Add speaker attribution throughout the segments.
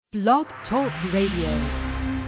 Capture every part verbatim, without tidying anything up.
Speaker 1: Blog Talk Radio.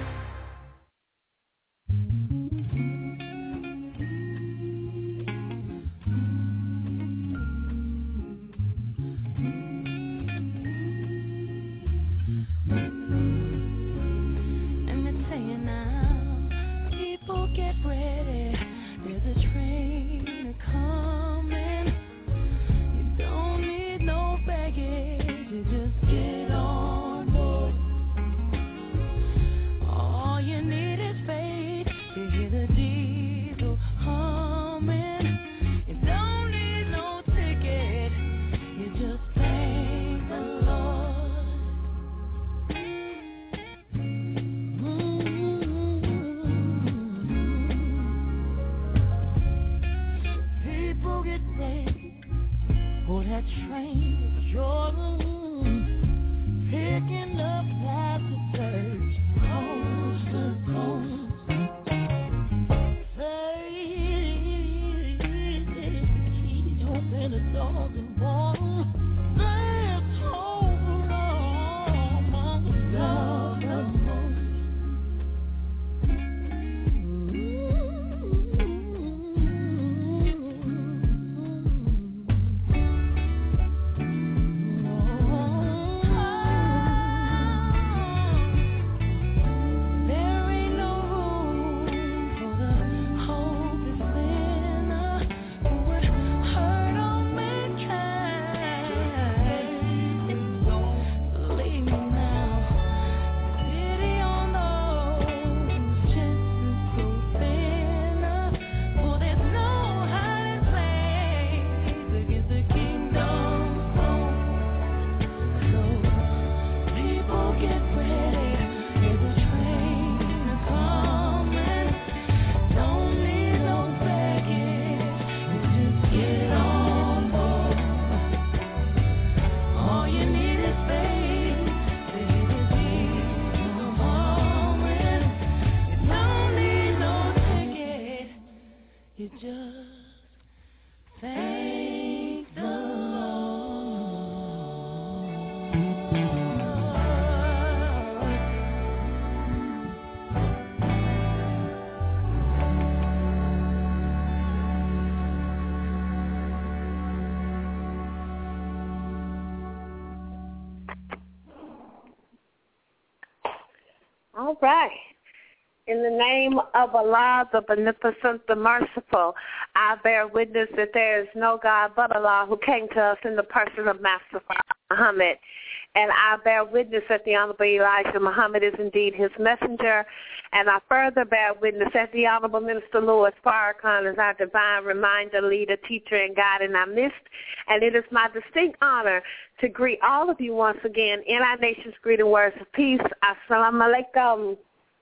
Speaker 2: All right. In the name of Allah, the Beneficent, the Merciful, I bear witness that there is no God but Allah who came to us in the person of Master Muhammad. And I bear witness that the Honorable Elijah Muhammad is indeed his messenger. And I further bear witness that the Honorable Minister Louis Farrakhan is our divine reminder, leader, teacher, and guide in our midst. And it is my distinct honor to greet all of you once again in our nation's greeting words of peace. Assalamu alaikum.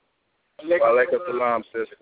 Speaker 3: Alaikum salam, sister.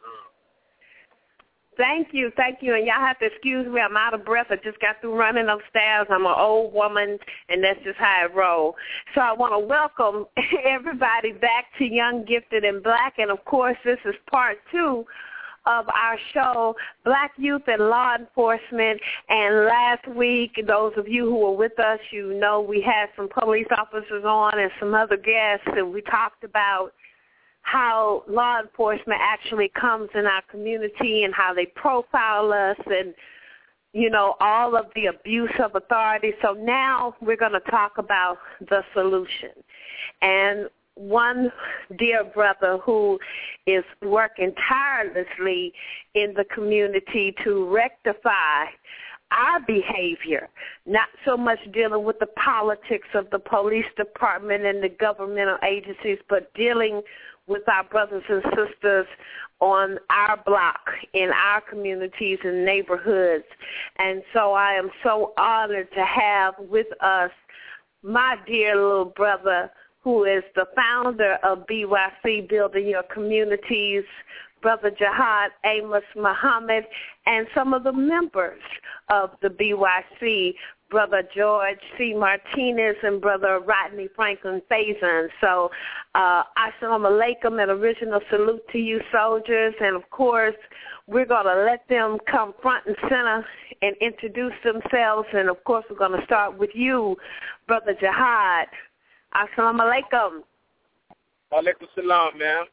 Speaker 2: Thank you, thank you. And y'all have to excuse me. I'm out of breath. I just got through running upstairs. I'm an old woman, and that's just how I roll. So I want to welcome everybody back to Young, Gifted, and Black. And, of course, this is part two of our show, Black Youth and Law Enforcement. And last week, those of you who were with us, you know we had some police officers on and some other guests, and we talked about how law enforcement actually comes in our community and how they profile us and, you know, all of the abuse of authority. So now we're going to talk about the solution. And one dear brother who is working tirelessly in the community to rectify our behavior, not so much dealing with the politics of the police department and the governmental agencies, but dealing with our brothers and sisters on our block, in our communities and neighborhoods. And so I am so honored to have with us my dear little brother who is the founder of B Y C, Building Your Communities, Brother Jihad Amos Muhammad, and some of the members of the B Y C, Brother George C. Martinez and Brother Rodney Franklin Faison. So, uh, assalamu alaikum and original salute to you soldiers. And, of course, we're going to let them come front and center and introduce themselves. And, of course, we're going to start with you, Brother Jihad. Assalamu alaikum.
Speaker 3: Alaikum salam, ma'am.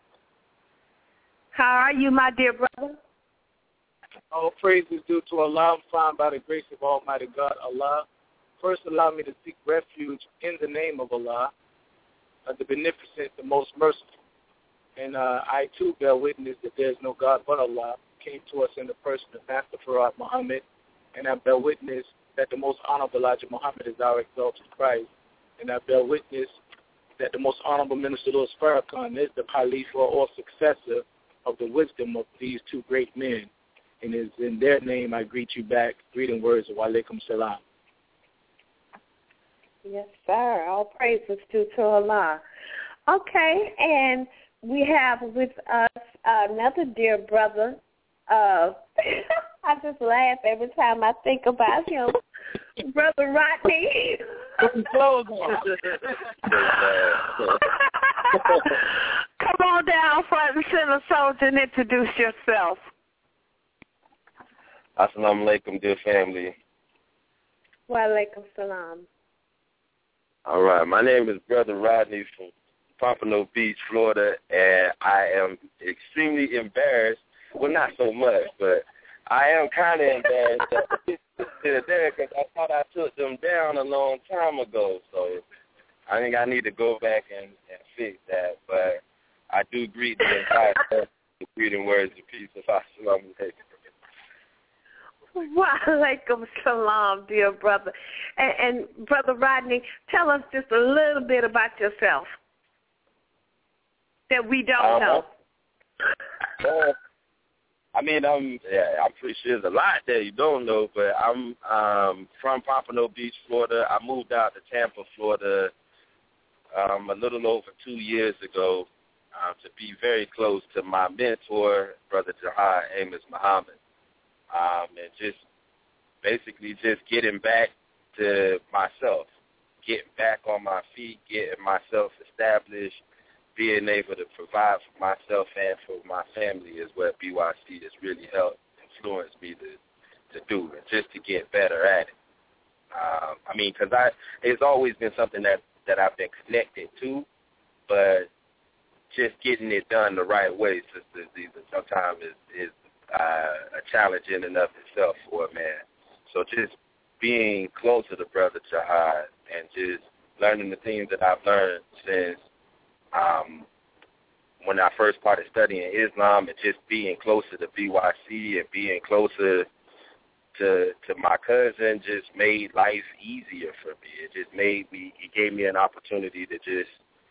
Speaker 2: How are you, my dear brother?
Speaker 3: All praise is due to Allah. I'm fine by the grace of Almighty God, Allah. First, allow me to seek refuge in the name of Allah, uh, the beneficent, the most merciful. And uh, I, too, bear witness that there is no God but Allah. Came to us in the person of Master Farad Muhammad. And I bear witness that the most honorable Elijah Muhammad is our exalted Christ. And I bear witness that the most honorable Minister Louis Farrakhan is the Khalifa or successor of the wisdom of these two great men. And it is in their name I greet you back. Greeting words of Walaikum Salam.
Speaker 2: Yes, sir. All praises due to Allah. Okay, and we have with us another dear brother. Uh, I just laugh every time I think about him. Brother Rodney.
Speaker 3: Put clothes on.
Speaker 2: Come on down front and center, soldier, and introduce yourself.
Speaker 4: Assalamu alaikum, dear family.
Speaker 2: Wa alaikum salam.
Speaker 4: All right, my name is Brother Rodney from Pompano Beach, Florida, and I am extremely embarrassed. Well, not so much, but I am kind of embarrassed that the pictures there because I thought I took them down a long time ago. So I think I need to go back and, and fix that. But I do greet the entire family with greeting words of peace. Assalamu alaikum.
Speaker 2: Wa alaikum salam, dear brother. And, and Brother Rodney, tell us just a little bit about yourself that we don't
Speaker 4: um,
Speaker 2: know.
Speaker 4: Uh, I mean, I'm yeah, I'm pretty sure there's a lot that you don't know, but I'm um, from Pompano Beach, Florida. I moved out to Tampa, Florida, um, a little over two years ago um, to be very close to my mentor, Brother Jihad Amos Muhammad. Um, and just basically just getting back to myself, getting back on my feet, getting myself established, being able to provide for myself and for my family is what B Y C has really helped influence me to, to do, and just to get better at it. Um, I mean, because I it's always been something that, that I've been connected to, but just getting it done the right way, Sister Aziza, sometimes is, is Uh, a challenge in and of itself for a man. So just being close to the Brother Jihad and just learning the things that I've learned since um, when I first started studying Islam, and just being closer to B Y C and being closer to to my cousin just made life easier for me. It just made me, it gave me an opportunity to just,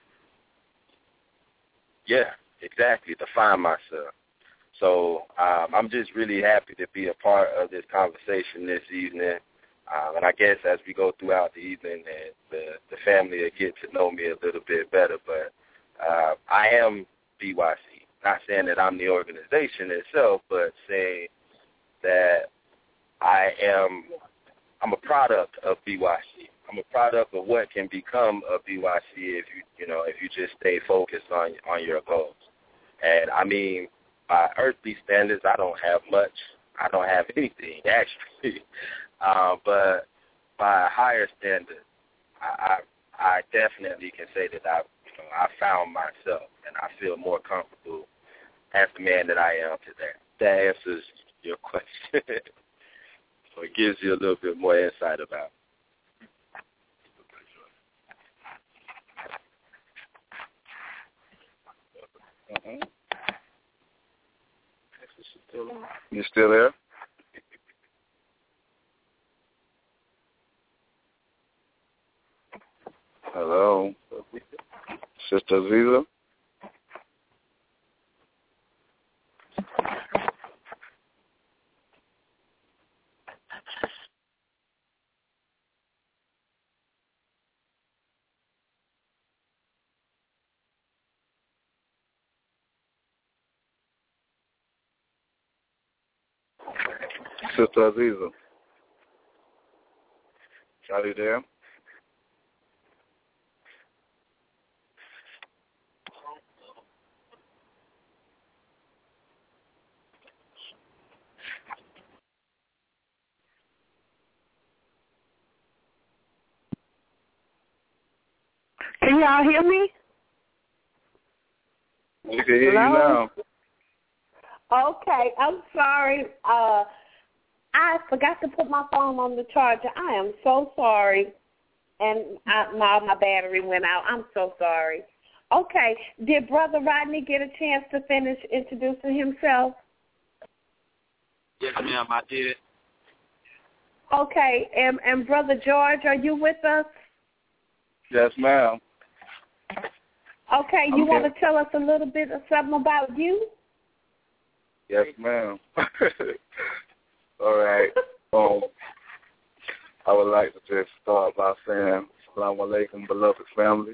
Speaker 4: yeah, exactly, to find myself. So um, I'm just really happy to be a part of this conversation this evening. Um, and I guess as we go throughout the evening, and the, the family will get to know me a little bit better. But uh, I am B Y C. Not saying that I'm the organization itself, but saying that I am, I'm a product of B Y C. I'm a product of what can become a B Y C if you, you know, if you just stay focused on on your goals. And I mean, by earthly standards, I don't have much. I don't have anything, actually. Uh, but by a higher standard, I, I, I definitely can say that I, you know, I found myself, and I feel more comfortable as the man that I am today. That answers your question. So it gives you a little bit more insight about it.
Speaker 3: Mm-hmm. You still there? Hello? Sister Aziza? Sister Aziza? Are you there?
Speaker 2: Can y'all hear me?
Speaker 3: We can hear Hello? you
Speaker 2: now. Okay, I'm sorry. Uh, I forgot to put my phone on the charger. I am so sorry. And I, now my battery went out. I'm so sorry. Okay, did Brother Rodney get a chance to finish introducing himself?
Speaker 3: Yes, ma'am, I did.
Speaker 2: Okay, and, and Brother George, are you with us?
Speaker 3: Yes, ma'am.
Speaker 2: Okay, you okay. want to tell us a little bit of something about you?
Speaker 3: Yes, ma'am. All right. Um, I would like to just start by saying, Assalamu alaikum, beloved family.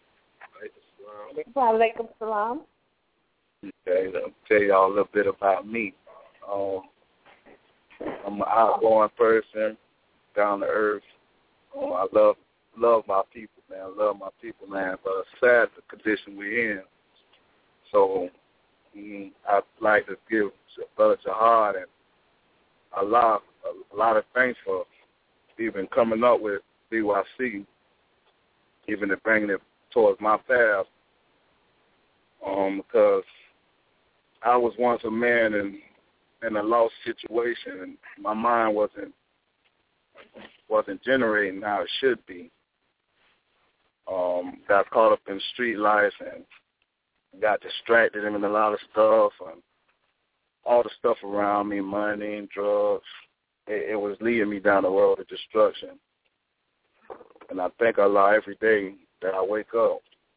Speaker 2: Wa alaikum salam.
Speaker 3: Okay, I'll tell y'all a little bit about me. Um, I'm an outgoing person, down to earth. Um, I love love my people, man. I love my people, man. But it's sad the condition we're in. So mm, I'd like to give Brother Jihad and Allah a, a lot of thanks for even coming up with B Y C, even if bringing it towards my path. Um, because I was once a man in in a lost situation, and my mind wasn't wasn't generating how it should be. Um, got caught up in street life and got distracted in a lot of stuff, and all the stuff around me, money and drugs. It, it was leading me down the road of destruction. And I thank Allah every day that I wake up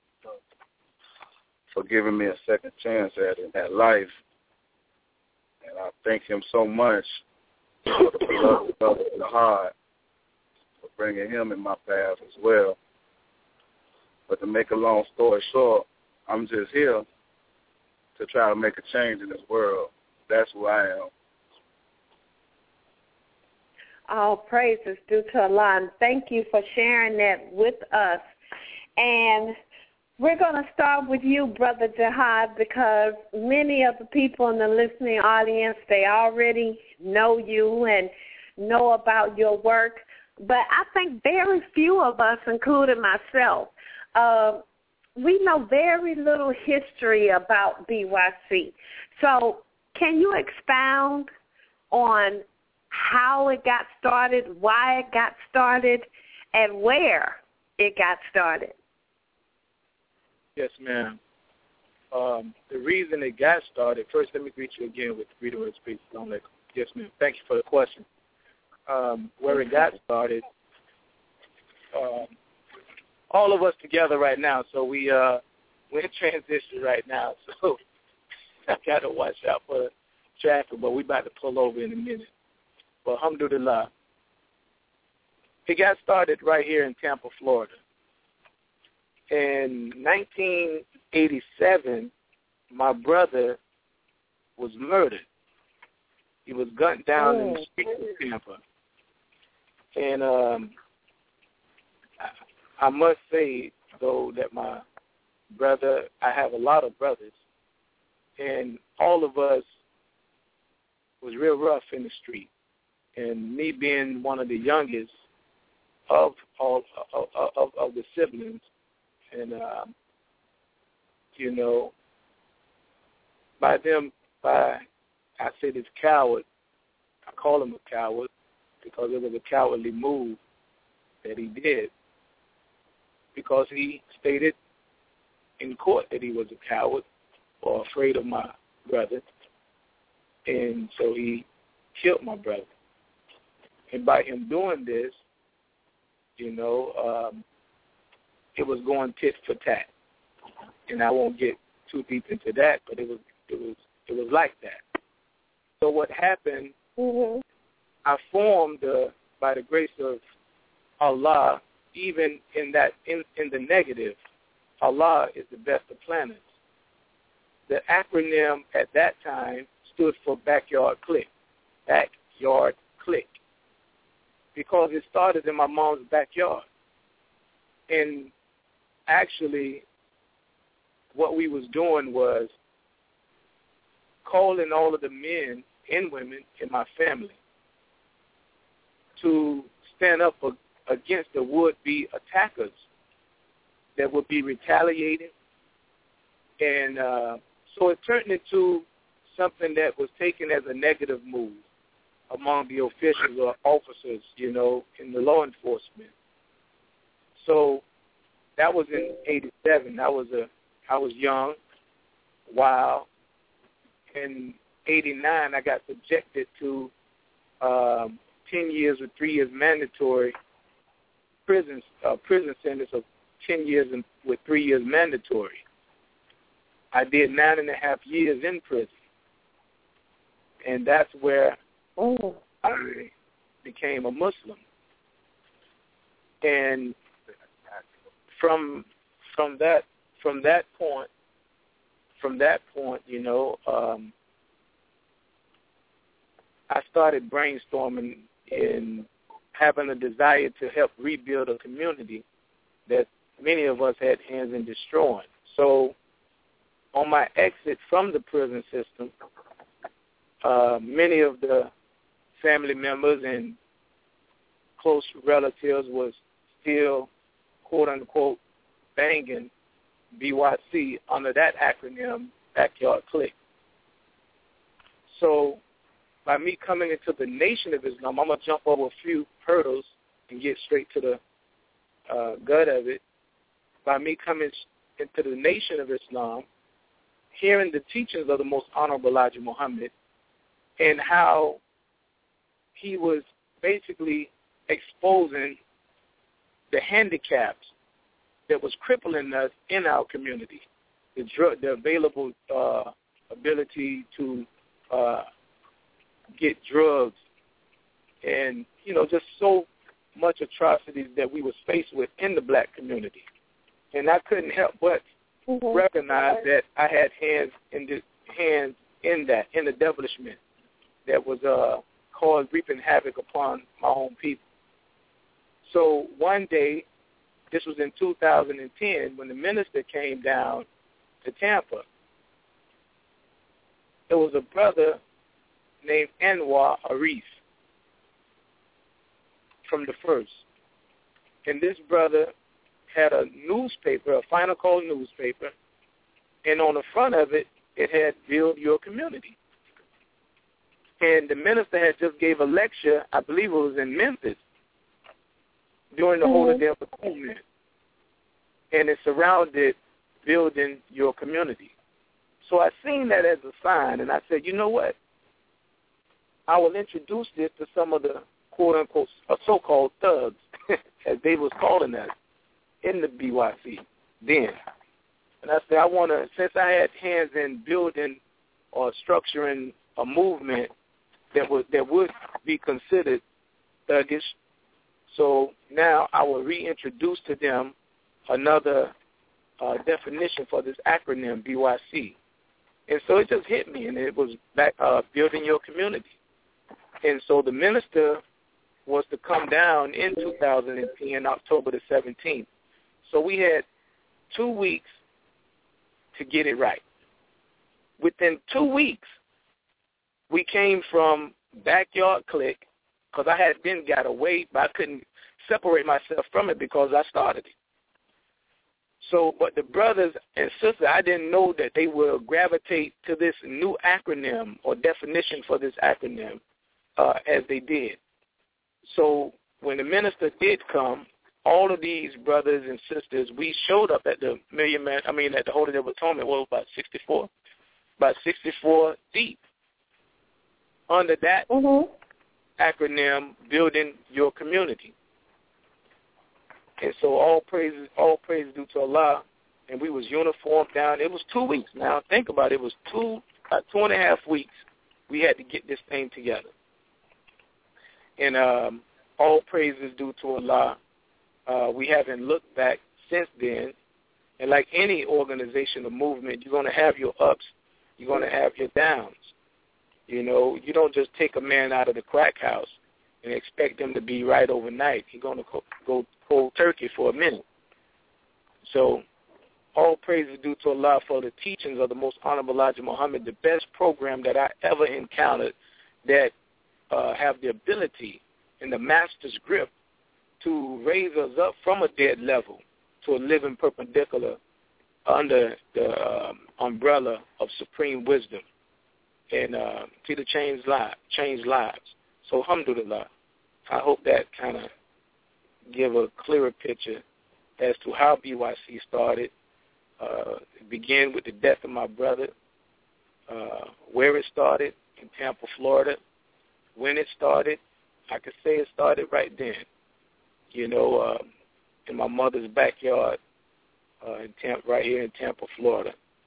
Speaker 3: for giving me a second chance at it, at life. And I thank him so much for the beloved brother Jihad for bringing him in my path as well. But to make a long story short, I'm just here to try to make a change in this world. That's who I am.
Speaker 2: All praise is due to Allah, and thank you for sharing that with us. And we're going to start with you, Brother Jihad, because many of the people in the listening audience, they already know you and know about your work. But I think very few of us, including myself, uh, we know very little history about B Y C. So can you expound on how it got started, why it got started, and where it got started?
Speaker 3: Yes, ma'am. Um, the reason it got started, first let me greet you again with the greeting of speech. Yes, ma'am. Thank you for the question. Um, where it got started, um, all of us together right now, so we, uh, we're in transition right now, so I got to watch out for traffic, but we about to pull over in a minute. But alhamdulillah, it got started right here in Tampa, Florida. In nineteen eighty-seven, my brother was murdered. He was gunned down oh. in the streets of Tampa. And um, I, I must say, though, that my brother, I have a lot of brothers, and all of us was real rough in the street. And me being one of the youngest of all of, of, of the siblings, and, uh, you know, by them, by, I say this coward, I call him a coward because it was a cowardly move that he did, because he stated in court that he was a coward or afraid of my brother, and so he killed my brother. And by him doing this, you know, um, it was going tit for tat, and I won't get too deep into that, but it was it was it was like that. So what happened? Mm-hmm. I formed, uh, by the grace of Allah, even in that in, in the negative, Allah is the best of planners. The acronym at that time stood for Backyard Click, Backyard Click, because it started in my mom's backyard. And actually, what we was doing was calling all of the men and women in my family to stand up against the would-be attackers that would be retaliated. And uh, so it turned into something that was taken as a negative move among the officials or officers, you know, in the law enforcement. So that was in eighty-seven. I was a, I was young, wild. In eighty-nine, I got subjected to um, ten years with three years mandatory prison uh, prison sentence of ten years and with three years mandatory. I did nine and a half years in prison, and that's where
Speaker 2: oh.
Speaker 3: I became a Muslim. And from from that from that point from that point, you know, um, I started brainstorming and having a desire to help rebuild a community that many of us had hands in destroying. So on my exit from the prison system, uh, many of the family members and close relatives was still, quote-unquote, banging B Y C under that acronym, Backyard Clique. So by me coming into the Nation of Islam, I'm going to jump over a few hurdles and get straight to the uh, gut of it. By me coming into the Nation of Islam, hearing the teachings of the Most Honorable Elijah Muhammad and how he was basically exposing the handicaps that was crippling us in our community, the, drug, the available uh, ability to uh, get drugs and, you know, just so much atrocities that we were faced with in the black community. And I couldn't help but mm-hmm. recognize that I had hands in this, hands in that, in the devilishment that was uh, caused reaping havoc upon my own people. So one day, this was in two thousand ten, when the minister came down to Tampa, there was a brother named Anwar Arif from the First. And this brother had a newspaper, a Final Call newspaper, and on the front of it, it had Build Your Community. And the minister had just gave a lecture, I believe it was in Memphis, during the mm-hmm. Holy Day of Atonement. And it surrounded building your community. So I seen that as a sign, and I said, you know what? I will introduce this to some of the quote-unquote so-called thugs, as they was calling us, in the B Y C then. And I said, I want to, since I had hands in building or structuring a movement that would, that would be considered thuggish, so now I will reintroduce to them another uh, definition for this acronym, B Y C. And so it just hit me, and it was back uh, building your community. And so the minister was to come down in two thousand ten, October the seventeenth. So we had two weeks to get it right. Within two weeks, we came from Backyard Clique, because I had been got away, but I couldn't separate myself from it because I started it. So, but the brothers and sisters, I didn't know that they will gravitate to this new acronym or definition for this acronym uh, as they did. So when the minister did come, all of these brothers and sisters, we showed up at the Million Man, I mean at the Holy Day of Atonement, what, about sixty-four? About sixty-four deep. Under that mm-hmm. acronym, building your community. And so all praises, all praise due to Allah, and we was uniformed down. It was two weeks now. Think about it. It was two, uh, two and a half weeks. We had to get this thing together. And um, all praises due to Allah. Uh, we haven't looked back since then. And like any organization or movement, you're going to have your ups. You're going to have your downs. You know, you don't just take a man out of the crack house and expect him to be right overnight. He's going to go, go cold turkey for a minute. So all praise is due to Allah for the teachings of the Most Honorable Elijah Muhammad, the best program that I ever encountered that uh, have the ability and the master's grip to raise us up from a dead level to a living perpendicular under the um, umbrella of supreme wisdom, and uh, see to change lives, change lives. So, alhamdulillah, I hope that kind of give a clearer picture as to how B Y C started. Uh, it began with the death of my brother, uh, where it started in Tampa, Florida. When it started, I could say it started right then, you know, uh, in my mother's backyard, uh, in Tampa, right here in Tampa, Florida.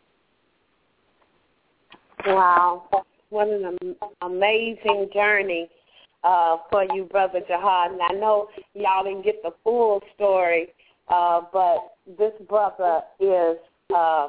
Speaker 2: Wow. What an am- amazing journey uh, for you, Brother Jihad. And I know y'all didn't get the full story, uh, but this brother is, um,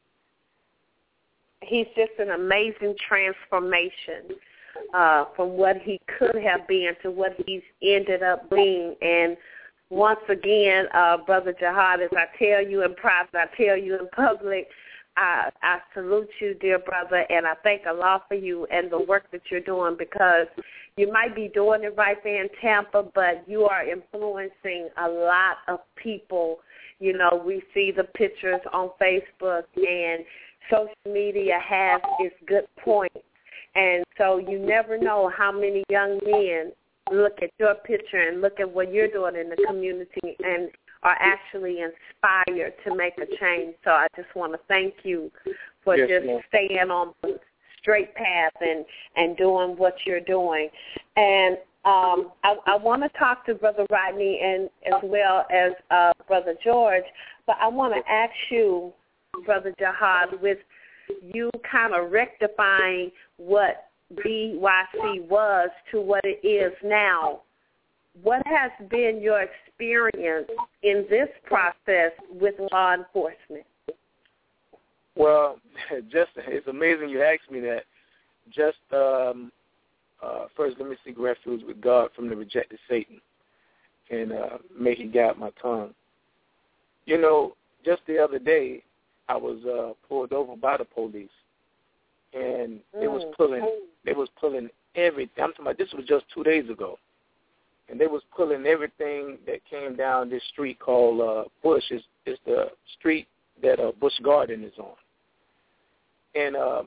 Speaker 2: he's just an amazing transformation uh, from what he could have been to what he's ended up being. And once again, uh, Brother Jihad, as I tell you in private, I tell you in public, I, I salute you, dear brother, and I thank Allah for you and the work that you're doing, because you might be doing it right there in Tampa, but you are influencing a lot of people. You know, we see the pictures on Facebook, and social media has its good points. And so you never know how many young men look at your picture and look at what you're doing in the community and are actually inspired to make a change. So I just want to thank you for
Speaker 3: yes,
Speaker 2: just
Speaker 3: ma'am.
Speaker 2: staying on the straight path and, and doing what you're doing. And um, I, I want to talk to Brother Rodney and as well as uh, Brother George, but I want to ask you, Brother Jihad, with you kind of rectifying what B Y C was to what it is now, what has been your experience in this process with law enforcement?
Speaker 3: Well, just it's amazing you asked me that. Just um, uh, first, let me seek refuge with God from the rejected Satan, and uh, may He guide my tongue. You know, just the other day, I was uh, pulled over by the police, and they was pulling, they was pulling everything. I'm talking about this was just two days ago, and they was pulling everything that came down this street called uh, Bush. It's, it's the street that uh, Bush Garden is on, and um,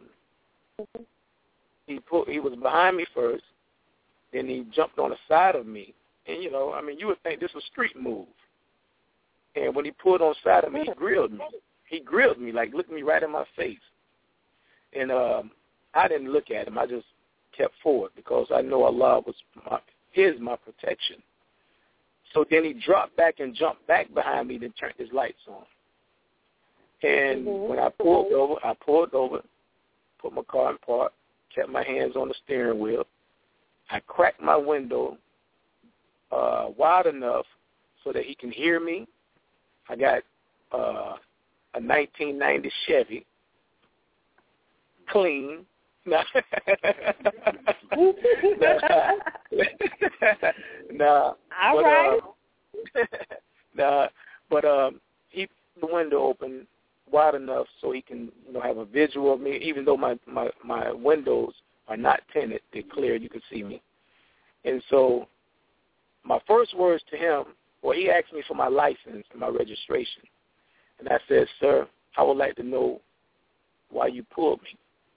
Speaker 3: he put, he was behind me first, then he jumped on the side of me, and you know, I mean, you would think this was a street move, and when he pulled on the side of me, he grilled me. He grilled me, like looked me right in my face. And um, I didn't look at him. I just kept forward because I know Allah was my, is my protection. So then he dropped back and jumped back behind me and turned his lights on. And mm-hmm. when I pulled over, I pulled over, put my car in park, kept my hands on the steering wheel. I cracked my window uh, wide enough so that he can hear me. I got uh, a nineteen ninety Chevy, clean. nah, nah,
Speaker 2: all
Speaker 3: but,
Speaker 2: right.
Speaker 3: Uh, nah, but um, he put the window open wide enough so he can, you know, have a visual of me. Even though my, my, my windows are not tinted, they're clear, you can see me. And so my first words to him, well, he asked me for my license and my registration. And I said, sir, I would like to know why you pulled me.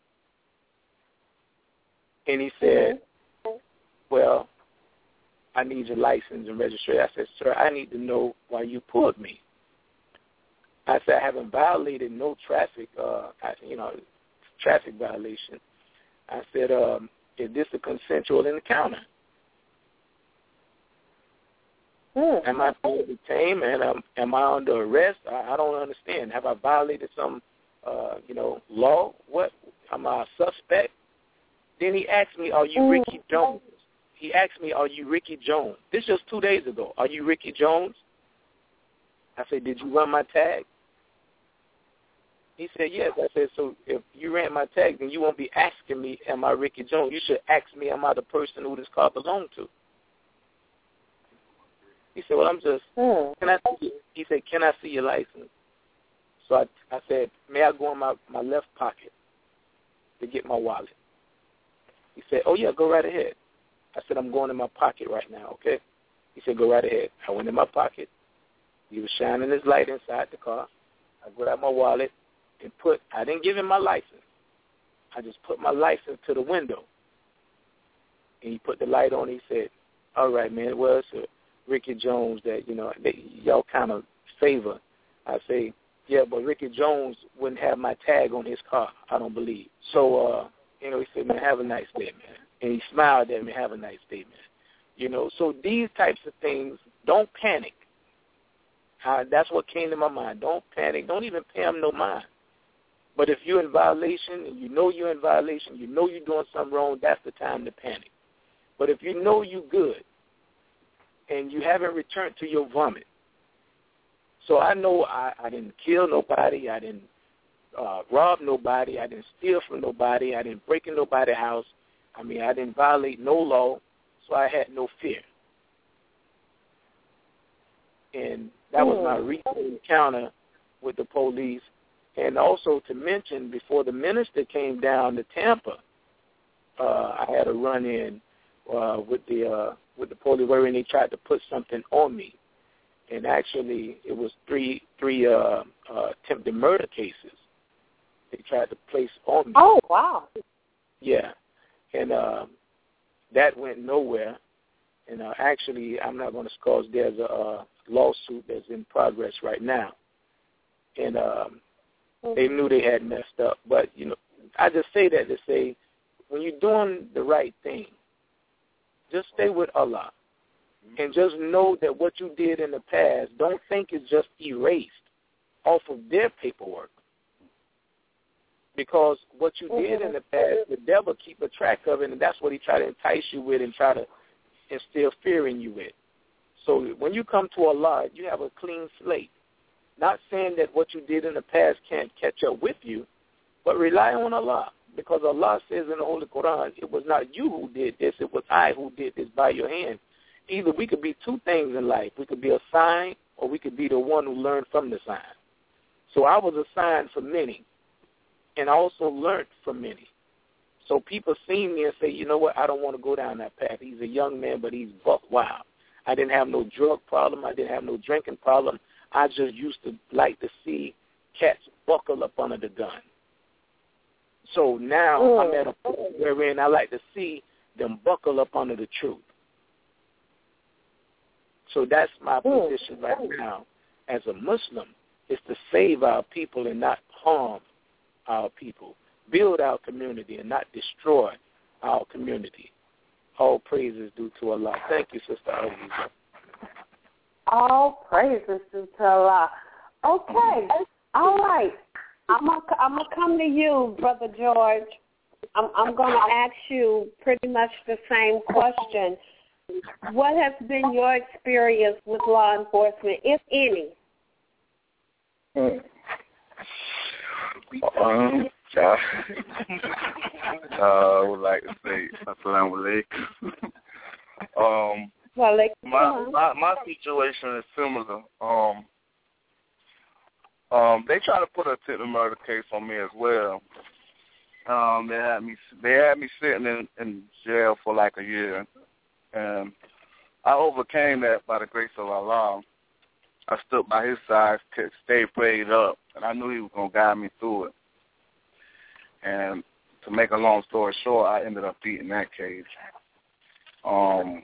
Speaker 3: And he said, well, I need your license and registration. I said, sir, I need to know why you pulled me. I said, I haven't violated no traffic, uh, you know, traffic violation. I said, um, is this a consensual encounter? Mm. Am I being detained, and um, am I under arrest? I, I don't understand. Have I violated some, uh, you know, law? What? Am I a suspect? Then he asked me, are you mm. Ricky Jones? He asked me, are you Ricky Jones? This just two days ago. Are you Ricky Jones? I said, did you run my tag? He said, yes. I said, so if you ran my tag, then you won't be asking me, am I Ricky Jones? You should ask me, am I the person who this car belonged to? He said, well, I'm just, mm. can I see, he said, can I see your license? So I, I said, may I go in my, my left pocket to get my wallet? He said, oh, yeah, go right ahead. I said, I'm going in my pocket right now, okay? He said, go right ahead. I went in my pocket. He was shining his light inside the car. I grabbed my wallet and put, I didn't give him my license. I just put my license to the window. And he put the light on. He said, all right, man, well, it's uh, Ricky Jones that, you know, they, y'all kind of favor. I say, yeah, but Ricky Jones wouldn't have my tag on his car, I don't believe. So, uh, you know, he said, man, have a nice day, man. And he smiled at me, have a nice day, man. You know, so these types of things, don't panic. Uh, that's what came to my mind. Don't panic. Don't even pay them no mind. But if you're in violation and you know you're in violation, you know you're doing something wrong, that's the time to panic. But if you know you're good and you haven't returned to your vomit, so I know I, I didn't kill nobody, I didn't uh, rob nobody, I didn't steal from nobody, I didn't break in nobody's house. I mean, I didn't violate no law, so I had no fear. And that was my recent encounter with the police. And also to mention, before the minister came down to Tampa, uh, I had a run-in uh, with the uh, with the police wherein they tried to put something on me. And actually, it was three three uh, uh, attempted murder cases they tried to place on me.
Speaker 2: Oh, wow.
Speaker 3: Yeah. And uh, that went nowhere. And uh, actually, I'm not going to cause there's a uh, lawsuit that's in progress right now. And um, they knew they had messed up. But, you know, I just say that to say, when you're doing the right thing, just stay with Allah. And just know that what you did in the past, don't think it's just erased off of their paperwork. Because what you did in the past, the devil keep a track of it, and that's what he try to entice you with and try to instill fear in you with. So when you come to Allah, you have a clean slate. Not saying that what you did in the past can't catch up with you, but rely on Allah. Because Allah says in the Holy Quran, it was not you who did this, it was I who did this by your hand. Either we could be two things in life. We could be a sign, or we could be the one who learned from the sign. So I was a sign for many, and I also learned from many. So people see me and say, you know what, I don't want to go down that path. He's a young man, but he's buck wild. I didn't have no drug problem. I didn't have no drinking problem. I just used to like to see cats buckle up under the gun. So now mm. I'm at a point wherein I like to see them buckle up under the truth. So that's my position right now as a Muslim, is to save our people and not harm our people, build our community and not destroy our community. All praises due to Allah. Thank you, Sister Aliza.
Speaker 2: All praises due to Allah. Okay, all right. I'm gonna I'm gonna come to you, Brother George. I'm I'm gonna ask you pretty much the same question. What has been your experience with law enforcement, if any?
Speaker 4: Um, uh, I would like to say Assalamu alaikum. um,
Speaker 2: well, like,
Speaker 4: my, my my situation is similar. Um, um, they try to put a attempted murder case on me as well. Um, they had me they had me sitting in, in jail for like a year. And I overcame that by the grace of Allah. I stood by his side, stayed prayed up, and I knew he was going to guide me through it. And to make a long story short, I ended up beating that case. Um,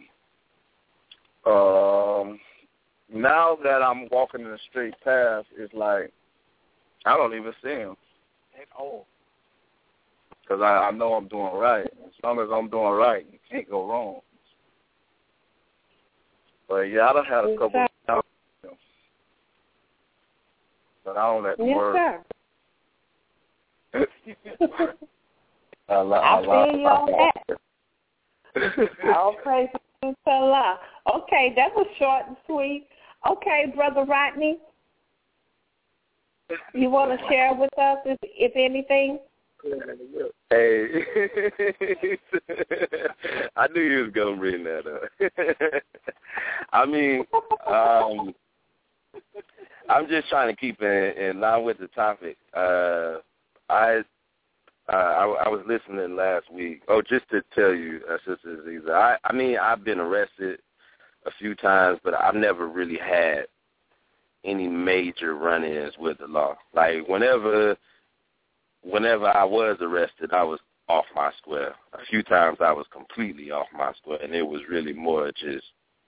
Speaker 4: um, now that I'm walking in the straight path, it's like I don't even see him at all. Because I, I know I'm doing right. As long as I'm doing right, you can't go wrong. But yeah, I done had a couple of times, but I don't let them
Speaker 2: yes,
Speaker 4: work.
Speaker 2: Sir.
Speaker 4: I, li-
Speaker 2: I,
Speaker 4: I
Speaker 2: feel
Speaker 4: li-
Speaker 2: you on that. All praise to Allah. Okay, that was short and sweet. Okay, Brother Rodney, you want to share with us, if, if anything?
Speaker 4: Hey, I knew you was gonna bring that up. I mean, um, I'm just trying to keep in, in line with the topic. Uh, I, uh, I I was listening last week. Oh, just to tell you, uh, Sister Aziza, I, I mean, I've been arrested a few times, but I've never really had any major run-ins with the law. Like, whenever whenever I was arrested, I was off my square. A few times I was completely off my square, and it was really more just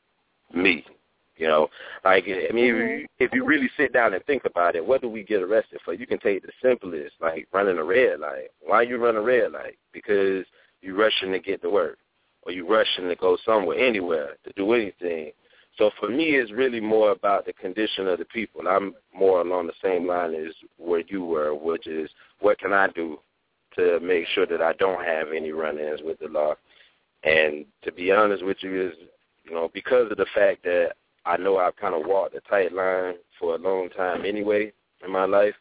Speaker 4: me, you know. Like, I mean, mm-hmm. if you really sit down and think about it, what do we get arrested for? You can take the simplest, like running a red light. Why you run a red light? Because you're rushing to get to work, or you're rushing to go somewhere, anywhere, to do anything. So for me, it's really more about the condition of the people. I'm more along the same line as where you were, which is what can I do to make sure that I don't have any run-ins with the law. And to be honest with you, is you know because of the fact that I know I've kind of walked a tight line for a long time anyway in my life.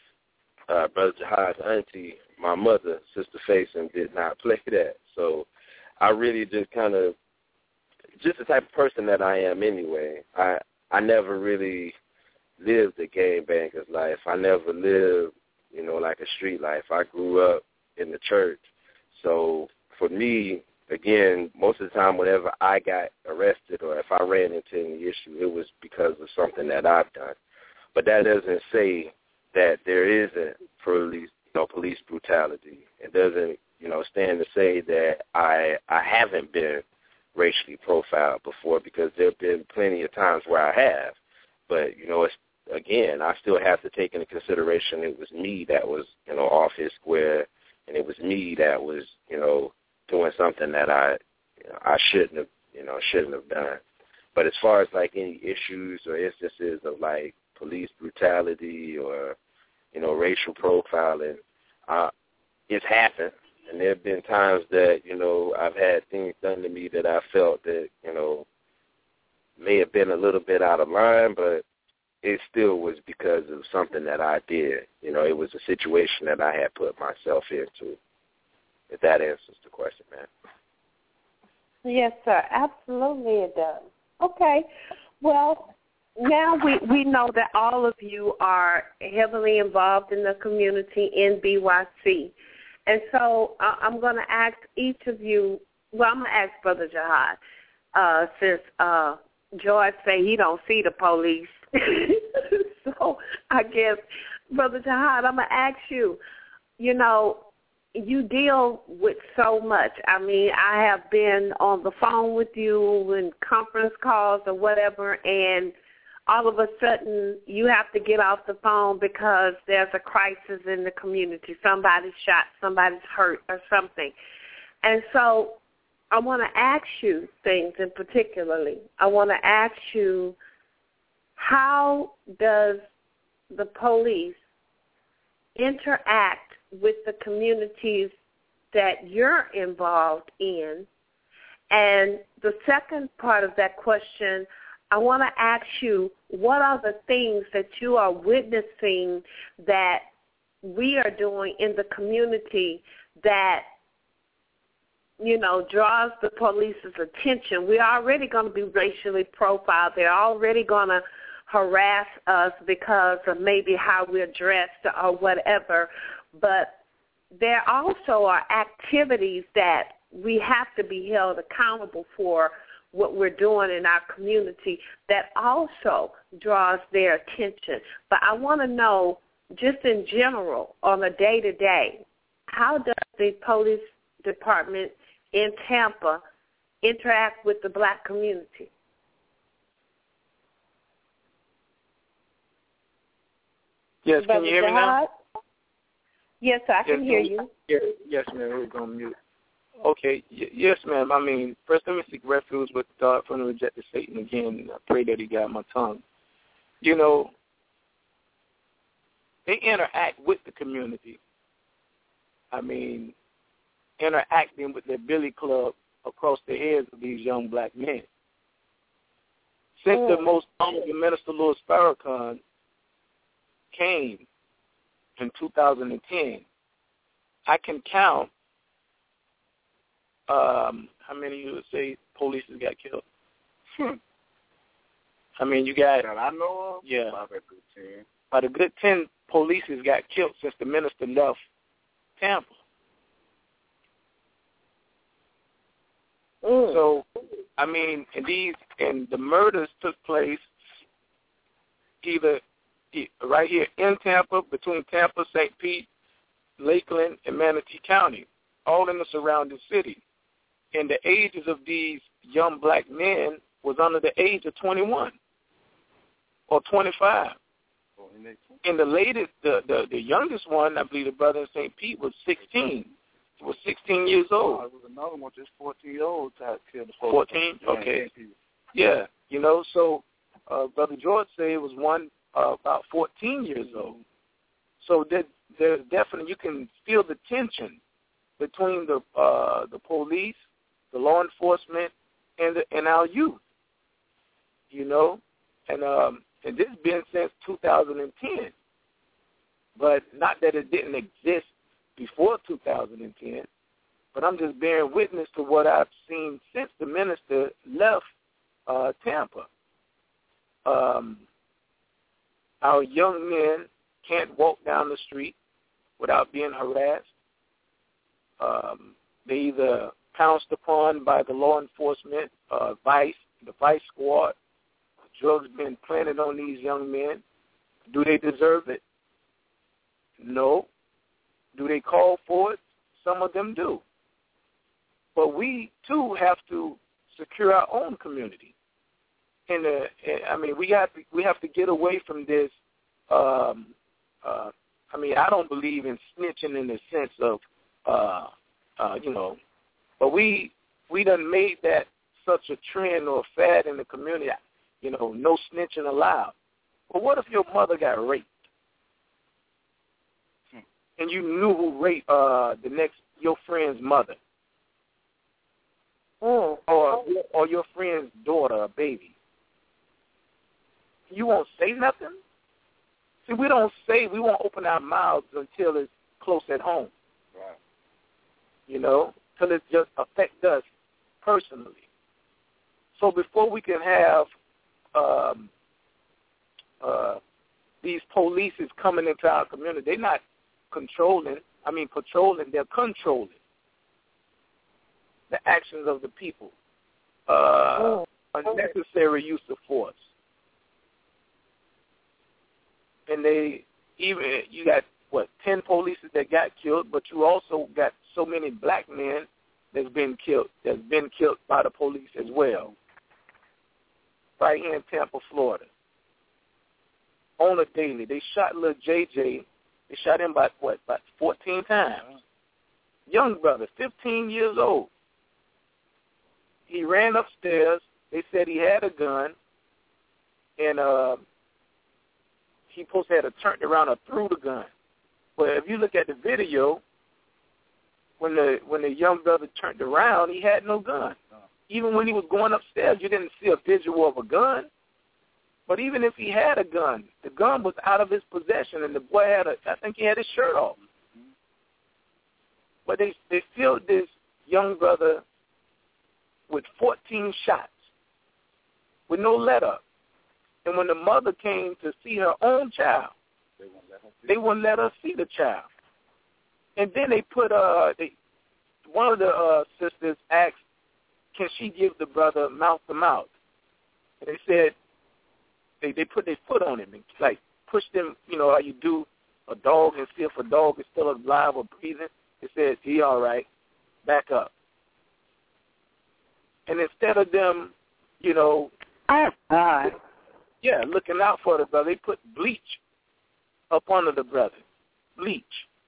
Speaker 4: Uh, Brother Jihad's auntie, my mother, Sister Faison, did not play that. So I really just kind of just the type of person that I am anyway. I I never really lived a gangbanger's life. I never lived, you know, like a street life. I grew up in the church. So for me, again, most of the time whenever I got arrested or if I ran into any issue, it was because of something that I've done. But that doesn't say that there isn't police, you know, police brutality. It doesn't, you know, stand to say that I I haven't been racially profiled before, because there have been plenty of times where I have. But, you know, it's, again, I still have to take into consideration it was me that was, you know, off his square, and it was me that was, you know, doing something that I you know, I shouldn't have, you know, shouldn't have done. But as far as, like, any issues or instances of, like, police brutality or, you know, racial profiling, uh, it's happened. And there have been times that, you know, I've had things done to me that I felt that, you know, may have been a little bit out of line, but it still was because of something that I did. You know, it was a situation that I had put myself into. If that answers the question, man.
Speaker 2: Yes, sir. Absolutely it does. Okay. Well, now we, we know that all of you are heavily involved in the community in B Y C. And so uh, I'm going to ask each of you, well, I'm going to ask Brother Jihad, uh, since uh, George say he don't see the police. So I guess, Brother Jihad, I'm going to ask you, you know, you deal with so much. I mean, I have been on the phone with you in conference calls or whatever, and all of a sudden you have to get off the phone because there's a crisis in the community. Somebody's shot, somebody's hurt or something. And so I want to ask you things in particularly. I want to ask you, how does the police interact with the communities that you're involved in? And the second part of that question, I want to ask you, what are the things that you are witnessing that we are doing in the community that, you know, draws the police's attention? We're already going to be racially profiled. They're already going to harass us because of maybe how we're dressed or whatever. But there also are activities that we have to be held accountable for, what we're doing in our community, that also draws their attention. But I want to know, just in general, on a day-to-day, how does the police department in Tampa interact with the black community?
Speaker 3: Yes, can you hear me now?
Speaker 2: Yes, I can hear you.
Speaker 3: Yes, yes, ma'am. We're going to mute. Okay, y- yes, ma'am. I mean, first let me seek refuge with God from the rejected Satan again. I pray that he got my tongue. You know, they interact with the community. I mean, interacting with their billy club across the heads of these young black men. Since mm. the most honorable Minister Louis Farrakhan came in two thousand ten, I can count Um, how many you would say police got killed? Hmm. I mean, you got.
Speaker 4: That I know of.
Speaker 3: Yeah.
Speaker 4: About a good ten.
Speaker 3: About a good ten police got killed since the minister left Tampa. Mm. So, I mean, and these and the murders took place either right here in Tampa, between Tampa, Saint Pete, Lakeland, and Manatee County, all in the surrounding city. And the ages of these young black men was under the age of twenty-one or twenty-five. And the latest, the, the, the youngest one, I believe the brother in Saint Pete, was sixteen. He was sixteen years old.
Speaker 5: Oh, it was another one, just fourteen-year-old that killed the
Speaker 3: fourteen? Okay. Yeah, you know, so uh, Brother George said it was one uh, about fourteen years old. So there, there's definitely, you can feel the tension between the uh, the police, the law enforcement, and the, and our youth. You know, and um, and this has been since two thousand ten. But not that it didn't exist before two thousand ten, but I'm just bearing witness to what I've seen since the minister left uh, Tampa. Um, our young men can't walk down the street without being harassed. Um, they either pounced upon by the law enforcement, uh, vice, the vice squad. Drugs been planted on these young men. Do they deserve it? No. Do they call for it? Some of them do. But we, too, have to secure our own community. And, uh, I mean, we have to, we have to get away from this. Um, uh, I mean, I don't believe in snitching in the sense of, uh, uh, you know, but we we done made that such a trend or fad in the community. You know, no snitching allowed. But what if your mother got raped? And you knew who raped uh, the next your friend's mother,
Speaker 2: Mm.
Speaker 3: or or your friend's daughter or baby? You won't say nothing. See, we don't say, we won't open our mouths until it's close at home.
Speaker 5: Right.
Speaker 3: You know, till it just affects us personally. So before we can have um, uh, these polices coming into our community, they're not controlling, I mean patrolling, they're controlling the actions of the people. Uh,
Speaker 2: Oh.
Speaker 3: Unnecessary use of force. And they, even, you got, what, ten polices that got killed, but you also got so many black men that's been killed, that's been killed by the police as well. Right here in Tampa, Florida. On a daily. They shot little J J. They shot him by, what, about fourteen times. Young brother, fifteen years old. He ran upstairs. They said he had a gun. And uh, he supposed to have turned around or threw the gun. But if you look at the video, when the when the young brother turned around, he had no gun. Even when he was going upstairs, you didn't see a visual of a gun. But even if he had a gun, the gun was out of his possession, and the boy had a, I think he had his shirt off. But they they filled this young brother with fourteen shots, with no let up. And when the mother came to see her own child, they wouldn't let her see the child. And then they put, uh, they, one of the uh, sisters asked, can she give the brother mouth to mouth? And they said, they, they put their foot on him and like pushed him, you know, how you do a dog and see if a dog is still alive or breathing. They said, he all right, back up. And instead of them, you know,
Speaker 2: Oh, God.
Speaker 3: yeah, looking out for the brother, they put bleach up under the brother. Bleach.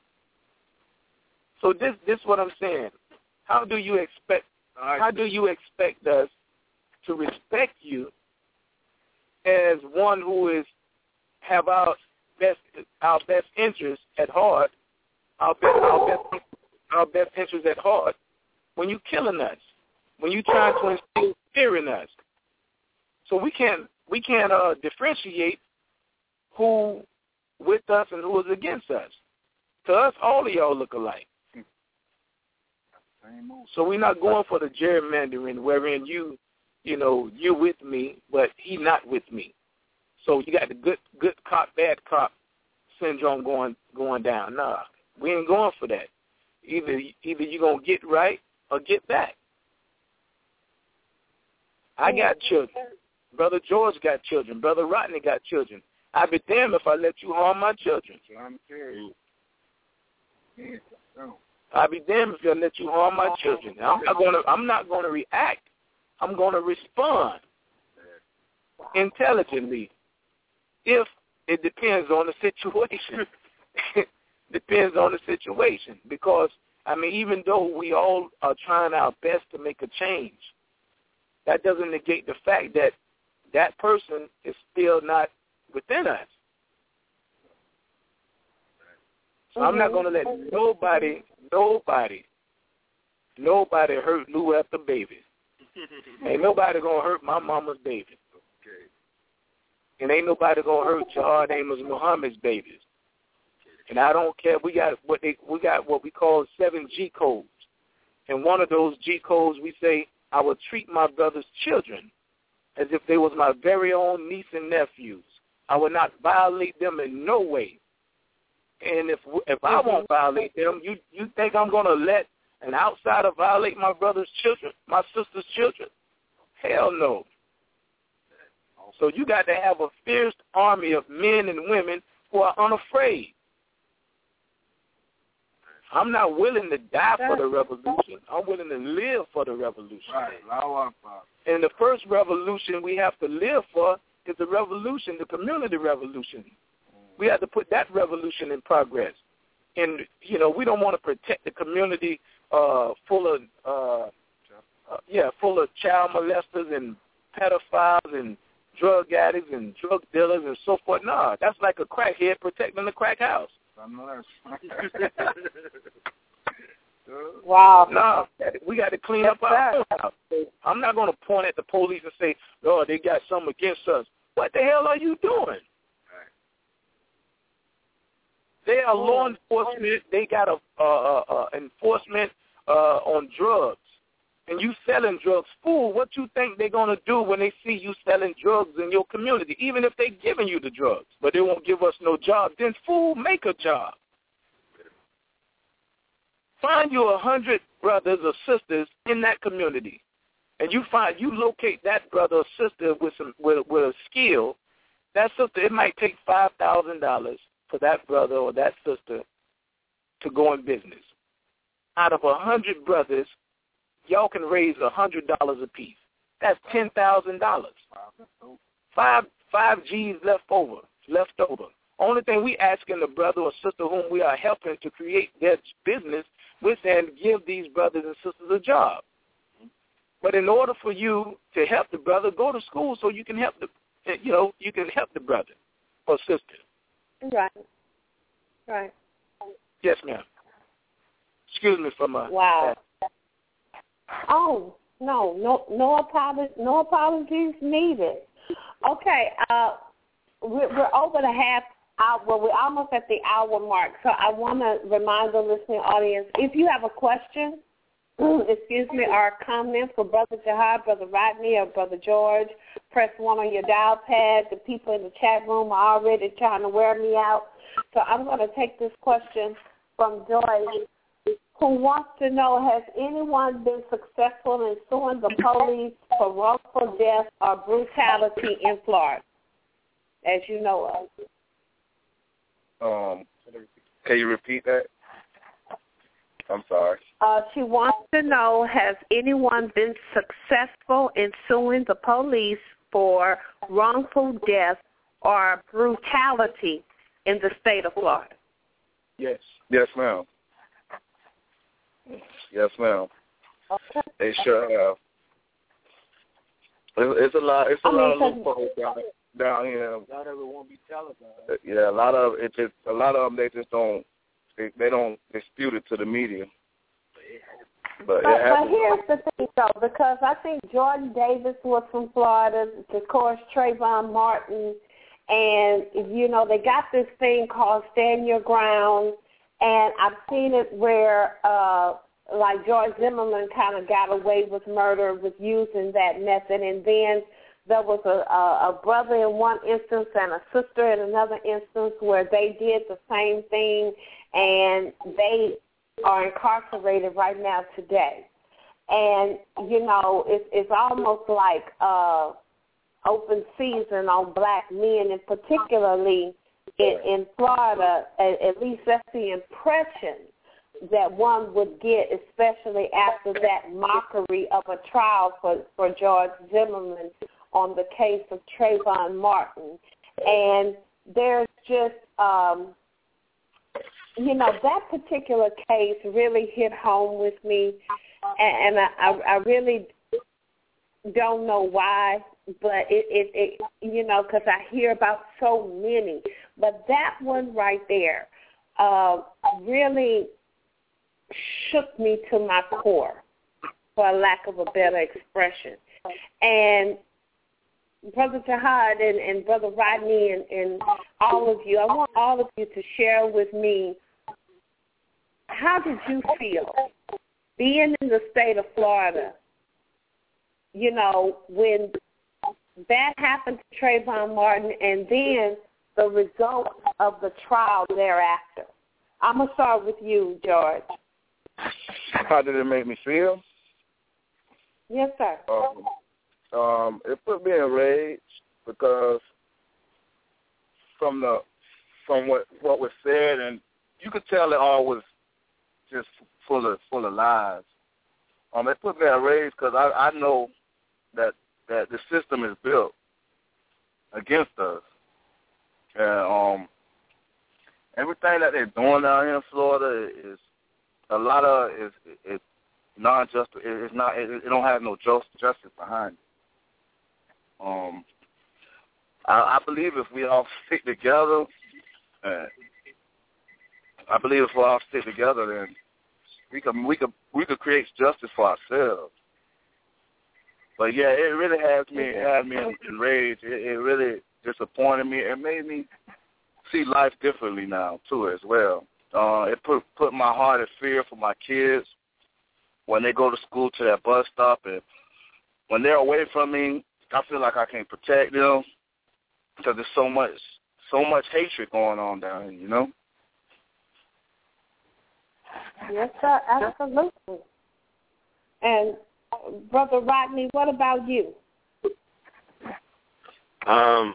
Speaker 3: So this this is what I'm saying. How do you expect how do you expect us to respect you as one who is have our best our best interests at heart, our best our best our best interests at heart, when you killing us, when you trying to instill fear in us? So we can't we can't uh, differentiate who with us and who is against us. To us, all of y'all look alike. So we're not going for the gerrymandering wherein you, you know, you're with me, but he not with me. So you got the good good cop, bad cop syndrome going going down. Nah, we ain't going for that. Either either you're going to get right or get back. I got children. Brother George got children. Brother Rodney got children. I'd be damned if I let you harm my children. I'd be damned if I let you harm my children. I'm not gonna. I'm not gonna react. I'm gonna respond intelligently. If it depends on the situation. Depends on the situation, because I mean, even though we all are trying our best to make a change, that doesn't negate the fact that that person is still not within us. So I'm not going to let nobody, nobody, nobody hurt Lou after baby. Ain't nobody going to hurt my mama's baby. And ain't nobody going to hurt Jahad Amos Muhammad's babies. And I don't care. We got what they we got what we call seven G codes. And one of those G codes, we say, I will treat my brother's children as if they was my very own niece and nephews. I will not violate them in no way. And if if I won't violate them, you you think I'm going to let an outsider violate my brother's children, my sister's children? Hell no. So you got to have a fierce army of men and women who are unafraid. I'm not willing to die for the revolution. I'm willing to live for the revolution.
Speaker 5: Right.
Speaker 3: And the first revolution we have to live for is the revolution, the community revolution. We have to put that revolution in progress. And, you know, we don't want to protect the community uh, full of, uh, uh, yeah, full of child molesters and pedophiles and drug addicts and drug dealers and so forth. No, that's like a crackhead protecting the crack house.
Speaker 2: Wow.
Speaker 3: No, we got to clean up our own house. I'm not going to point at the police and say, oh, they got something against us. What the hell are you doing? They are law enforcement. They got a uh, uh, enforcement uh, on drugs. And you selling drugs. Fool, what you think they're going to do when they see you selling drugs in your community, even if they're giving you the drugs, but they won't give us no job? Then, fool, make a job. Find you a hundred brothers or sisters in that community, and you find you locate that brother or sister with some with, with a skill. That sister, it might take five thousand dollars for that brother or that sister to go in business. Out of a hundred brothers, y'all can raise a hundred dollars apiece. That's ten thousand dollars. Five five G's left over, left over. Only thing we asking the brother or sister whom we are helping to create their business, we're saying give these brothers and sisters a job. But in order for you to help the brother, go to school so you can help the, you know, you can help the brother or sister.
Speaker 2: Right. Right.
Speaker 3: Yes, ma'am. Excuse me for my.
Speaker 2: Wow. Oh, no, no, no apologies, no apologies needed. Okay, uh, we're, we're over the half hour. Well, we're almost at the hour mark, so I want to remind the listening audience, if you have a question, excuse me, or a comment for Brother Jahad, Brother Rodney, or Brother George, press one on your dial pad. The people in the chat room are already trying to wear me out. So I'm going to take this question from Joyce, who wants to know, has anyone been successful in suing the police for wrongful death or brutality in Florida, as you know
Speaker 4: of? Um, can you repeat that? I'm sorry.
Speaker 2: Uh, she wants to know, has anyone been successful in suing the police for wrongful death or brutality in the state of Florida?
Speaker 3: Yes.
Speaker 4: Yes, ma'am. Yes, ma'am.
Speaker 2: Okay.
Speaker 4: They sure have. It's, it's a lot. It's a
Speaker 2: I
Speaker 4: lot
Speaker 2: mean,
Speaker 4: of loopholes down, down here.
Speaker 3: Not everyone won't be televised.
Speaker 4: Yeah, a lot of it. Just a lot of them. They just don't. They, they don't dispute it to the media. But,
Speaker 2: But, but here's the thing, though, because I think Jordan Davis was from Florida, of course, Trayvon Martin, and, you know, they got this thing called Stand Your Ground, and I've seen it where, uh, like, George Zimmerman kind of got away with murder with using that method, and then there was a, a, a brother in one instance and a sister in another instance where they did the same thing, and they are incarcerated right now today. And, you know, it's, it's almost like uh, open season on black men, and particularly in, in Florida, at, at least that's the impression that one would get, especially after that mockery of a trial for, for George Zimmerman on the case of Trayvon Martin. And there's just, um, you know, that particular case really hit home with me, and, and I, I really don't know why, but it, it, it you know, because I hear about so many. But that one right there uh, really shook me to my core, for a lack of a better expression. And Brother Jihad and, and Brother Rodney and, and all of you, I want all of you to share with me, how did you feel being in the state of Florida, you know, when that happened to Trayvon Martin, and then the result of the trial thereafter? I'm going to start with you, George.
Speaker 5: How did it make me feel?
Speaker 2: Yes, sir.
Speaker 5: Um, um, it put me in rage because from the from what what was said, and you could tell it all was just full of full of lies. Um, it put me in rage because I, I know that that the system is built against us, and um, everything that they're doing down here in Florida is a lot of is is non-just. It's not. It, it don't have no just, justice behind it. Um, I, I believe if we all stick together, uh, I believe if we all stick together, then we could we could we could create justice for ourselves. But yeah, it really has me it had me enraged. It, it really disappointed me. It made me see life differently now too, as well. Uh, it put put my heart in fear for my kids when they go to school, to that bus stop, and when they're away from me, I feel like I can't protect them because there's so much so much hatred going on down here, you know.
Speaker 2: Yes, sir, absolutely. And Brother Rodney, what about you?
Speaker 4: Um,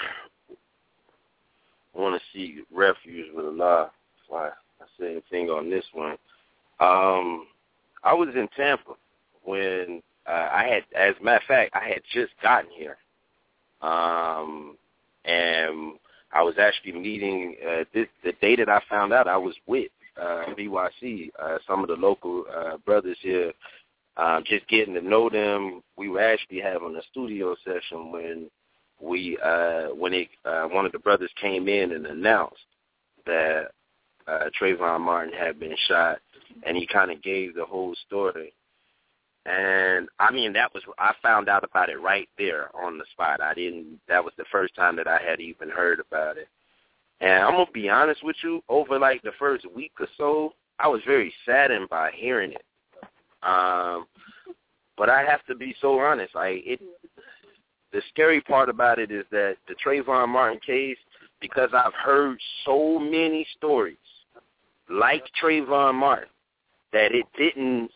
Speaker 4: I want to see refuge with Allah. Why I say anything on this one. Um, I was in Tampa when uh, I had, as a matter of fact, I had just gotten here, um, and I was actually meeting uh, this, the day that I found out I was with uh, B Y C, uh, some of the local uh, brothers here. Um, just getting to know them. We were actually having a studio session when we uh, when it, uh, one of the brothers came in and announced that uh, Trayvon Martin had been shot, and he kind of gave the whole story. And I mean, that was I found out about it right there on the spot. I didn't. That was the first time that I had even heard about it. And I'm gonna be honest with you. Over like the first week or so, I was very saddened by hearing it. Um, but I have to be so honest. Like it, the scary part about it is that the Trayvon Martin case, because I've heard so many stories like Trayvon Martin, that it didn't.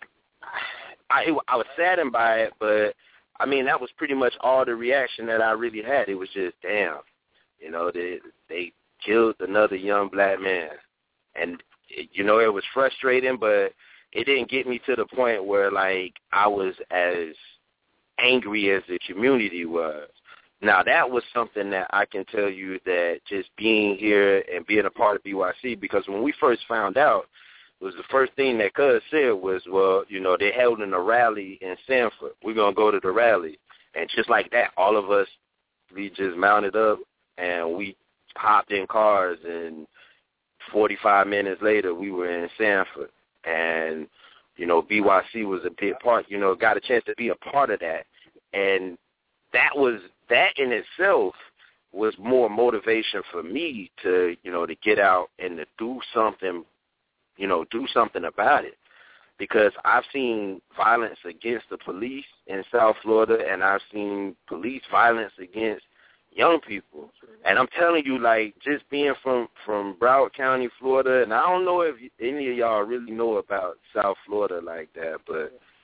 Speaker 4: I it, I was saddened by it, but I mean that was pretty much all the reaction that I really had. It was just damn, you know, they they killed another young black man, and it, you know it was frustrating, but it didn't get me to the point where, like, I was as angry as the community was. Now, that was something that I can tell you that just being here and being a part of B Y C, because when we first found out, it was the first thing that Cuz said was, well, you know, they held in a rally in Sanford. We're going to go to the rally. And just like that, all of us, we just mounted up and we hopped in cars, and forty-five minutes later, we were in Sanford. And, you know, B Y C was a big part, you know, got a chance to be a part of that. And that was, that in itself was more motivation for me to, you know, to get out and to do something, you know, do something about it. Because I've seen violence against the police in South Florida, and I've seen police violence against young people. And I'm telling you, like, just being from, from Broward County, Florida, and I don't know if any of y'all really know about South Florida like that, but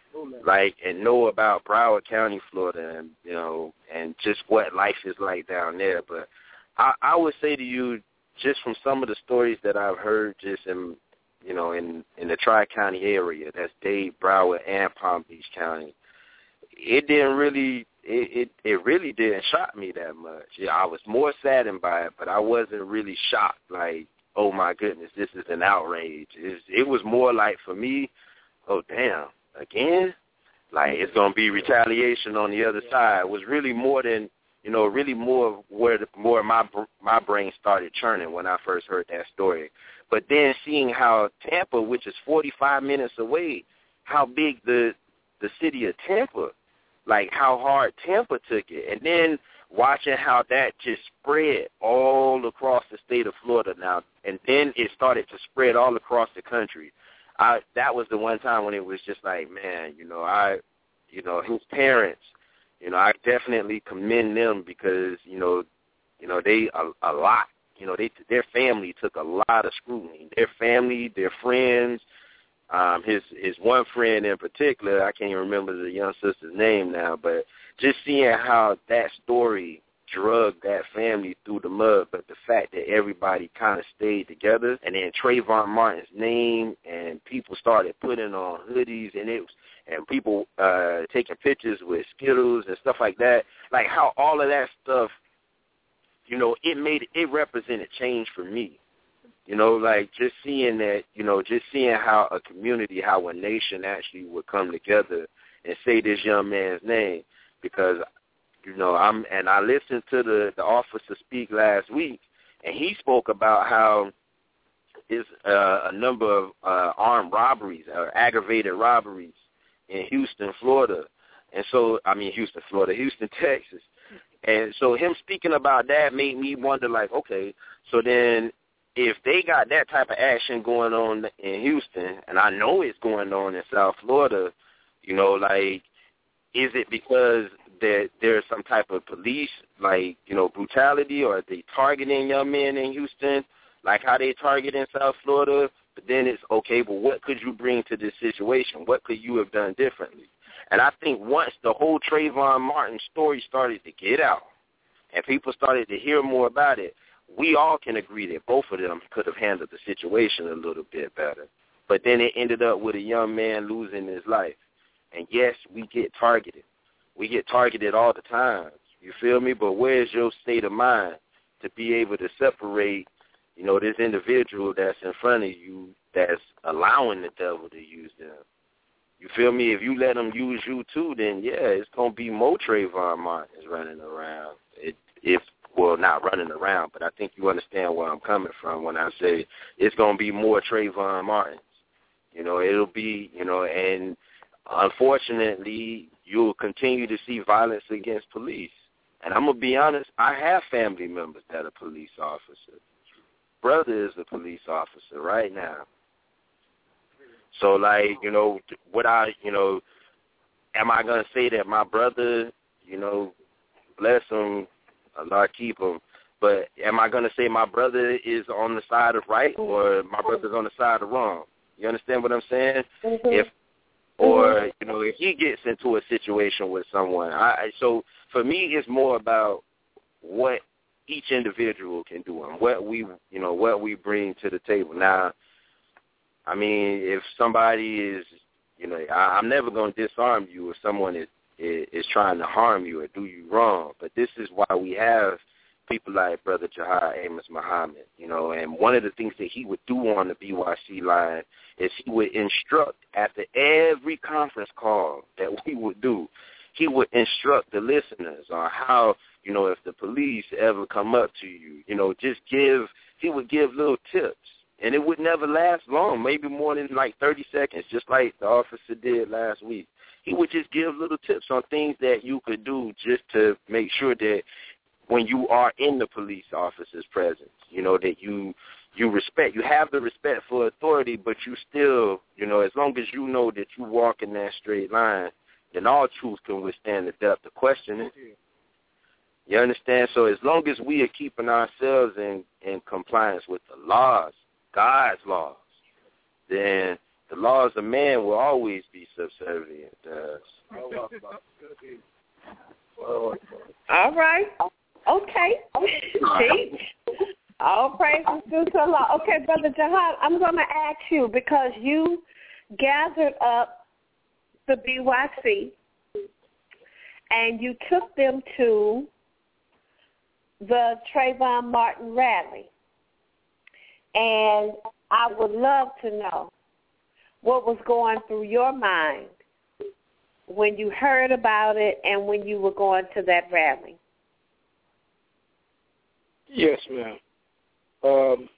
Speaker 4: like, and know about Broward County, Florida, and, you know, and just what life is like down there. But I, I would say to you, just from some of the stories that I've heard just in, you know, in, in the Tri-County area, that's Dade, Broward, and Palm Beach County, it didn't really, it, it, it really didn't shock me that much. Yeah, I was more saddened by it, but I wasn't really shocked, like, oh, my goodness, this is an outrage. It, it was more like, for me, oh, damn, again? Like, it's going to be retaliation on the other side. It was really more than, you know, really more where the, more my my brain started churning when I first heard that story. But then seeing how Tampa, which is forty-five minutes away, how big the the city of Tampa, like how hard Tampa took it. And then watching how that just spread all across the state of Florida now. And then it started to spread all across the country. I, that was the one time when it was just like, man, you know, I, you know, his parents, you know, I definitely commend them because, you know, you know, they, a, a lot, you know, they, their family took a lot of scrutiny. Their family, their friends, um, his, his one friend in particular, I can't even remember the young sister's name now, but just seeing how that story drug that family through the mud, but the fact that everybody kind of stayed together, and then Trayvon Martin's name, and people started putting on hoodies, and it was, and people uh, taking pictures with Skittles and stuff like that, like how all of that stuff, you know, it made, it represented change for me. You know, like just seeing that, you know, just seeing how a community, how a nation actually would come together and say this young man's name, because you know, I'm and I listened to the, the officer speak last week, and he spoke about how there's uh, a number of uh, armed robberies or aggravated robberies in Houston, Florida. And so, I mean, Houston, Florida, Houston, Texas. And so him speaking about that made me wonder, like, okay, so then if they got that type of action going on in Houston, and I know it's going on in South Florida, you know, like, is it because that there's some type of police, like, you know, brutality, or are they targeting young men in Houston, like how they target in South Florida? But then it's, okay, but what could you bring to this situation? What could you have done differently? And I think once the whole Trayvon Martin story started to get out and people started to hear more about it, we all can agree that both of them could have handled the situation a little bit better. But then it ended up with a young man losing his life. And, yes, we get targeted. We get targeted all the time. You feel me? But where's your state of mind to be able to separate, you know, this individual that's in front of you that's allowing the devil to use them? You feel me? If you let them use you too, then, yeah, it's going to be more Trayvon Martins running around. It, if, well, not running around, but I think you understand where I'm coming from when I say it's going to be more Trayvon Martins. You know, it'll be, you know, and unfortunately, you'll continue to see violence against police. And I'm going to be honest, I have family members that are police officers. Brother is a police officer right now. So, like, you know, what I, you know, am I going to say that my brother, you know, bless him, Allah keep him, but am I going to say my brother is on the side of right or my brother's on the side of wrong? You understand what I'm saying? Mm-hmm. If Or, you know, if he gets into a situation with someone. I, so for me, it's more about what each individual can do and what we, you know, what we bring to the table. Now, I mean, if somebody is, you know, I, I'm never going to disarm you if someone is, is, is trying to harm you or do you wrong. But this is why we have people like Brother Jihad Amos Muhammad, you know, and one of the things that he would do on the B Y C line is he would instruct after every conference call that we would do, he would instruct the listeners on how, you know, if the police ever come up to you, you know, just give, he would give little tips. And it would never last long, maybe more than like thirty seconds, just like the officer did last week. He would just give little tips on things that you could do just to make sure that when you are in the police officer's presence, you know, that you you respect, you have the respect for authority, but you still, you know, as long as you know that you walk in that straight line, then all truth can withstand the depth of questioning. You understand? So as long as we are keeping ourselves in, in compliance with the laws, God's laws, then the laws of man will always be subservient to us.
Speaker 2: All right. Okay. See? All praises due to Allah. Okay, Brother Jihad, I'm going to ask you, because you gathered up the B Y C and you took them to the Trayvon Martin rally. And I would love to know what was going through your mind when you heard about it and when you were going to that rally.
Speaker 3: Yes, ma'am. Um,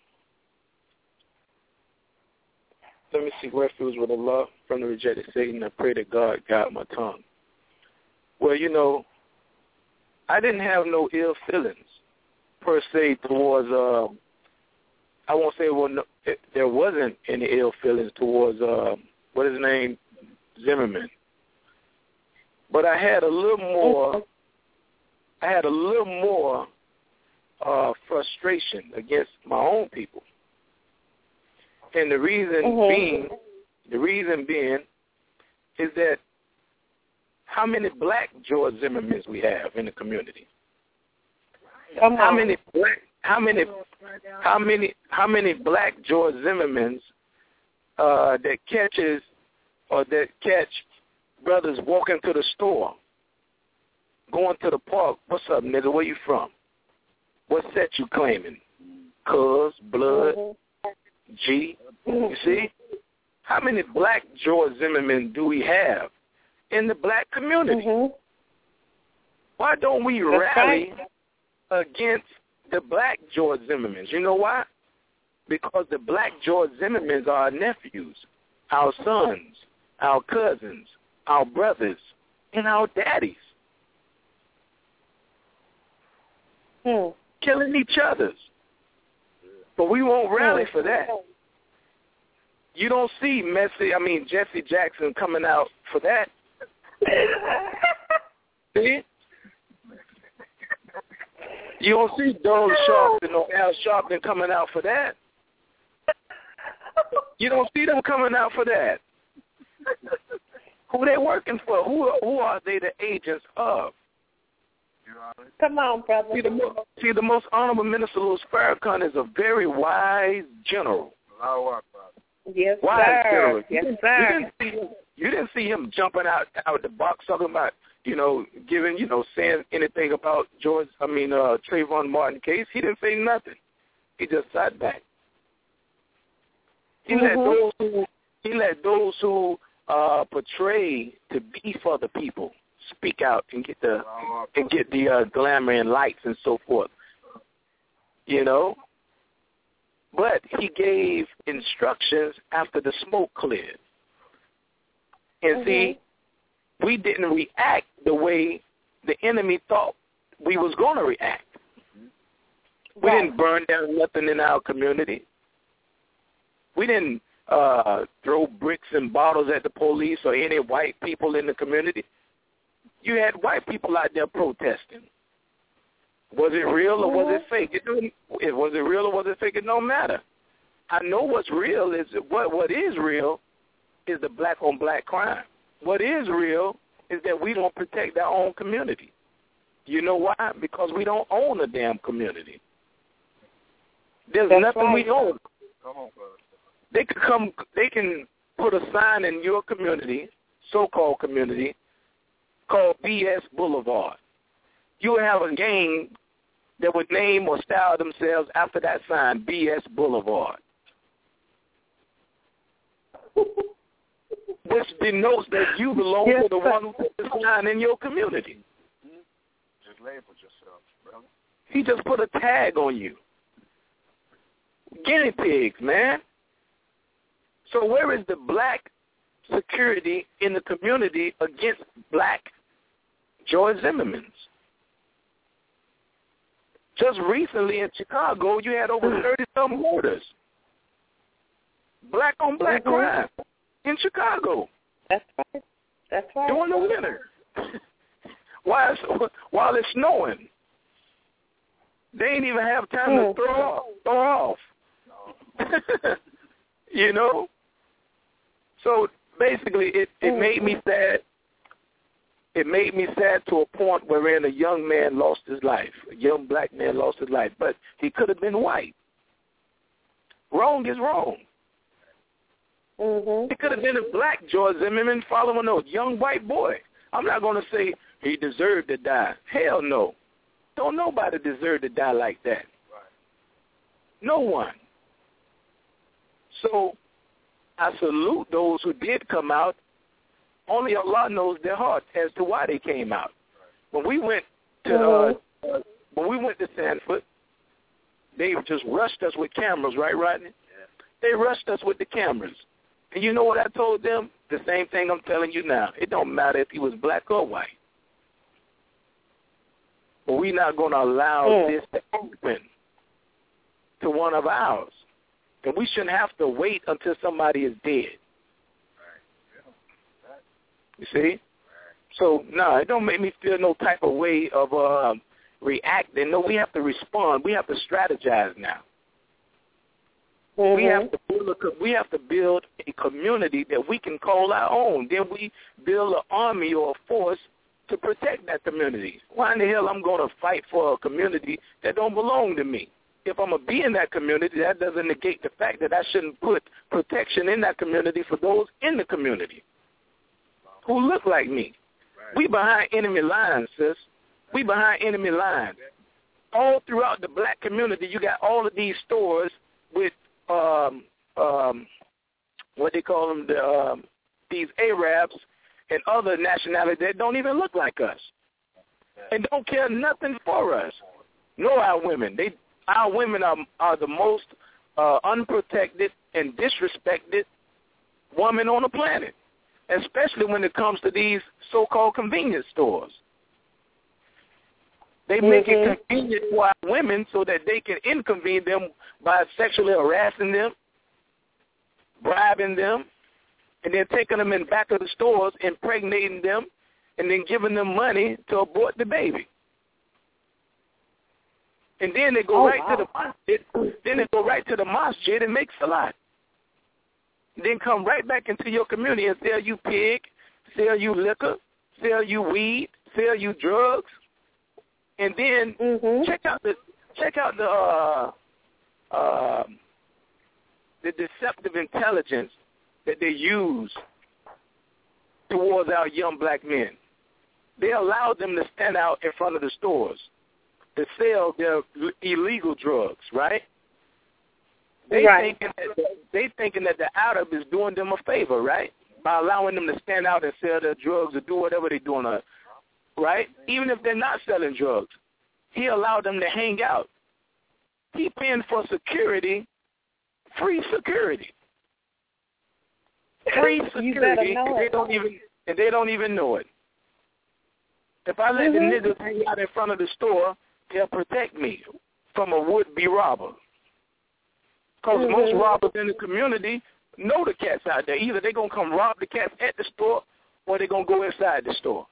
Speaker 3: let me seek refuge with Allah from the rejected Satan. I pray that God guide my tongue. Well, you know, I didn't have no ill feelings per se towards. Uh, I won't say well, no, it, there wasn't any ill feelings towards uh, what is his name, Zimmerman. But I had a little more. I had a little more. Uh, frustration against my own people, and the reason mm-hmm. being, the reason being, is that how many black George Zimmermans we have in the community?
Speaker 2: Come
Speaker 3: how
Speaker 2: on.
Speaker 3: many black? How many? How many? How many black George Zimmermans uh, that catches or that catch brothers walking to the store, going to the park? What's up, nigga? Where you from? What set you claiming? Cuz, blood, mm-hmm. G. You see? How many black George Zimmerman do we have in the black community?
Speaker 2: Mm-hmm.
Speaker 3: Why don't we
Speaker 2: That's
Speaker 3: rally
Speaker 2: right.
Speaker 3: against the black George Zimmermans? You know why? Because the black George Zimmermans are our nephews, our sons, our cousins, our brothers, and our daddies.
Speaker 2: Hmm.
Speaker 3: Killing each other's. But we won't rally for that. You don't see Messi, I mean Jesse Jackson coming out for that. See? You don't see Donald Sharpton or Al Sharpton coming out for that. You don't see them coming out for that. Who they working for? Who who are they the agents of?
Speaker 2: Come on, brother.
Speaker 3: See, the, most, see, the most honorable Minister Louis Farrakhan is a very wise general.
Speaker 2: Yes,
Speaker 3: wise
Speaker 2: sir.
Speaker 3: General.
Speaker 2: Yes,
Speaker 3: you,
Speaker 2: sir.
Speaker 3: You didn't, see him, you didn't see him jumping out out the box talking about, you know, giving, you know, saying anything about George, I mean, uh, Trayvon Martin case. He didn't say nothing. He just sat back. He mm-hmm. let those who he let those who uh, portray to be for the people speak out and get the and get the uh, glamour and lights and so forth, you know. But he gave instructions after the smoke cleared, and mm-hmm. see, we didn't react the way the enemy thought we was going to react. We
Speaker 2: right.
Speaker 3: didn't burn down nothing in our community. We didn't uh, throw bricks and bottles at the police or any white people in the community. You had white people out there protesting. Was it real or was it fake? It didn't, it was it real or was it fake? It don't matter. I know what's real is what what is real is the black on black crime. What is real is that we don't protect our own community. You know why? Because we don't own a damn community. There's
Speaker 2: That's
Speaker 3: nothing
Speaker 2: right.
Speaker 3: we own. They could come. They can put a sign in your community, so-called community, called B S Boulevard. You would have a gang that would name or style themselves after that sign, B S Boulevard. Which denotes that you belong
Speaker 2: yes,
Speaker 3: to the one who put the sign in your community.
Speaker 5: Just labeled yourself, brother.
Speaker 3: He just put a tag on you. Guinea pigs, man. So where is the black security in the community against black George Zimmermans? Just recently in Chicago, you had over thirty-some murders. Black on black
Speaker 2: mm-hmm.
Speaker 3: crime in Chicago.
Speaker 2: That's right. That's right.
Speaker 3: During the winter. while, it's, while it's snowing. They ain't even have time mm. to throw off. Throw off. You know?
Speaker 5: So basically, it, it made me sad. It made me sad to a point wherein a young man lost his life. A young black man lost his life. But he could have been white. Wrong is wrong.
Speaker 2: Mm-hmm.
Speaker 5: It could have been a black George Zimmerman following a young white boy. I'm not going to say he deserved to die. Hell no. Don't nobody deserve to die like that. No one. So I salute those who did come out. Only Allah knows their heart as to why they came out. When we went to uh, uh, when we went to Sanford, they just rushed us with cameras, right, Rodney? They rushed us with the cameras. And you know what I told them? The same thing I'm telling you now. It don't matter if he was black or white. But we're not going to allow mm. this to happen to one of ours. And we shouldn't have to wait until somebody is dead. You see? So, no, it don't make me feel no type of way of uh, reacting. No, we have to respond. We have to strategize now. Mm-hmm. We have to build a, we have to build a community that we can call our own. Then we build an army or a force to protect that community. Why in the hell I'm going to fight for a community that don't belong to me? If I'm going to be in that community, that doesn't negate the fact that I shouldn't put protection in that community for those in the community who look like me. Right. We behind enemy lines, sis. We behind enemy lines. All throughout the black community, you got all of these stores with um, um, what they call them, the, um, these Arabs and other nationalities that don't even look like us and don't care nothing for us, nor our women. They, our women are, are the most uh, unprotected and disrespected woman on the planet, especially when it comes to these so-called convenience stores. They mm-hmm. make it convenient for our women so that they can inconvene them by sexually harassing them, bribing them, and then taking them in back of the stores, impregnating them, and then giving them money to abort the baby. And then they go oh, right wow. to the masjid. Then they go right to the masjid and make salat. Then come right back into your community and sell you pig, sell you liquor, sell you weed, sell you drugs, and then mm-hmm. check out the check out the uh, uh, the deceptive intelligence that they use towards our young black men. They allow them to stand out in front of the stores to sell their illegal drugs, right? They
Speaker 2: right.
Speaker 5: thinking that they thinking that the Arab is doing them a favor, right? By allowing them to stand out and sell their drugs or do whatever they're doing, uh, right? Even if they're not selling drugs, he allowed them to hang out. He paying for security, free security, free security, and they don't even and they don't even know it. If I let mm-hmm. the niggas hang out in front of the store, they'll protect me from a would-be robber. Because mm-hmm. most robbers in the community know the cats out there. Either they're going to come rob the cats at the store or they're going to go inside the store.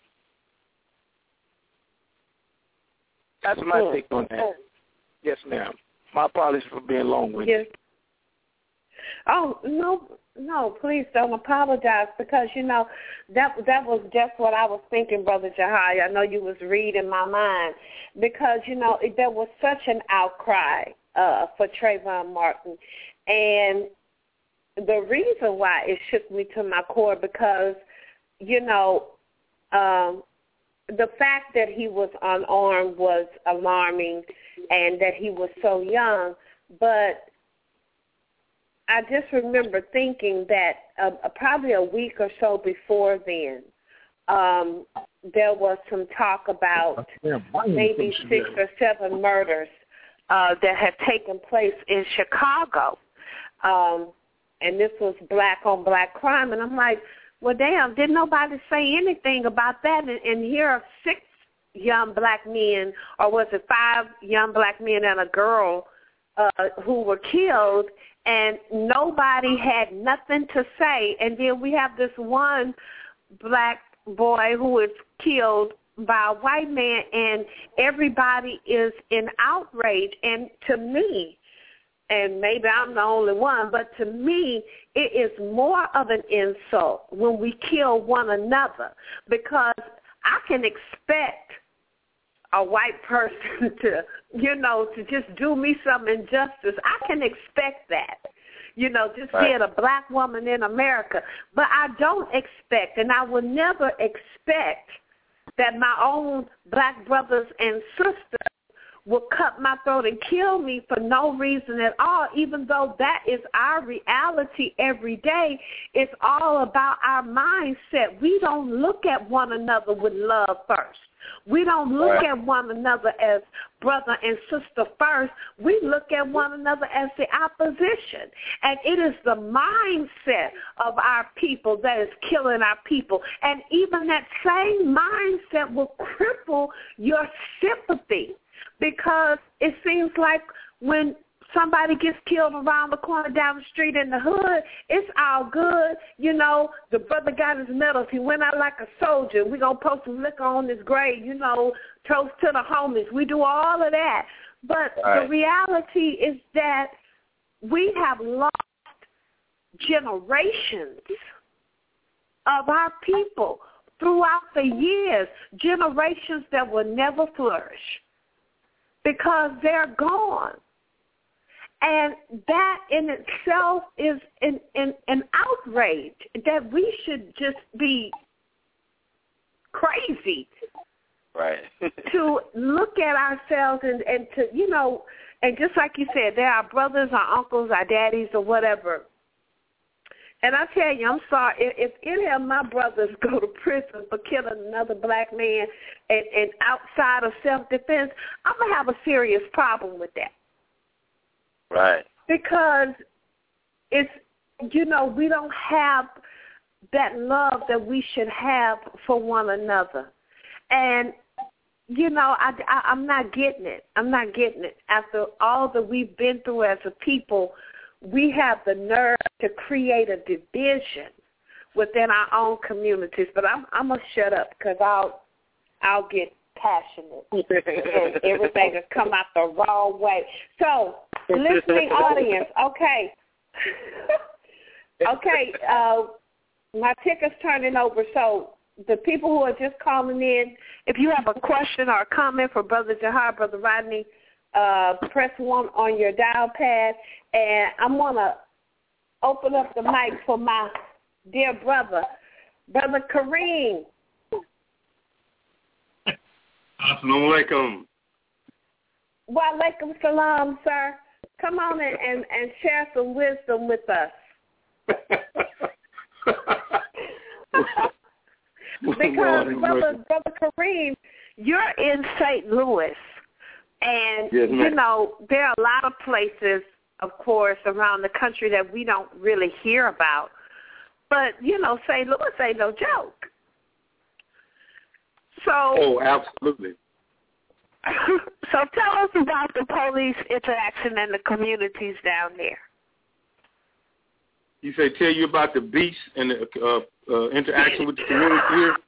Speaker 5: That's my mm-hmm. take on that. Yes, ma'am. My apologies for being long-winded.
Speaker 2: Yes. Oh, no, no, please don't apologize because, you know, that that was just what I was thinking, Brother Jahai. I know you was reading my mind because, you know, it, there was such an outcry uh, for Trayvon Martin. And the reason why it shook me to my core because, you know, um, the fact that he was unarmed was alarming and that he was so young, but I just remember thinking that uh, probably a week or so before then, um, there was some talk about maybe six or seven murders uh, that had taken place in Chicago. Um, and this was black-on-black crime. And I'm like, well, damn, didn't nobody say anything about that? And, and here are six young black men, or was it five young black men and a girl uh, who were killed, and nobody had nothing to say. And then we have this one black boy who is killed by a white man, and everybody is in outrage. And to me, and maybe I'm the only one, but to me, it is more of an insult when we kill one another, because I can expect a white person to, you know, to just do me some injustice. I can expect that, you know, just
Speaker 4: right.
Speaker 2: being a black woman in America. But I don't expect, and I will never expect that my own black brothers and sisters will cut my throat and kill me for no reason at all, even though that is our reality every day. It's all about our mindset. We don't look at one another with love first. We don't look
Speaker 4: right.
Speaker 2: at one another as brother and sister first. We look at one another as the opposition. And it is the mindset of our people that is killing our people. And even that same mindset will cripple your sympathy, because it seems like when somebody gets killed around the corner down the street in the hood, it's all good. You know, the brother got his medals. He went out like a soldier. We're going to post some liquor on his grave, you know, toast to the homeless. We do all of that. But right. the reality is that we have lost generations of our people throughout the years, generations that will never flourish, because they're gone. And that in itself is an, an, an outrage that we should just be crazy
Speaker 4: right.
Speaker 2: to look at ourselves and, and to, you know, and just like you said, they're our brothers, our uncles, our daddies, or whatever. And I tell you, I'm sorry, if, if any of my brothers go to prison for killing another black man and, and outside of self-defense, I'm going to have a serious problem with that.
Speaker 4: Right.
Speaker 2: Because it's, you know, we don't have that love that we should have for one another. And, you know, I, I, I'm not getting it. I'm not getting it. After all that we've been through as a people, we have the nerve to create a division within our own communities. But I'm, I'm going to shut up, because I'll, I'll get passionate and everything will come out the wrong way. So, listening audience, okay. okay, uh, my ticker's turning over. So the people who are just calling in, if you have a question or a comment for Brother Jihad, Brother Rodney, uh, press one on your dial pad. And I'm going to open up the mic for my dear brother, Brother Kareem.
Speaker 6: Assalamu alaikum.
Speaker 2: Wa alaikum salam, sir. Come on in and, and share some wisdom with us. Because, brother, brother Kareem, you're in Saint Louis. And,
Speaker 6: yes,
Speaker 2: you know, there are a lot of places, of course, around the country that we don't really hear about. But, you know, Saint Louis ain't no joke. So,
Speaker 6: oh, absolutely.
Speaker 2: So tell us about the police interaction in the communities down there.
Speaker 6: You say tell you about the beast and the uh, uh, interaction with the community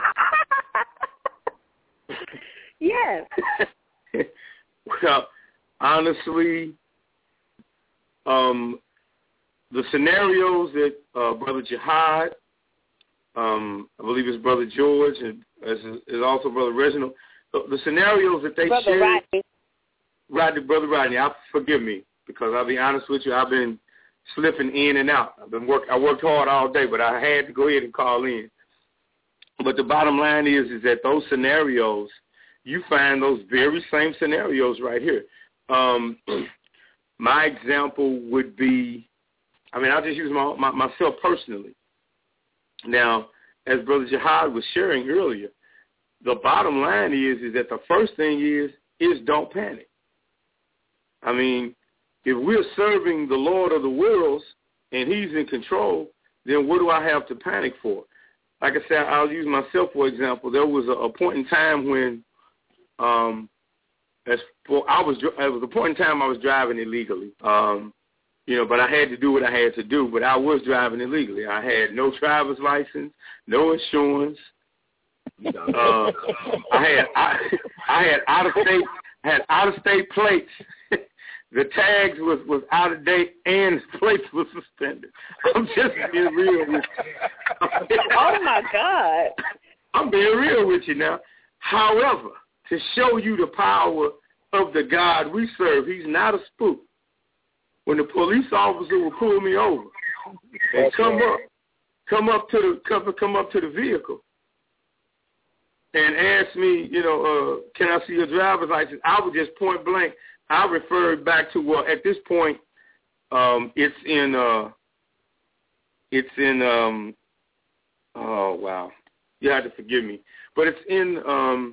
Speaker 2: here?
Speaker 6: Yes. Well, honestly, um, the scenarios that uh, Brother Jihad, um, I believe it's Brother George, and as is also Brother Reginald, the, the scenarios that they
Speaker 2: Brother
Speaker 6: shared.
Speaker 2: Rodney.
Speaker 6: Rodney, Brother Rodney, I, forgive me, because I'll be honest with you, I've been slipping in and out. I've been work. I worked hard all day, but I had to go ahead and call in. But the bottom line is, is that those scenarios, you find those very same scenarios right here. Um, my example would be, I mean, I'll just use my, my, myself personally. Now, as Brother Jihad was sharing earlier, the bottom line is, is that the first thing is, is don't panic. I mean, if we're serving the Lord of the worlds and he's in control, then what do I have to panic for? Like I said, I'll use myself for example. There was a, a point in time when, um, as for I was, it was a point in time I was driving illegally. Um, you know, but I had to do what I had to do. But I was driving illegally. I had no driver's license, no insurance. Uh, I had I, I had out of state had out of state plates the tags was, was out of date, and his plates was suspended. I'm just being real with you.
Speaker 2: Oh, my God.
Speaker 6: I'm being real with you now. However, to show you the power of the God we serve, he's not a spook. When the police officer will pull me over and come up, come up to the come, come up to the vehicle and ask me, you know, uh, can I see your driver's license? I would just point blank. I referred back to, well, at this point, um, it's in, uh, it's in, um, oh, wow. You have to forgive me. But it's in, um,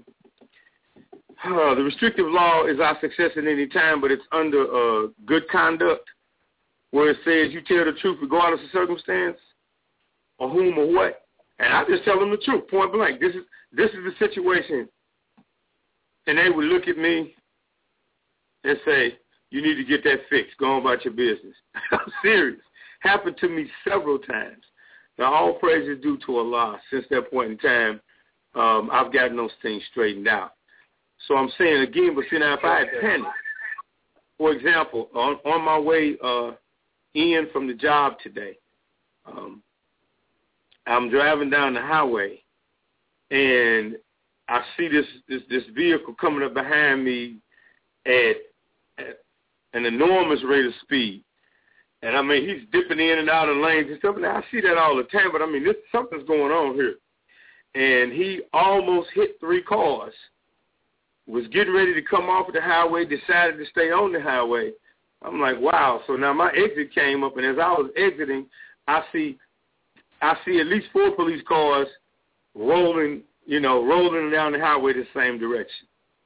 Speaker 6: uh, the restrictive law is our success at any time, but it's under uh, good conduct, where it says you tell the truth regardless of circumstance, or whom or what. And I just tell them the truth, point blank. This is, this is the situation. And they would look at me and say, you need to get that fixed. Go on about your business. I'm serious. Happened to me several times. Now, all praise is due to Allah. Since that point in time, um, I've gotten those things straightened out. So I'm saying again, but see, now if I had panicked, for example, on, on my way uh, in from the job today, um, I'm driving down the highway, and I see this, this, this vehicle coming up behind me at, at an enormous rate of speed. And, I mean, he's dipping in and out of lanes and stuff. And I see that all the time, but, I mean, this, something's going on here. And he almost hit three cars, was getting ready to come off of the highway, decided to stay on the highway. I'm like, wow. So now my exit came up, and as I was exiting, I see I see at least four police cars rolling, you know, rolling down the highway the same direction.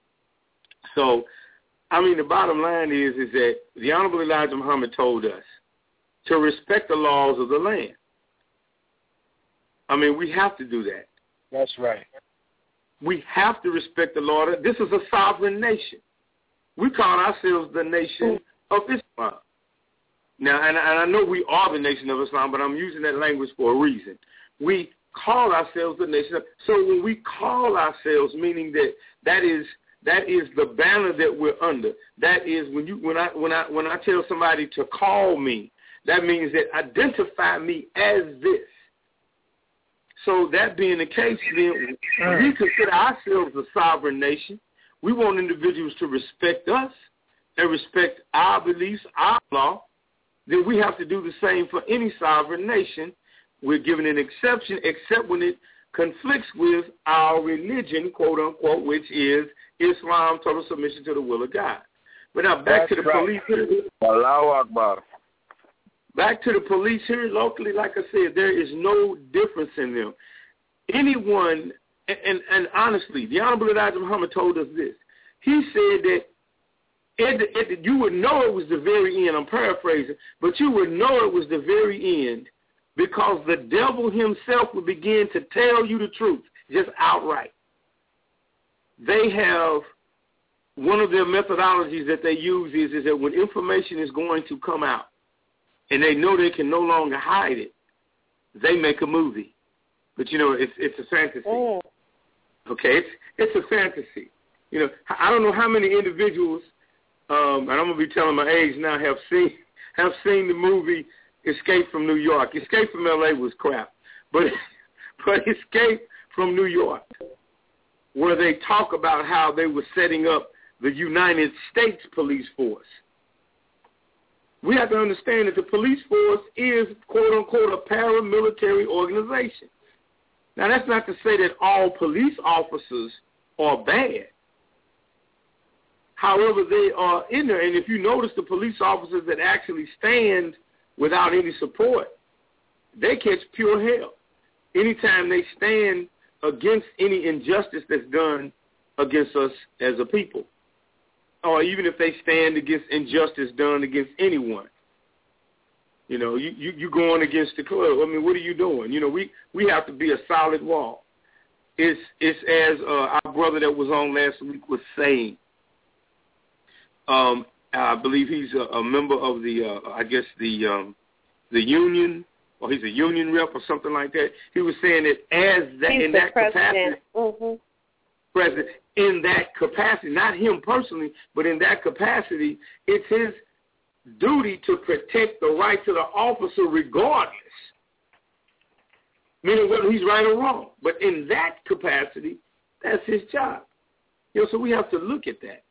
Speaker 6: So, I mean, the bottom line is, is that the Honorable Elijah Muhammad told us to respect the laws of the land. I mean, we have to do that.
Speaker 3: That's right.
Speaker 6: We have to respect the law. This is a sovereign nation. We call ourselves the nation of Islam. Now, and, and I know we are the nation of Islam, but I'm using that language for a reason. We call ourselves the nation of, so when we call ourselves, meaning that that is that is the banner that we're under. That is when you when I when I when I tell somebody to call me, that means that identify me as this. So that being the case, then we consider ourselves a sovereign nation. We want individuals to respect us and respect our beliefs, our law. Then we have to do the same for any sovereign nation. We're given an exception, except when it conflicts with our religion, quote unquote, which is Islam, total submission to the will of God. But now back
Speaker 3: That's
Speaker 6: to the
Speaker 3: right.
Speaker 6: police here.
Speaker 5: Allahu Akbar.
Speaker 6: Back to the police here locally, like I said, there is no difference in them. Anyone, and, and, and honestly, the Honorable Elijah Muhammad told us this. He said that At the, at the, you would know it was the very end. I'm paraphrasing, but you would know it was the very end because the devil himself would begin to tell you the truth, just outright. They have, one of their methodologies that they use is, is that when information is going to come out and they know they can no longer hide it, they make a movie. But, you know, it's it's a fantasy.
Speaker 2: Mm.
Speaker 6: Okay, it's it's a fantasy. You know, I don't know how many individuals, Um, and I'm gonna be telling my age now, have seen have seen the movie Escape from New York. Escape from L A was crap, but but Escape from New York, where they talk about how they were setting up the United States Police Force. We have to understand that the police force is, quote unquote, a paramilitary organization. Now, that's not to say that all police officers are bad. However, they are in there. And if you notice the police officers that actually stand without any support, they catch pure hell. Anytime they stand against any injustice that's done against us as a people, or even if they stand against injustice done against anyone. You know, you, you, you going against the club. I mean, what are you doing? You know, we, we have to be a solid wall. It's, it's as uh, our brother that was on last week was saying. Um, I believe he's a, a member of the, uh, I guess, the um, the union, or he's a union rep or something like that. He was saying that as that
Speaker 2: he's
Speaker 6: in
Speaker 2: the
Speaker 6: that
Speaker 2: president.
Speaker 6: capacity,
Speaker 2: Mm-hmm.
Speaker 6: president in that capacity, not him personally, but in that capacity, it's his duty to protect the rights of the officer regardless, meaning whether he's right or wrong. But in that capacity, that's his job. You know, so we have to look at that.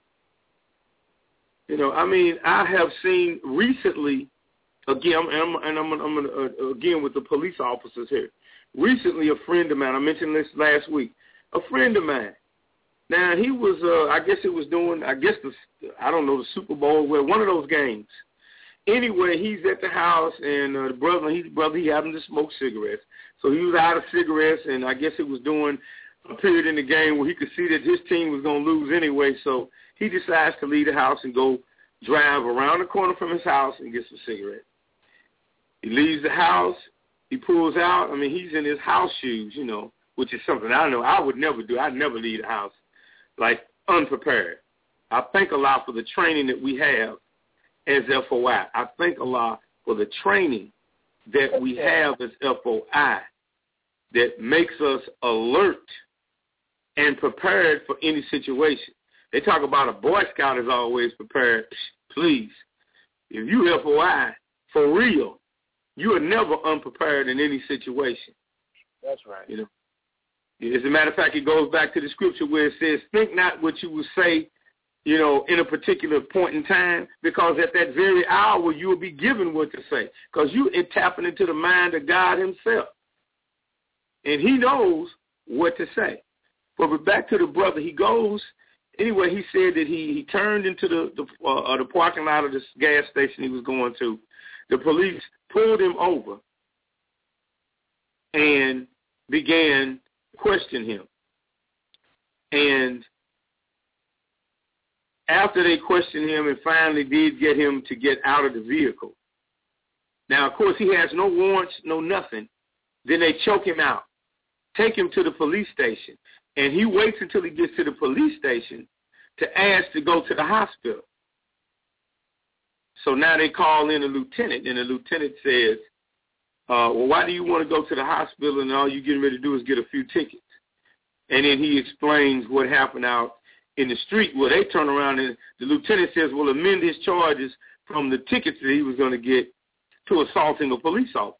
Speaker 6: You know, I mean, I have seen recently, again, and I'm, and I'm, I'm uh, again with the police officers here. Recently, a friend of mine, I mentioned this last week, a friend of mine. Now, he was, uh, I guess it was doing, I guess, the, I don't know, the Super Bowl, well, one of those games. Anyway, he's at the house, and uh, the brother, he, brother, he happened to smoke cigarettes. So he was out of cigarettes, and I guess it was during a period in the game where he could see that his team was going to lose anyway. So he decides to leave the house and go drive around the corner from his house and get some cigarettes. He leaves the house. He pulls out. I mean, he's in his house shoes, you know, which is something I know I would never do. I'd never leave the house, like, unprepared. I thank Allah for the training that we have as F O I. I thank Allah for the training that we have as F O I that makes us alert and prepared for any situation. They talk about a Boy Scout is always prepared. Please, if you F O I, for real, you are never unprepared in any situation.
Speaker 3: That's right.
Speaker 6: You know, as a matter of fact, it goes back to the scripture where it says, think not what you will say, you know, in a particular point in time, because at that very hour you will be given what to say, because you are tapping into the mind of God himself. And he knows what to say. But back to the brother, he goes, anyway, he said that he, he turned into the, the, uh, the parking lot of this gas station he was going to. The police pulled him over and began questioning him. And after they questioned him and finally did get him to get out of the vehicle. Now, of course, he has no warrants, no nothing. Then they choke him out, take him to the police station, and he waits until he gets to the police station to ask to go to the hospital. So now they call in a lieutenant, and the lieutenant says, uh, well, why do you want to go to the hospital and all you're getting ready to do is get a few tickets? And then he explains what happened out in the street where they turn around and the lieutenant says, well, amend his charges from the tickets that he was going to get to assaulting a police officer.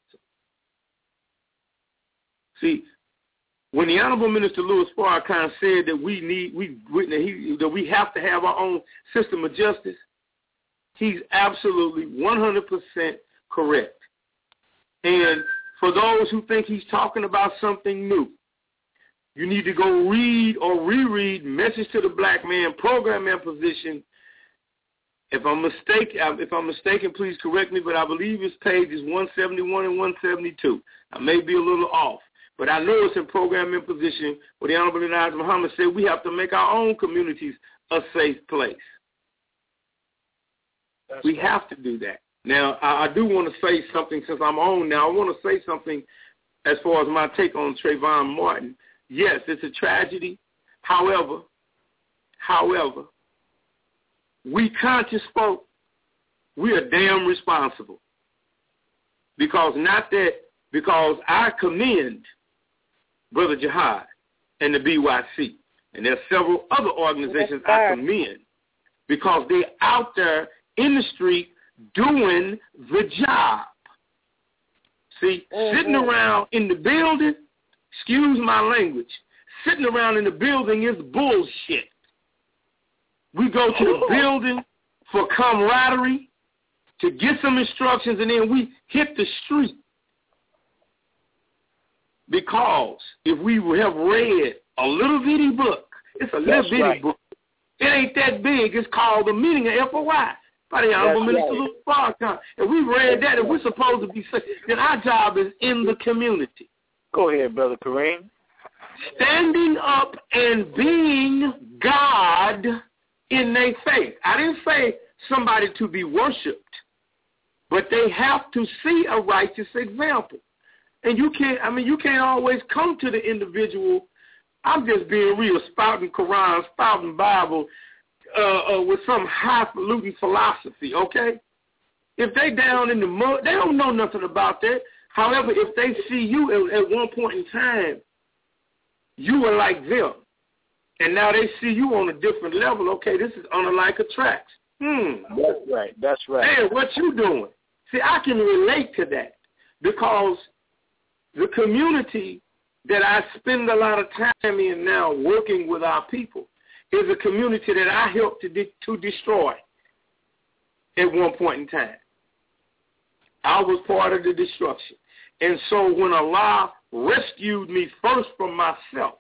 Speaker 6: See, when the Honorable Minister Louis Farrakhan said that we need, we, we that we have to have our own system of justice, he's absolutely one hundred percent correct. And for those who think he's talking about something new, you need to go read or reread Message to the Black Man, Program and Position. If I'm mistaken, if I'm mistaken, please correct me, but I believe his page is one seventy-one and one seventy-two. I may be a little off, but I know it's in Program and Position where the Honorable Elijah Muhammad said we have to make our own communities a safe place. That's we right. have to do that. Now, I, I do want to say something since I'm on now. I want to say something as far as my take on Trayvon Martin. Yes, it's a tragedy. However, however, we conscious folk, we are damn responsible. Because not that, because I commend Brother Jihad and the B Y C, and there are several other organizations yes, I commend, because they're out there in the street doing the job. See, mm-hmm. sitting around in the building, excuse my language, sitting around in the building is bullshit. We go to the building for camaraderie, to get some instructions, and then we hit the street. Because if we have read a little bitty book, it's a little That's bitty right. book. It ain't that big. It's called The Meaning of F O I by the Honorable Minister Louis Farrakhan. If we read that, and we're supposed to be safe, then our job is in the community.
Speaker 3: Go ahead, Brother Kareem.
Speaker 6: Standing up and being God in their faith. I didn't say somebody to be worshipped, but they have to see a righteous example. And you can't, I mean, you can't always come to the individual, I'm just being real, spouting Quran, spouting Bible, uh, uh, with some highfalutin philosophy, okay? If they down in the mud, they don't know nothing about that. However, if they see you at, at one point in time, you were like them. And now they see you on a different level. Okay, this is unlike attracts. Hmm.
Speaker 3: That's right. That's right.
Speaker 6: Hey, what you doing? See, I can relate to that because the community that I spend a lot of time in now working with our people is a community that I helped to, de- to destroy at one point in time. I was part of the destruction. And so when Allah rescued me first from myself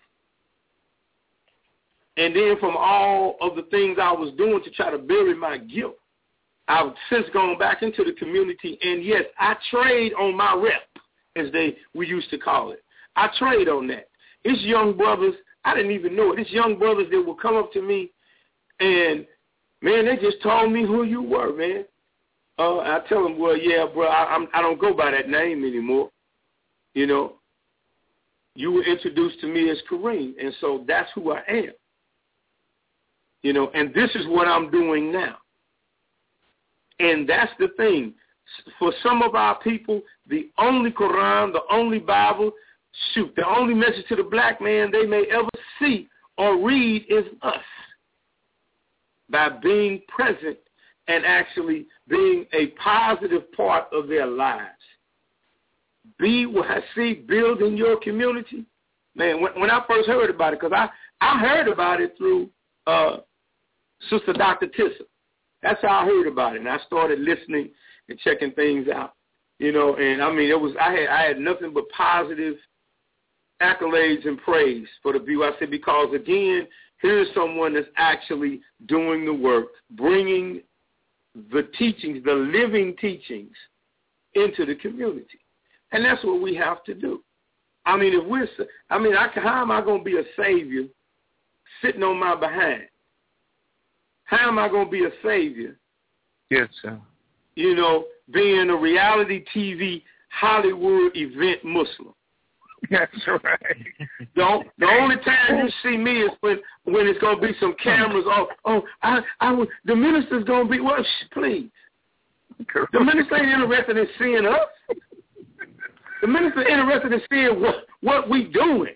Speaker 6: and then from all of the things I was doing to try to bury my guilt, I've since gone back into the community, and yes, I trade on my rep, as they we used to call it. I trade on that. It's young brothers, I didn't even know it. It's young brothers that will come up to me and, man, they just told me who you were, man. Uh, I tell them, well, yeah, bro, I, I'm, I don't go by that name anymore. You know, you were introduced to me as Kareem, and so that's who I am. You know, and this is what I'm doing now. And that's the thing. For some of our people, the only Quran, the only Bible, shoot, the only message to the black man they may ever see or read is us. By being present and actually being a positive part of their lives. Be what I see, build in your community. Man, when, when I first heard about it, because I, I heard about it through uh, Sister Doctor Tissa. That's how I heard about it, and I started listening and checking things out. You know, and I mean, it was I had I had nothing but positive accolades and praise for the view. I said, because again, here's someone that's actually doing the work, bringing the teachings, the living teachings, into the community. And that's what we have to do. I mean, if we're, I mean, I, how am I going to be a savior sitting on my behind? How am I going to be a savior?
Speaker 3: Yes, sir.
Speaker 6: You know, being a reality T V Hollywood event Muslim.
Speaker 3: That's right.
Speaker 6: The, the only time you see me is when when it's going to be some cameras. Oh, oh, I, I, the minister's going to be, well, sh- please. The minister ain't interested in seeing us. The minister interested in seeing what, what we doing.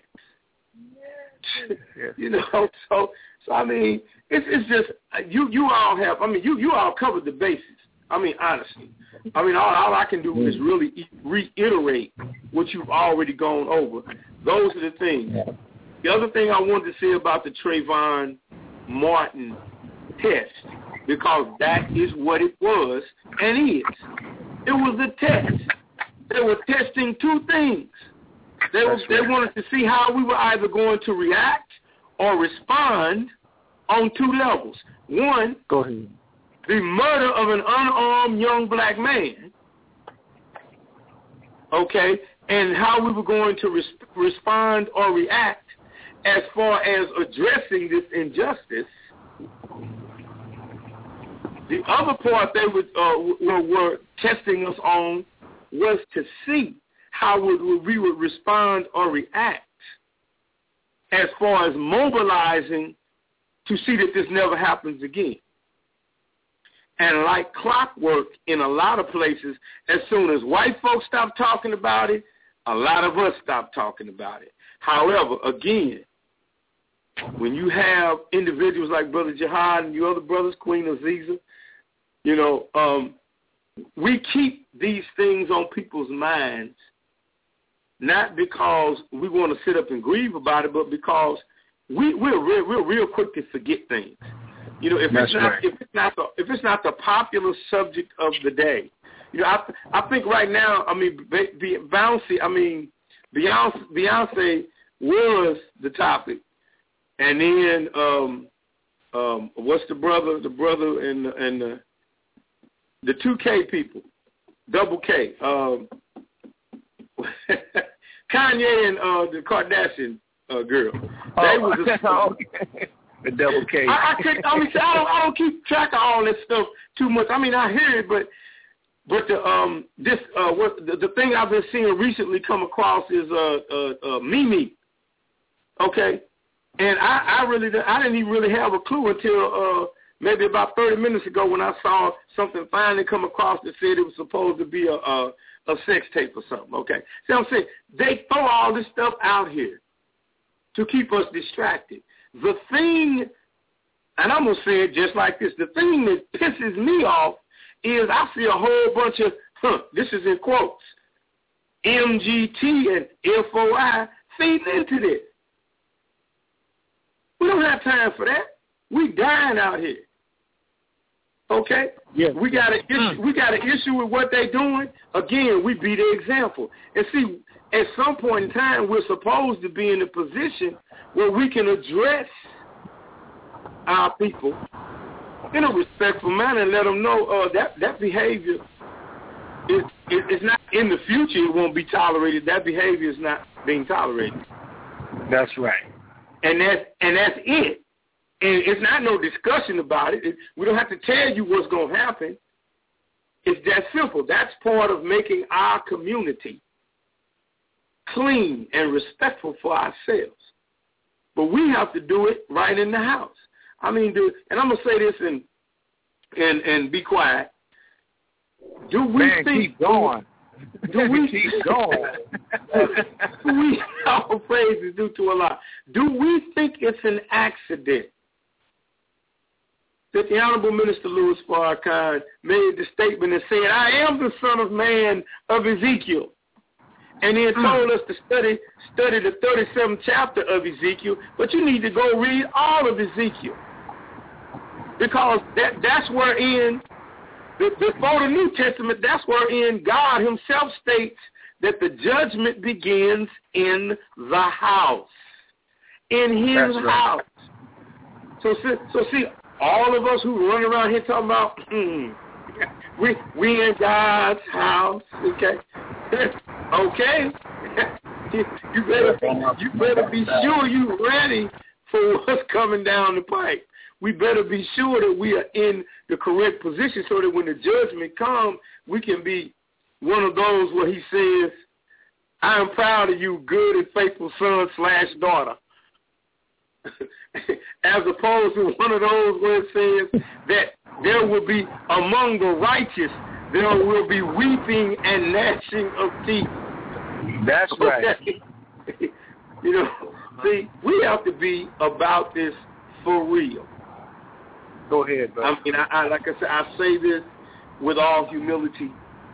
Speaker 3: Yes.
Speaker 6: You know, so, so I mean, it's it's just, you, you all have, I mean, you, you all covered the bases. I mean, honestly. I mean, all, all I can do is really reiterate what you've already gone over. Those are the things. The other thing I wanted to say about the Trayvon Martin test, because that is what it was and is. It was a test. They were testing two things. They, were, they wanted to see how we were either going to react or respond on two levels. One,
Speaker 3: go ahead.
Speaker 6: The murder of an unarmed young black man, okay, and how we were going to res- respond or react as far as addressing this injustice. The other part they would, uh, were, were testing us on was to see how we, we would respond or react as far as mobilizing to see that this never happens again. And like clockwork in a lot of places, as soon as white folks stop talking about it, a lot of us stop talking about it. However, again, when you have individuals like Brother Jihad and you other brothers, Queen Aziza, you know, um, we keep these things on people's minds, not because we want to sit up and grieve about it, but because we, we're, real, we're real quick to forget things. You know, if
Speaker 3: That's
Speaker 6: it's not
Speaker 3: right.
Speaker 6: if it's not the if it's not the popular subject of the day, you know, I I think right now, I mean, Beyonce, I mean, Beyonce, Beyonce was the topic, and then um, um, what's the brother, the brother and the, and the the two K people, double K, um, Kanye and uh, the Kardashian uh, girl,
Speaker 3: oh,
Speaker 6: they was a,
Speaker 3: the double K.
Speaker 6: I, I, can't, I mean, I don't, I don't keep track of all this stuff too much. I mean, I hear it, but but the um this uh what the, the thing I've been seeing recently come across is uh uh, uh Mimi, okay, and I, I really I didn't even really have a clue until uh maybe about thirty minutes ago when I saw something finally come across that said it was supposed to be a a, a sex tape or something. Okay, see what I'm saying? They throw all this stuff out here to keep us distracted. the thing, and I'm going to say it just like this, the thing that pisses me off is I see a whole bunch of, huh, this is in quotes, M G T and F O I feeding into this. We don't have time for that. We dying out here. Okay?
Speaker 3: Yes.
Speaker 6: We got an issue, we got an issue with what they're doing. Again, we be the example. And see, at some point in time, we're supposed to be in a position where we can address our people in a respectful manner and let them know uh, that that behavior is, is, is not in the future. It won't be tolerated. That behavior is not being tolerated.
Speaker 3: That's right.
Speaker 6: And that's, and that's it. And it's not no discussion about it. it. We don't have to tell you what's going to happen. It's that simple. That's part of making our community clean and respectful for ourselves. But we have to do it right in the house. I mean, do, and I'm going to say this and and and be quiet. Do we
Speaker 3: Man,
Speaker 6: think...
Speaker 3: keep going.
Speaker 6: Do we
Speaker 3: keep going?
Speaker 6: do we, our praise is due to Allah. Do we think it's an accident that the Honorable Minister Louis Farrakhan made the statement and said, I am the Son of Man of Ezekiel? And then told us to study study the thirty-seventh chapter of Ezekiel, but you need to go read all of Ezekiel. Because that that's wherein, before the New Testament, that's wherein God himself states that the judgment begins in the house. In his
Speaker 3: That's
Speaker 6: house.
Speaker 3: Right.
Speaker 6: So, so see, all of us who run around here talking about, hmm, we we in God's house, okay? Okay. you better you better be sure you're ready for what's coming down the pipe. We better be sure that we are in the correct position so that when the judgment comes, we can be one of those where he says, I am proud of you, good and faithful son slash daughter. As opposed to one of those where it says that there will be among the righteous, there will be weeping and gnashing of teeth.
Speaker 3: That's right.
Speaker 6: Okay? You know, see, we have to be about this for real.
Speaker 3: Go ahead, bro.
Speaker 6: I mean, I, I, like I said, I say this with all humility.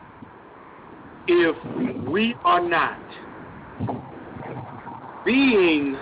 Speaker 6: If we are not being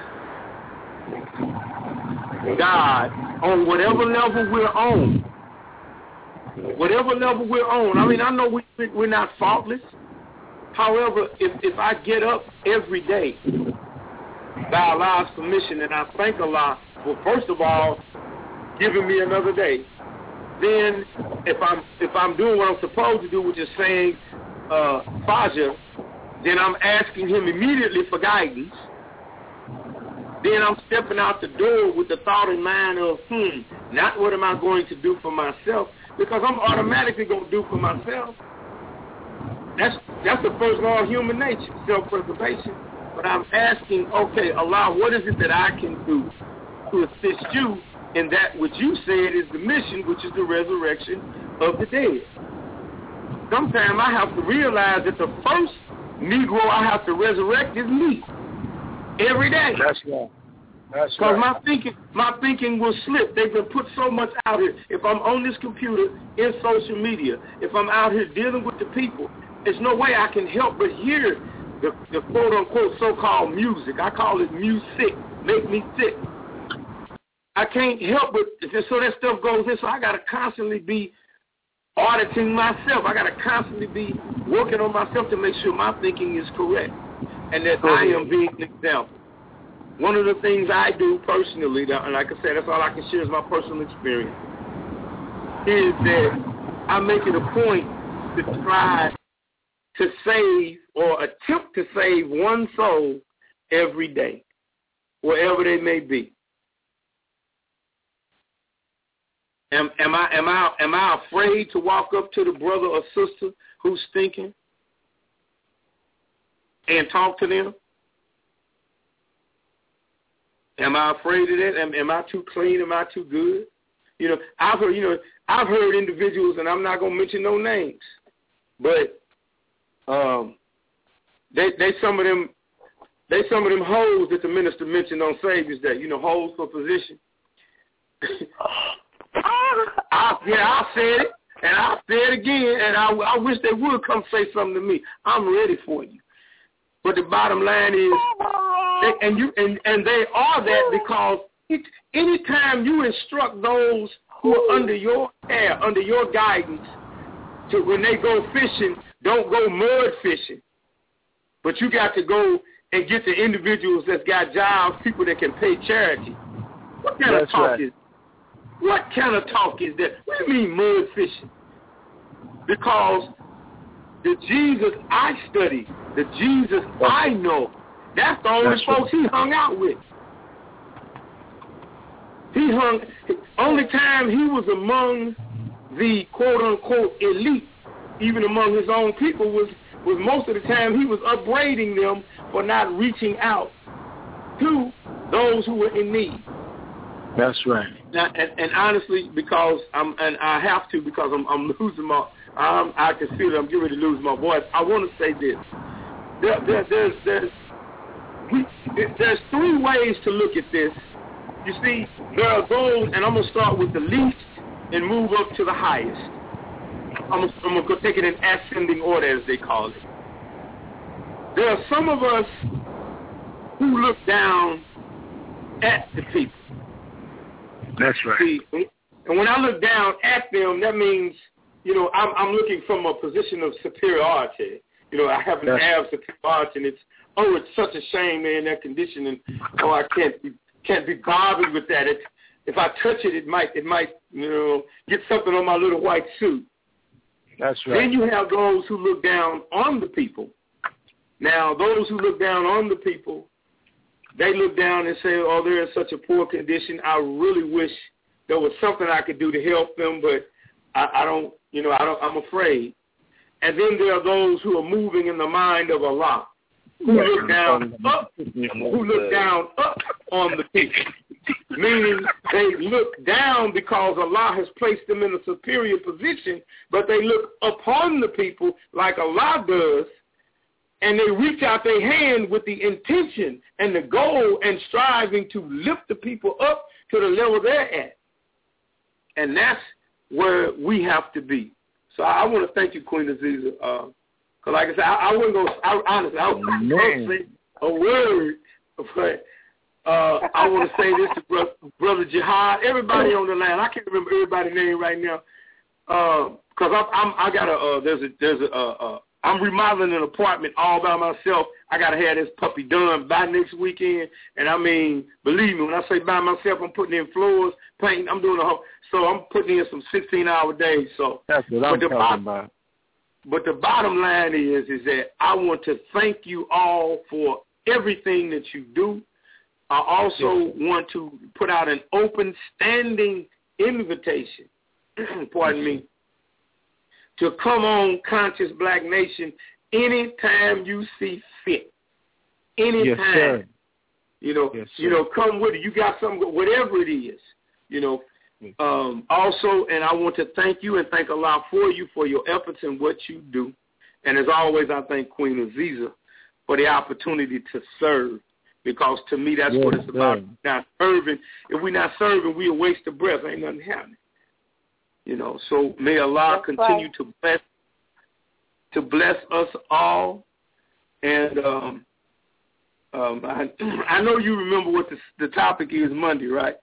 Speaker 6: God on whatever level we're on, whatever level we're on, I mean, I know we, we're not faultless. However, if, if I get up every day by Allah's permission and I thank Allah for, first of all, giving me another day, then if I'm if I'm doing what I'm supposed to do, which is saying uh, Fajr, then I'm asking him immediately for guidance. Then I'm stepping out the door with the thought in mind of, hmm, not what am I going to do for myself, because I'm automatically going to do for myself. That's that's the first law of human nature, self-preservation. But I'm asking, okay, Allah, what is it that I can do to assist you in that which you said is the mission, which is the resurrection of the dead? Sometimes I have to realize that the first Negro I have to resurrect is me. Every day.
Speaker 3: That's right. That's
Speaker 6: Because
Speaker 3: right.
Speaker 6: my thinking, my thinking will slip. They've been put so much out here. If I'm on this computer, in social media, if I'm out here dealing with the people, there's no way I can help but hear the, the quote-unquote so-called music. I call it music. Make me sick. I can't help but, so that stuff goes in, so I got to constantly be auditing myself. I got to constantly be working on myself to make sure my thinking is correct and that I am being an example. One of the things I do personally, and like I said, that's all I can share is my personal experience, is that I make it a point to try to save or attempt to save one soul every day, wherever they may be. Am, am I am I am I afraid to walk up to the brother or sister who's thinking and talk to them? Am I afraid of that? Am, am I too clean? Am I too good? You know, I've heard you know I've heard individuals, and I'm not gonna mention no names, but um, they they some of them They some of them hoes that the minister mentioned on Savior's Day. You know, hoes for position. I, yeah, I said it, and I'll say it again, and I, I wish they would come say something to me. I'm ready for you. But the bottom line is, they, and you and, and they are that because it, anytime you instruct those who are under your care, under your guidance, to when they go fishing, don't go mud fishing. But you got to go and get the individuals that's got jobs, people that can pay charity. What kind that's of talk right. is What kind of talk is that? What do you mean mud fishing? Because the Jesus I study, the Jesus I know, that's the only that's folks right. he hung out with. He hung, only time he was among the quote-unquote elite, even among his own people, was, was most of the time he was upbraiding them for not reaching out to those who were in need.
Speaker 3: That's right.
Speaker 6: Now, and, and honestly, because I'm, and I have to, because I'm, I'm losing my, um, I can feel that I'm getting ready to lose my voice. I want to say this: there, there, there's, there's, we, there's three ways to look at this. You see, there are those, and I'm gonna start with the least and move up to the highest. I'm, I'm gonna go take it in ascending order, as they call it. There are some of us who look down at the people.
Speaker 3: That's right.
Speaker 6: See, and when I look down at them, that means, you know, I'm, I'm looking from a position of superiority. You know, I happen to have superiority, and it's, oh, it's such a shame they're in that condition, and oh, I can't be can't be bothered with that. It, if I touch it, it might it might you know get something on my little white suit.
Speaker 3: That's right.
Speaker 6: Then you have those who look down on the people. Now, those who look down on the people, they look down and say, oh, they're in such a poor condition. I really wish there was something I could do to help them, but I, I don't, you know, I don't, I'm afraid. And then there are those who are moving in the mind of Allah, who look down up, who look down up on the people, meaning they look down because Allah has placed them in a superior position, but they look upon the people like Allah does, and they reach out their hand with the intention and the goal and striving to lift the people up to the level they're at. And that's where we have to be. So I, I want to thank you, Queen Aziza. Uh, Cause like I said, I, I wouldn't go. I, honestly, I wouldn't say a word, but uh, I want to say this to brother, brother Jihad. Everybody on the line, I can't remember everybody's name right now. Uh, Cause I'm, I'm, I got a. Uh, there's a. There's a. Uh, uh, I'm remodeling an apartment all by myself. I gotta have this puppy done by next weekend. And I mean, believe me, when I say by myself, I'm putting in floors, painting. I'm doing a whole. So I'm putting in some sixteen-hour days. So
Speaker 3: that's what I'm talking bottom, about.
Speaker 6: But the bottom line is, is that I want to thank you all for everything that you do. I also yes. want to put out an open, standing invitation, pardon me, to come on Conscious Black Nation anytime you see fit. Anytime.
Speaker 3: Yes, sir.
Speaker 6: You know,
Speaker 3: yes,
Speaker 6: you know, come with it. You got something, whatever it is, you know. Um, also, and I want to thank you and thank Allah for you, for your efforts and what you do. And as always, I thank Queen Aziza for the opportunity to serve, because to me, that's yes, what it's about. Sir. Not serving. If we're not serving, we a waste of breath. Ain't nothing happening. You know, so may Allah that's continue right. to bless to bless us all. And um, um, I, I know you remember what the, the topic is Monday, right?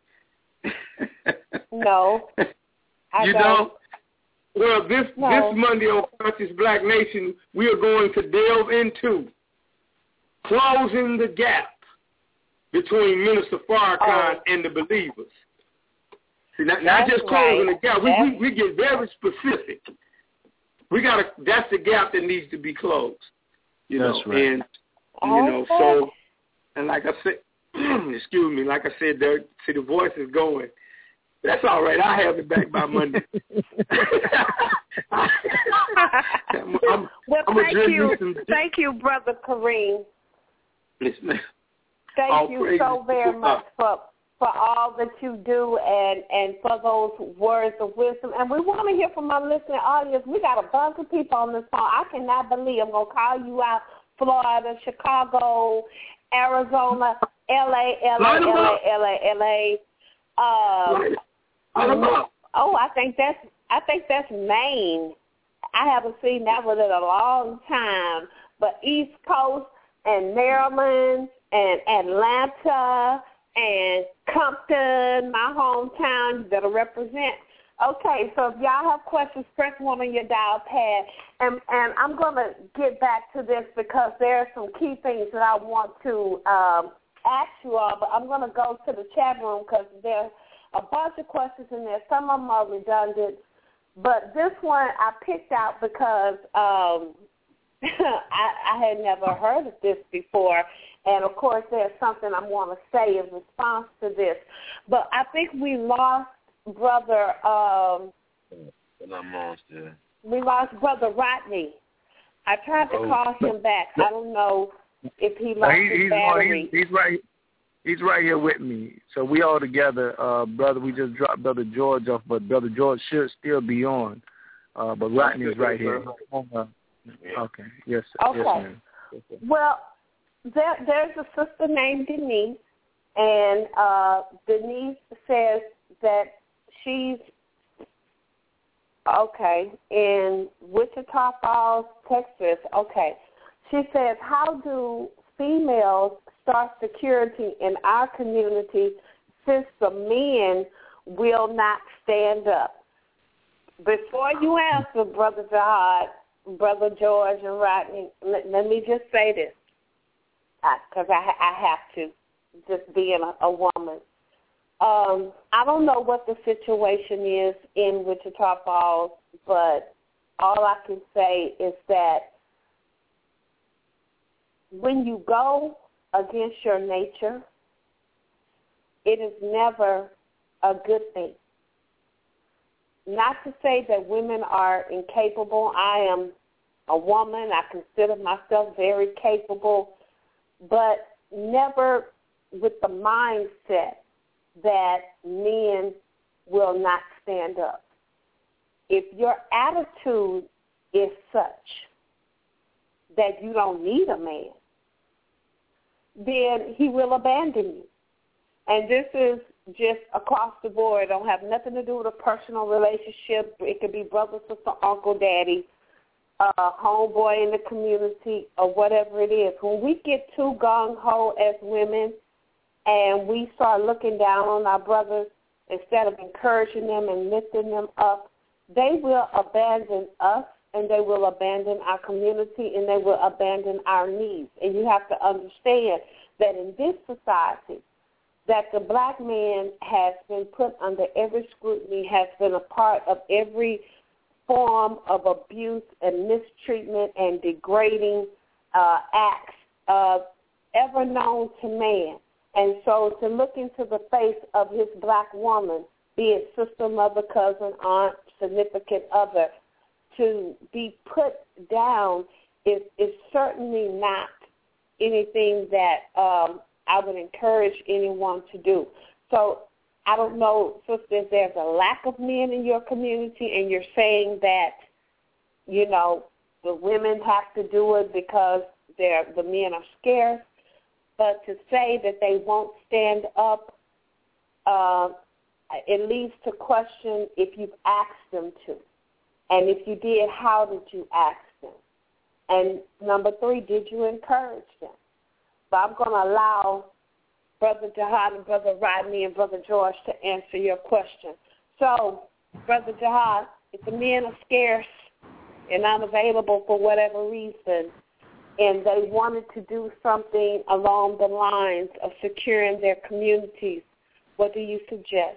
Speaker 2: No, I
Speaker 6: you
Speaker 2: don't.
Speaker 6: don't? Well, this
Speaker 2: no.
Speaker 6: this Monday on Conscious Black Nation, we are going to delve into closing the gap between Minister Farrakhan oh. and the believers. See, not, not just closing right. the gap. We, we we get very specific. We got to. That's the gap that needs to be closed. You
Speaker 3: that's
Speaker 6: know,
Speaker 3: right.
Speaker 6: and
Speaker 2: okay.
Speaker 6: you know, so and like I said. Excuse me, like I said, there, see, the voice is going. That's all right. I have it back by Monday. I'm, I'm,
Speaker 2: well,
Speaker 6: I'm
Speaker 2: thank you,
Speaker 6: some...
Speaker 2: thank you, Brother Kareem.
Speaker 6: Yes, ma'am.
Speaker 2: Thank
Speaker 6: all
Speaker 2: you so very much for for all that you do and and for those words of wisdom. And we want to hear from our listening audience. We got a bunch of people on this phone. I cannot believe I'm gonna call you out, Florida, Chicago, Arizona, L A, L A, L A, L A, L A. Uh, oh, I think that's I think that's Maine. I haven't seen that one in a long time. But East Coast and Maryland and Atlanta and Compton, my hometown, you better represent. Okay, so if y'all have questions, press one on your dial pad. And, and I'm going to get back to this because there are some key things that I want to um, ask you all, but I'm going to go to the chat room because there's a bunch of questions in there. Some of them are redundant. But this one I picked out because um, I, I had never heard of this before. And, of course, there's something I want to say in response to this. But I think we lost Brother, um, we lost Brother Rodney. I tried to oh. call him back. I don't know if he lost
Speaker 7: he,
Speaker 2: his
Speaker 7: he's,
Speaker 2: battery.
Speaker 7: He's, he's right. He's right here with me. So we all together, uh, brother. We just dropped Brother George off, but Brother George should still be on. Uh, but Rodney is right here. Uh, okay. Yes. Sir.
Speaker 2: Okay.
Speaker 7: Yes, ma'am. Yes, sir.
Speaker 2: Well, there, there's a sister named Denise, and uh, Denise says that she's okay in Wichita Falls, Texas. Okay. She says, how do females start security in our community since the men will not stand up? Before you answer, Brother Jihad, Brother George, and Rodney, let, let me just say this, because I, I have to, just being a, a woman. Um, I don't know what the situation is in Wichita Falls, but all I can say is that when you go against your nature, it is never a good thing. Not to say that women are incapable. I am a woman. I consider myself very capable, but never with the mindset that men will not stand up. If your attitude is such that you don't need a man, then he will abandon you. And this is just across the board. It don't have nothing to do with a personal relationship. It could be brother, sister, uncle, daddy, uh, homeboy in the community, or whatever it is. When we get too gung-ho as women and we start looking down on our brothers instead of encouraging them and lifting them up, they will abandon us, and they will abandon our community, and they will abandon our needs. And you have to understand that in this society, that the black man has been put under every scrutiny, has been a part of every form of abuse and mistreatment and degrading uh, acts uh, ever known to man. And so to look into the face of his black woman, be it sister, mother, cousin, aunt, significant other, to be put down is, is certainly not anything that um, I would encourage anyone to do. So I don't know, sister, if there's a lack of men in your community and you're saying that, you know, the women have to do it because they're, the men are scarce. But to say that they won't stand up, uh, it leads to question if you've asked them to. And if you did, how did you ask them? And number three, did you encourage them? So I'm going to allow Brother Jihad and Brother Rodney and Brother George to answer your question. So, Brother Jihad, if the men are scarce and unavailable for whatever reason, and they wanted to do something along the lines of securing their communities, what do you suggest?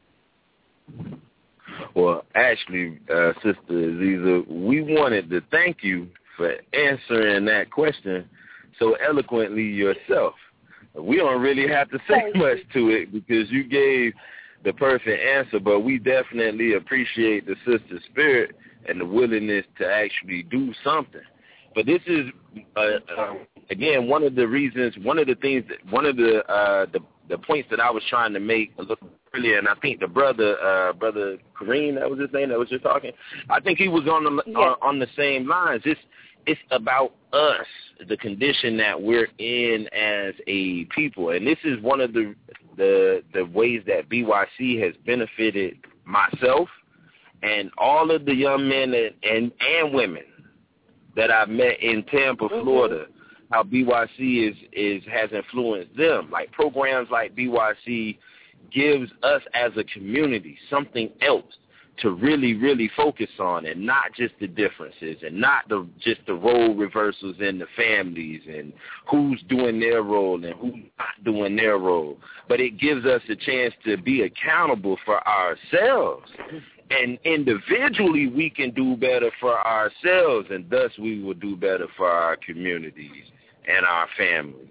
Speaker 4: Well, actually, uh, Sister Aziza, we wanted to thank you for answering that question so eloquently yourself. We don't really have to say much to it because you gave the perfect answer, but we definitely appreciate the sister's spirit and the willingness to actually do something. But this is, uh, uh, again, one of the reasons, one of the things, that, one of the, uh, the the points that I was trying to make a little earlier, and I think the brother, uh, Brother Kareem, that was his name, that was just talking, I think he was on the
Speaker 2: yes.
Speaker 4: uh, on the same lines. It's,
Speaker 8: it's about us, the condition that we're in as a people. And this is one of the the, the ways that B Y C has benefited myself and all of the young men and, and, and women that I've met in Tampa, mm-hmm. Florida, how B Y C is, is has influenced them. Like programs like B Y C gives us as a community something else to really, really focus on, and not just the differences, and not the just the role reversals in the families and who's doing their role and who's not doing their role. But it gives us a chance to be accountable for ourselves. And individually we can do better for ourselves, and thus we will do better for our communities and our families.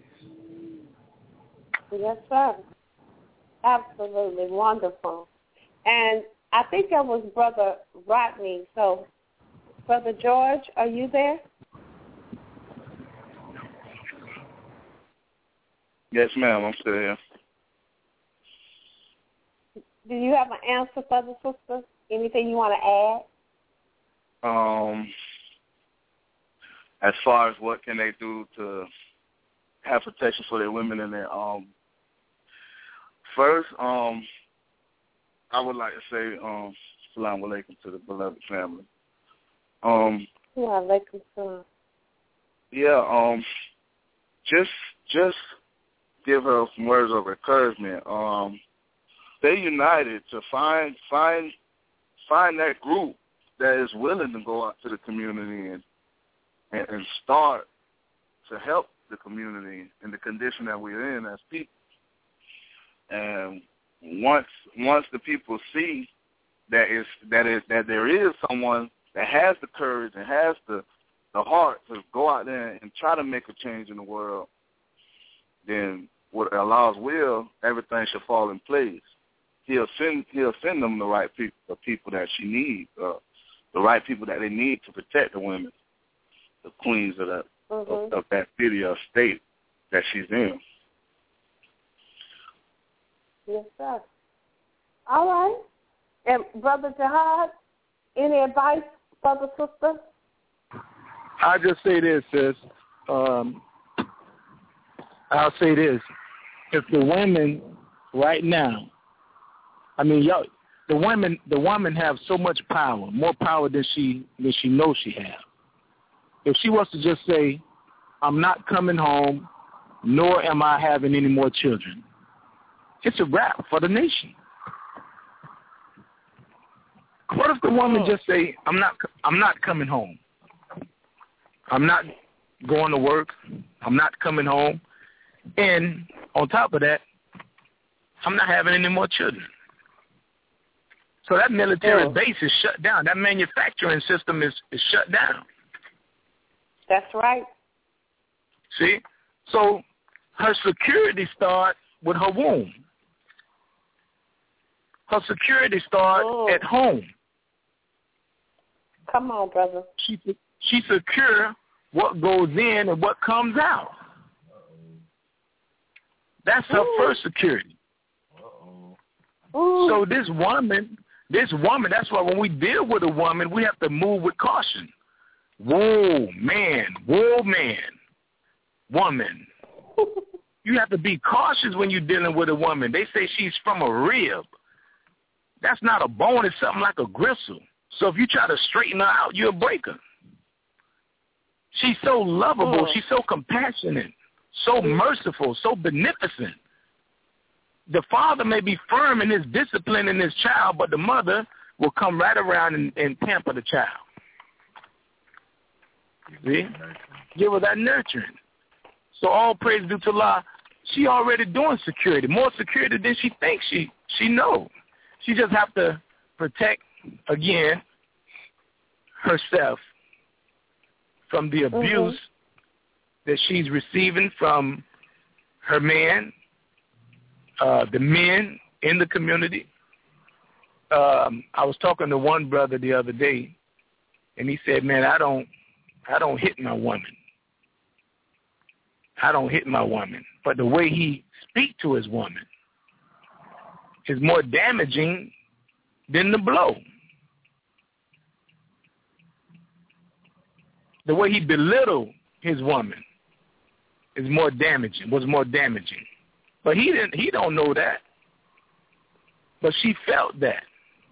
Speaker 2: Yes, sir. Absolutely wonderful. And I think that was Brother Rodney. So, Brother George, are you there?
Speaker 5: Yes, ma'am. I'm still here.
Speaker 2: Do you have an answer for the sister? Anything you want to add?
Speaker 5: Um, as far as what can they do to have protection for their women and their um. First, um. I would like to say, um, Assalamu alaikum to the beloved family. Um,
Speaker 2: yeah, alaikum salam.
Speaker 5: Yeah, um, just just give her some words of encouragement. Um, stay united to find find find that group that is willing to go out to the community and and, and start to help the community in the condition that we're in as people. And Once once the people see that is that is that there is someone that has the courage and has the the heart to go out there and try to make a change in the world, then with Allah's will, everything should fall in place. He'll send he'll send them the right people, the people that she needs, uh, the right people that they need to protect the women, the queens of that mm-hmm. of, of that city or state that she's in.
Speaker 2: Yes, sir. All right. And Brother Jihad, any advice for the sister?
Speaker 7: I'll just say this, sis. Um, I'll say this. If the women right now, I mean, y'all, the women, the women have so much power, more power than she than she knows she has. If she was to just say, "I'm not coming home, nor am I having any more children," it's a wrap for the nation. What if the woman just say, "I'm not, I'm not coming home. I'm not going to work. I'm not coming home, and on top of that, I'm not having any more children." So that military oh. base is shut down. That manufacturing system is, is shut down.
Speaker 2: That's right.
Speaker 7: See, so her security starts with her womb. Her security starts
Speaker 2: oh.
Speaker 7: at home.
Speaker 2: Come on, brother.
Speaker 7: She she secure what goes in and what comes out. That's her Ooh. first security.
Speaker 2: Ooh.
Speaker 7: So this woman, this woman, that's why when we deal with a woman, we have to move with caution. Whoa, man, whoa, man, woman. You have to be cautious when you're dealing with a woman. They say she's from a rib. That's not a bone. It's something like a gristle. So if you try to straighten her out, you'll break her. She's so lovable. Oh. She's so compassionate, so merciful, so beneficent. The father may be firm in his discipline in his child, but the mother will come right around and, and pamper the child. See? Give her that nurturing. So all praise due to Allah. She already doing security, more security than she thinks she she knows. She just have to protect, again, herself from the abuse mm-hmm. that she's receiving from her man, uh, the men in the community. Um, I was talking to one brother the other day, and he said, "Man, I don't, I don't hit my woman. I don't hit my woman. But the way he speaks to his woman is more damaging than the blow." the way he belittled his woman is more damaging, was more damaging. But he didn't, he don't know that. But she felt that.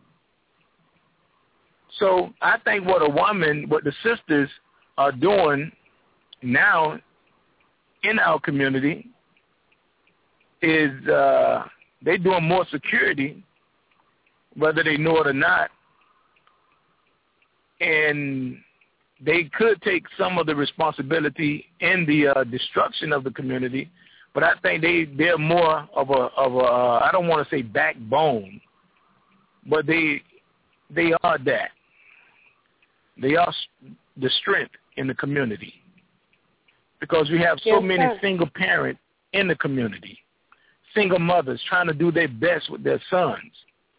Speaker 7: So I think what a woman, what the sisters are doing now in our community is uh, they're doing more security, whether they know it or not, and they could take some of the responsibility in the uh, destruction of the community. But I think they they're more of a of a uh, I don't want to say backbone, but they they are that. They are the strength in the community because we have so
Speaker 2: yes,
Speaker 7: many
Speaker 2: sir.
Speaker 7: single parents in the community, single mothers trying to do their best with their sons.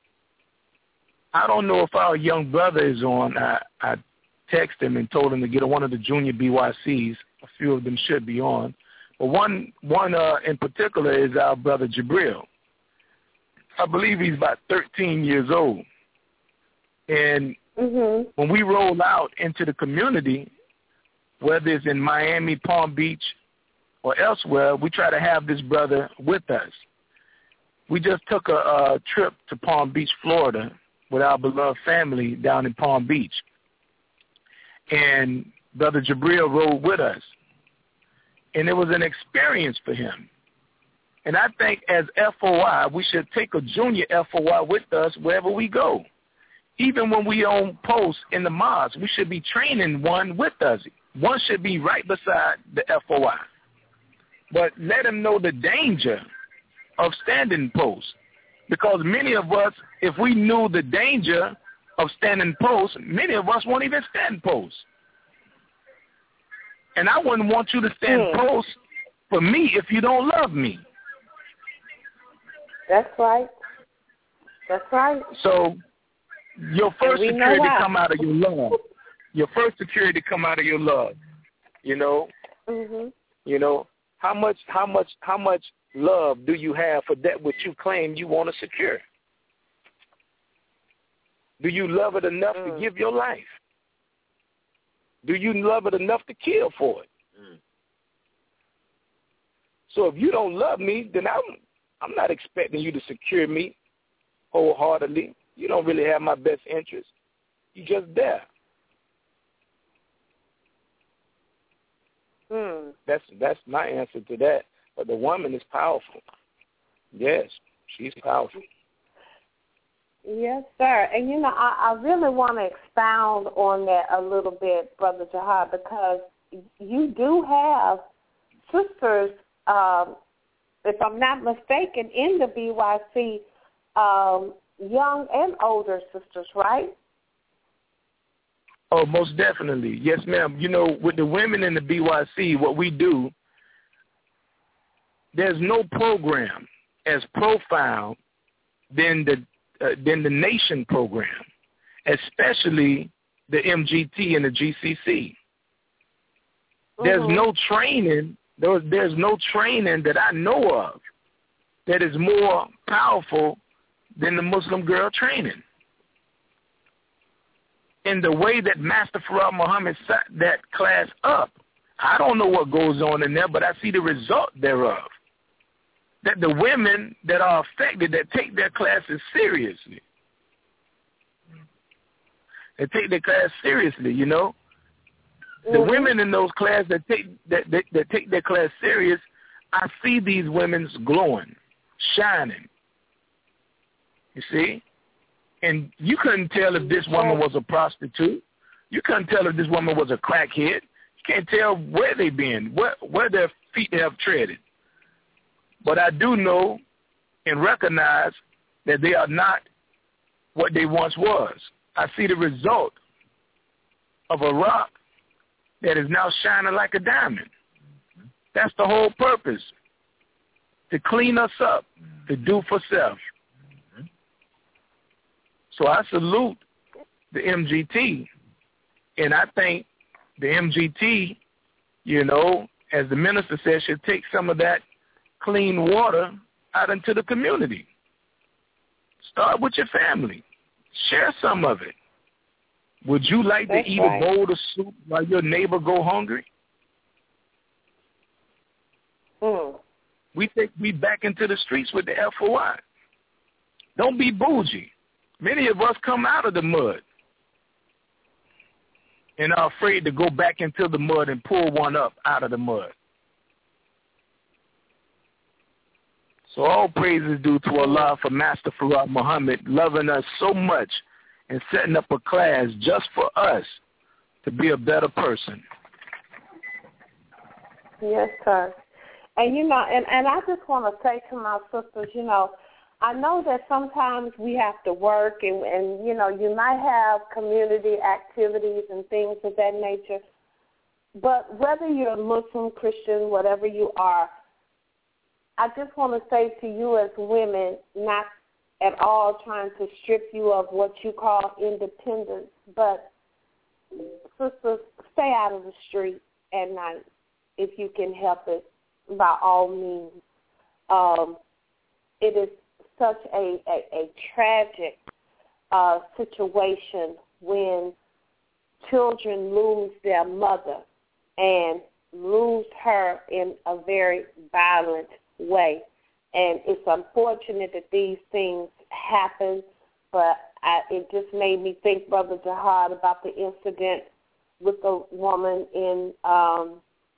Speaker 7: I don't know if our young brother is on. I, I texted him and told him to get one of the junior B Y Cs. A few of them should be on. But one one uh, in particular is our brother Jabril. I believe he's about thirteen years old. And
Speaker 2: mm-hmm.
Speaker 7: when we roll out into the community, whether it's in Miami, Palm Beach, or elsewhere, we try to have this brother with us. We just took a, a trip to Palm Beach, Florida, with our beloved family down in Palm Beach. And Brother Jabril rode with us. And it was an experience for him. And I think as F O I, we should take a junior F O I with us wherever we go. Even when we on post in the mosque, we should be training one with us. One should be right beside the F O I. But let him know the danger of standing post. Because many of us, if we knew the danger of standing post, many of us won't even stand post. And I wouldn't want you to stand
Speaker 2: hmm.
Speaker 7: post for me if you don't love me.
Speaker 2: That's right. That's right.
Speaker 7: So your first
Speaker 2: we know
Speaker 7: security
Speaker 2: why.
Speaker 7: come out of your love. Your first security come out of your love. You know.
Speaker 2: Mm-hmm.
Speaker 7: You know how much, how much, how much love do you have for that which you claim you want to secure? Do you love it enough
Speaker 2: mm.
Speaker 7: to give your life? Do you love it enough to kill for it?
Speaker 8: Mm.
Speaker 7: So if you don't love me, then I'm I'm not expecting you to secure me wholeheartedly. You don't really have my best interest. You just there.
Speaker 2: Mm.
Speaker 7: That's that's my answer to that. But the woman is powerful. Yes, she's powerful.
Speaker 2: Yes, sir. And, you know, I, I really want to expound on that a little bit, Brother Jihad, because you do have sisters, um, if I'm not mistaken, in the B Y C, um, young and older sisters, right?
Speaker 7: Oh, most definitely. Yes, ma'am. You know, with the women in the B Y C, what we do, there's no program as profiled than the uh, than the nation program, especially the M G T and the G C C. Mm-hmm. There's no training. There's, there's no training that I know of that is more powerful than the Muslim girl training. In the way that Master Farad Muhammad set that class up, I don't know what goes on in there, but I see the result thereof. That the women that are affected, that take their classes seriously. They take their class seriously, you know. Mm-hmm. The women in those classes that take that, that, that take their class serious, I see these women's glowing, shining. You see? And you couldn't tell if this woman was a prostitute. You couldn't tell if this woman was a crackhead. You can't tell where they've been, where, where their feet have treaded. But I do know and recognize that they are not what they once was. I see the result of a rock that is now shining like a diamond. That's the whole purpose, to clean us up, to do for self. So I salute the M G T, and I think the M G T, you know, as the minister said, should take some of that clean water out into the community. Start with your family. Share some of it. Would you like
Speaker 2: That's
Speaker 7: to eat
Speaker 2: right.
Speaker 7: a bowl of soup while your neighbor go hungry?
Speaker 2: Mm.
Speaker 7: We take we back into the streets with the F O I. Don't be bougie. Many of us come out of the mud and are afraid to go back into the mud and pull one up out of the mud. So all praise is due to Allah for Master Farad Muhammad loving us so much and setting up a class just for us to be a better person.
Speaker 2: Yes, sir. And, you know, and, and I just want to say to my sisters, you know, I know that sometimes we have to work and, and, you know, you might have community activities and things of that nature. But whether you're Muslim, Christian, whatever you are, I just want to say to you as women, not at all trying to strip you of what you call independence, but sisters, stay out of the street at night if you can help it, by all means. Um, it is such a, a, a tragic uh, situation when children lose their mother and lose her in a very violent way. And it's unfortunate that these things happen, but I, it just made me think, Brother Jihad, about the incident with the woman in, um,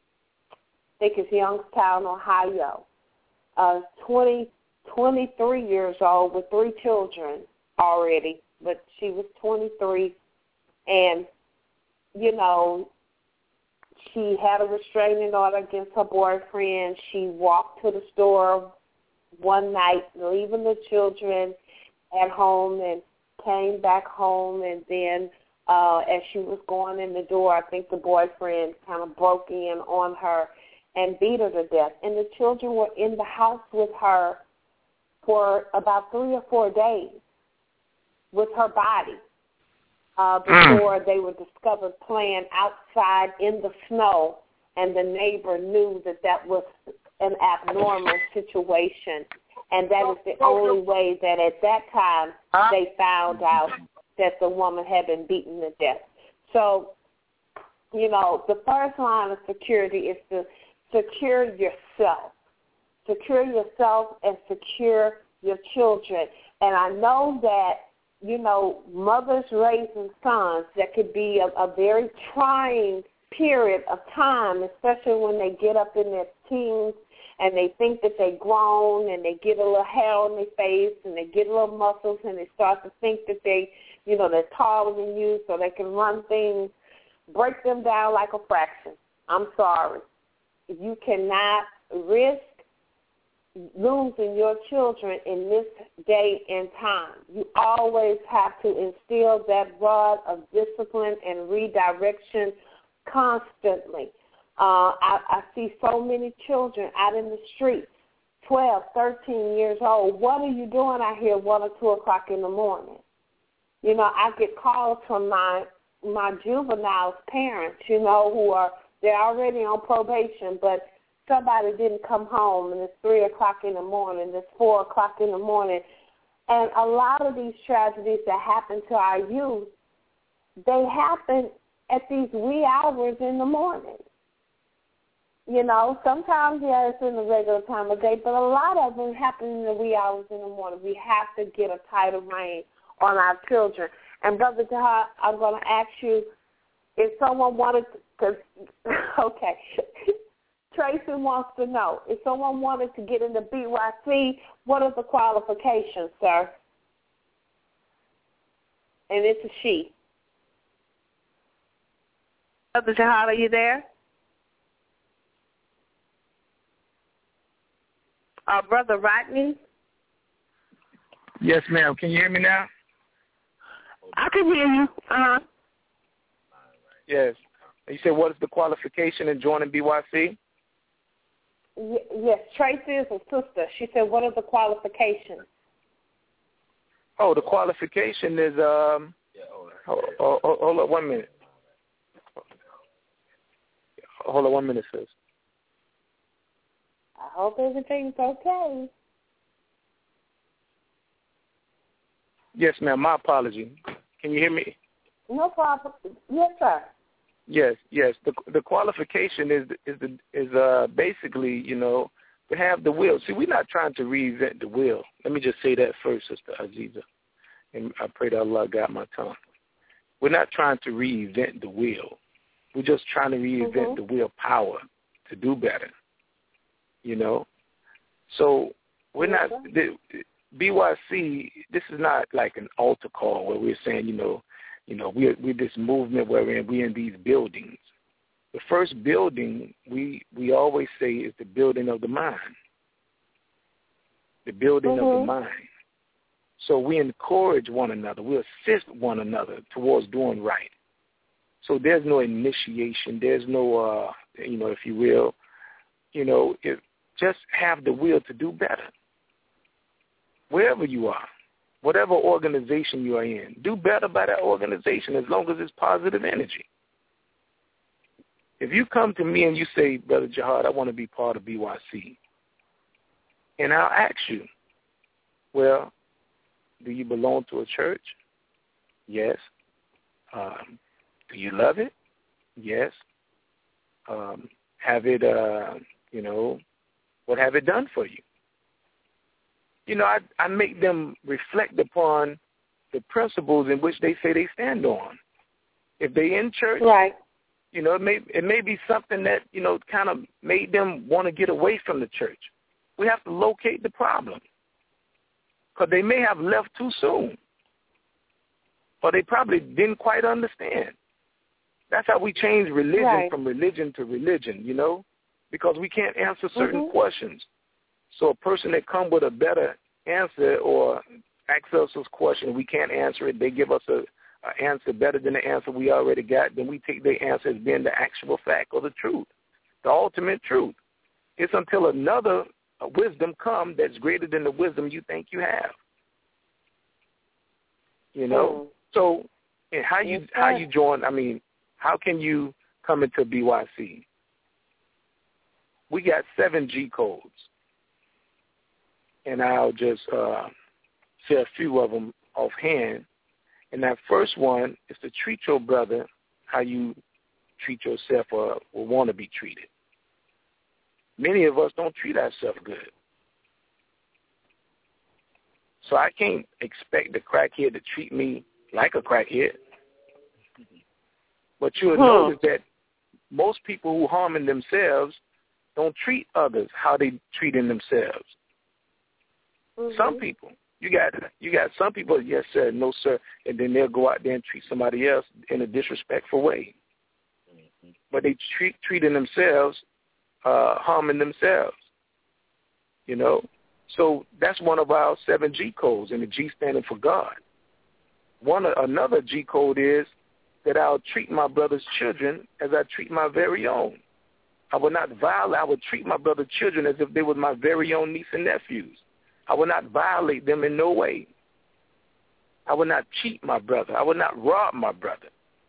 Speaker 2: I think it's Youngstown, Ohio, uh, twenty, twenty-three years old with three children already, but she was twenty-three, and, you know, she had a restraining order against her boyfriend. She walked to the store one night, leaving the children at home, and came back home, and then uh, as she was going in the door, I think the boyfriend kind of broke in on her and beat her to death. And the children were in the house with her for about three or four days with her body uh, before mm. they were discovered playing outside in the snow, and the neighbor knew that that was an abnormal situation. And that is the only way that at that time they found out that the woman had been beaten to death. So, you know, the first line of security is to secure yourself. Secure yourself and secure your children. And I know that, you know, mothers raising sons, that could be a, a very trying period of time, especially when they get up in their teens and they think that they're grown and they get a little hair on their face and they get a little muscles and they start to think that they, you know, they're taller than you so they can run things, break them down like a fraction. I'm sorry. You cannot risk losing your children in this day and time. You always have to instill that rod of discipline and redirection constantly. Uh, I, I see so many children out in the streets, twelve, thirteen years old. What are you doing out here one or two o'clock in the morning? You know, I get calls from my my juveniles' parents, you know, who are, they're already on probation, but somebody didn't come home, and it's three o'clock in the morning, it's four o'clock in the morning. And a lot of these tragedies that happen to our youth, they happen at these wee hours in the morning. You know, sometimes, yeah, it's in the regular time of day, but a lot of them happen in the wee hours in the morning. We have to get a tighter rein on our children. And, Brother Jihad, I'm going to ask you, if someone wanted to, okay, Tracy wants to know, if someone wanted to get into B Y C, what are the qualifications, sir? And it's a she. Brother Jihad, are you there? Uh, Brother Rodney?
Speaker 7: Yes, ma'am. Can you hear me now?
Speaker 2: I can hear you. Uh-huh.
Speaker 7: Yes. You said, what is the qualification in joining B Y C?
Speaker 2: Y- yes, Tracy is a sister. She said, what are the qualifications?
Speaker 7: Oh, the qualification is, um, hold, hold, hold on one minute. Hold on one minute, sis.
Speaker 2: I hope everything's okay.
Speaker 7: Yes, ma'am. My apology. Can you hear me?
Speaker 2: No problem. Yes, sir.
Speaker 7: Yes, yes. The the qualification is is the, is uh basically, you know, to have the will. See, we're not trying to reinvent the will. Let me just say that first, Sister Aziza, and I pray that Allah got my tongue. We're not trying to reinvent the will. We're just trying to reinvent mm-hmm. the willpower to do better. You know, so we're yes, not the, B Y C. This is not like an altar call where we're saying, you know, you know, we're we're this movement where we're in, we're in these buildings. The first building we we always say is the building of the mind. The building mm-hmm. of the mind. So we encourage one another. We assist one another towards doing right. So there's no initiation. There's no, uh, you know, if you will, you know, it, just have the will to do better. Wherever you are, whatever organization you are in, do better by that organization as long as it's positive energy. If you come to me and you say, Brother Jihad, I want to be part of B Y C, and I'll ask you, well, do you belong to a church? Yes. Um, do you love it? Yes. Um, have it, uh, you know, what have it done for you? You know, I, I make them reflect upon the principles in which they say they stand on. If they in church,
Speaker 2: right.
Speaker 7: you know, it may it may be something that, you know, kind of made them want to get away from the church. We have to locate the problem. Because they may have left too soon. Or they probably didn't quite understand. That's how we change religion right. from religion to religion, you know, because we can't answer certain mm-hmm. questions. So a person that come with a better answer or asks us a question, we can't answer it, they give us a, a answer better than the answer we already got, then we take their answer as being the actual fact or the truth, the ultimate truth. It's until another wisdom come that's greater than the wisdom you think you have. You know? Mm. So and how you yes, how you join, I mean, how can you come into B Y C? We got seven G codes. And I'll just uh, say a few of them offhand. And that first one is to treat your brother how you treat yourself or, or want to be treated. Many of us don't treat ourselves good. So I can't expect the crackhead to treat me like a crackhead. But you'll huh. notice that most people who harming themselves don't treat others how they treating themselves. Mm-hmm. Some people, you got you got some people, yes sir, no sir, and then they'll go out there and treat somebody else in a disrespectful way. Mm-hmm. But they treat treating themselves, uh, harming themselves. You know, so that's one of our seven G codes, and the G standing for God. One another G code is that I'll treat my brother's children as I treat my very own. I will not violate. I would treat my brother's children as if they were my very own niece and nephews. I will not violate them in no way. I will not cheat my brother. I will not rob my brother.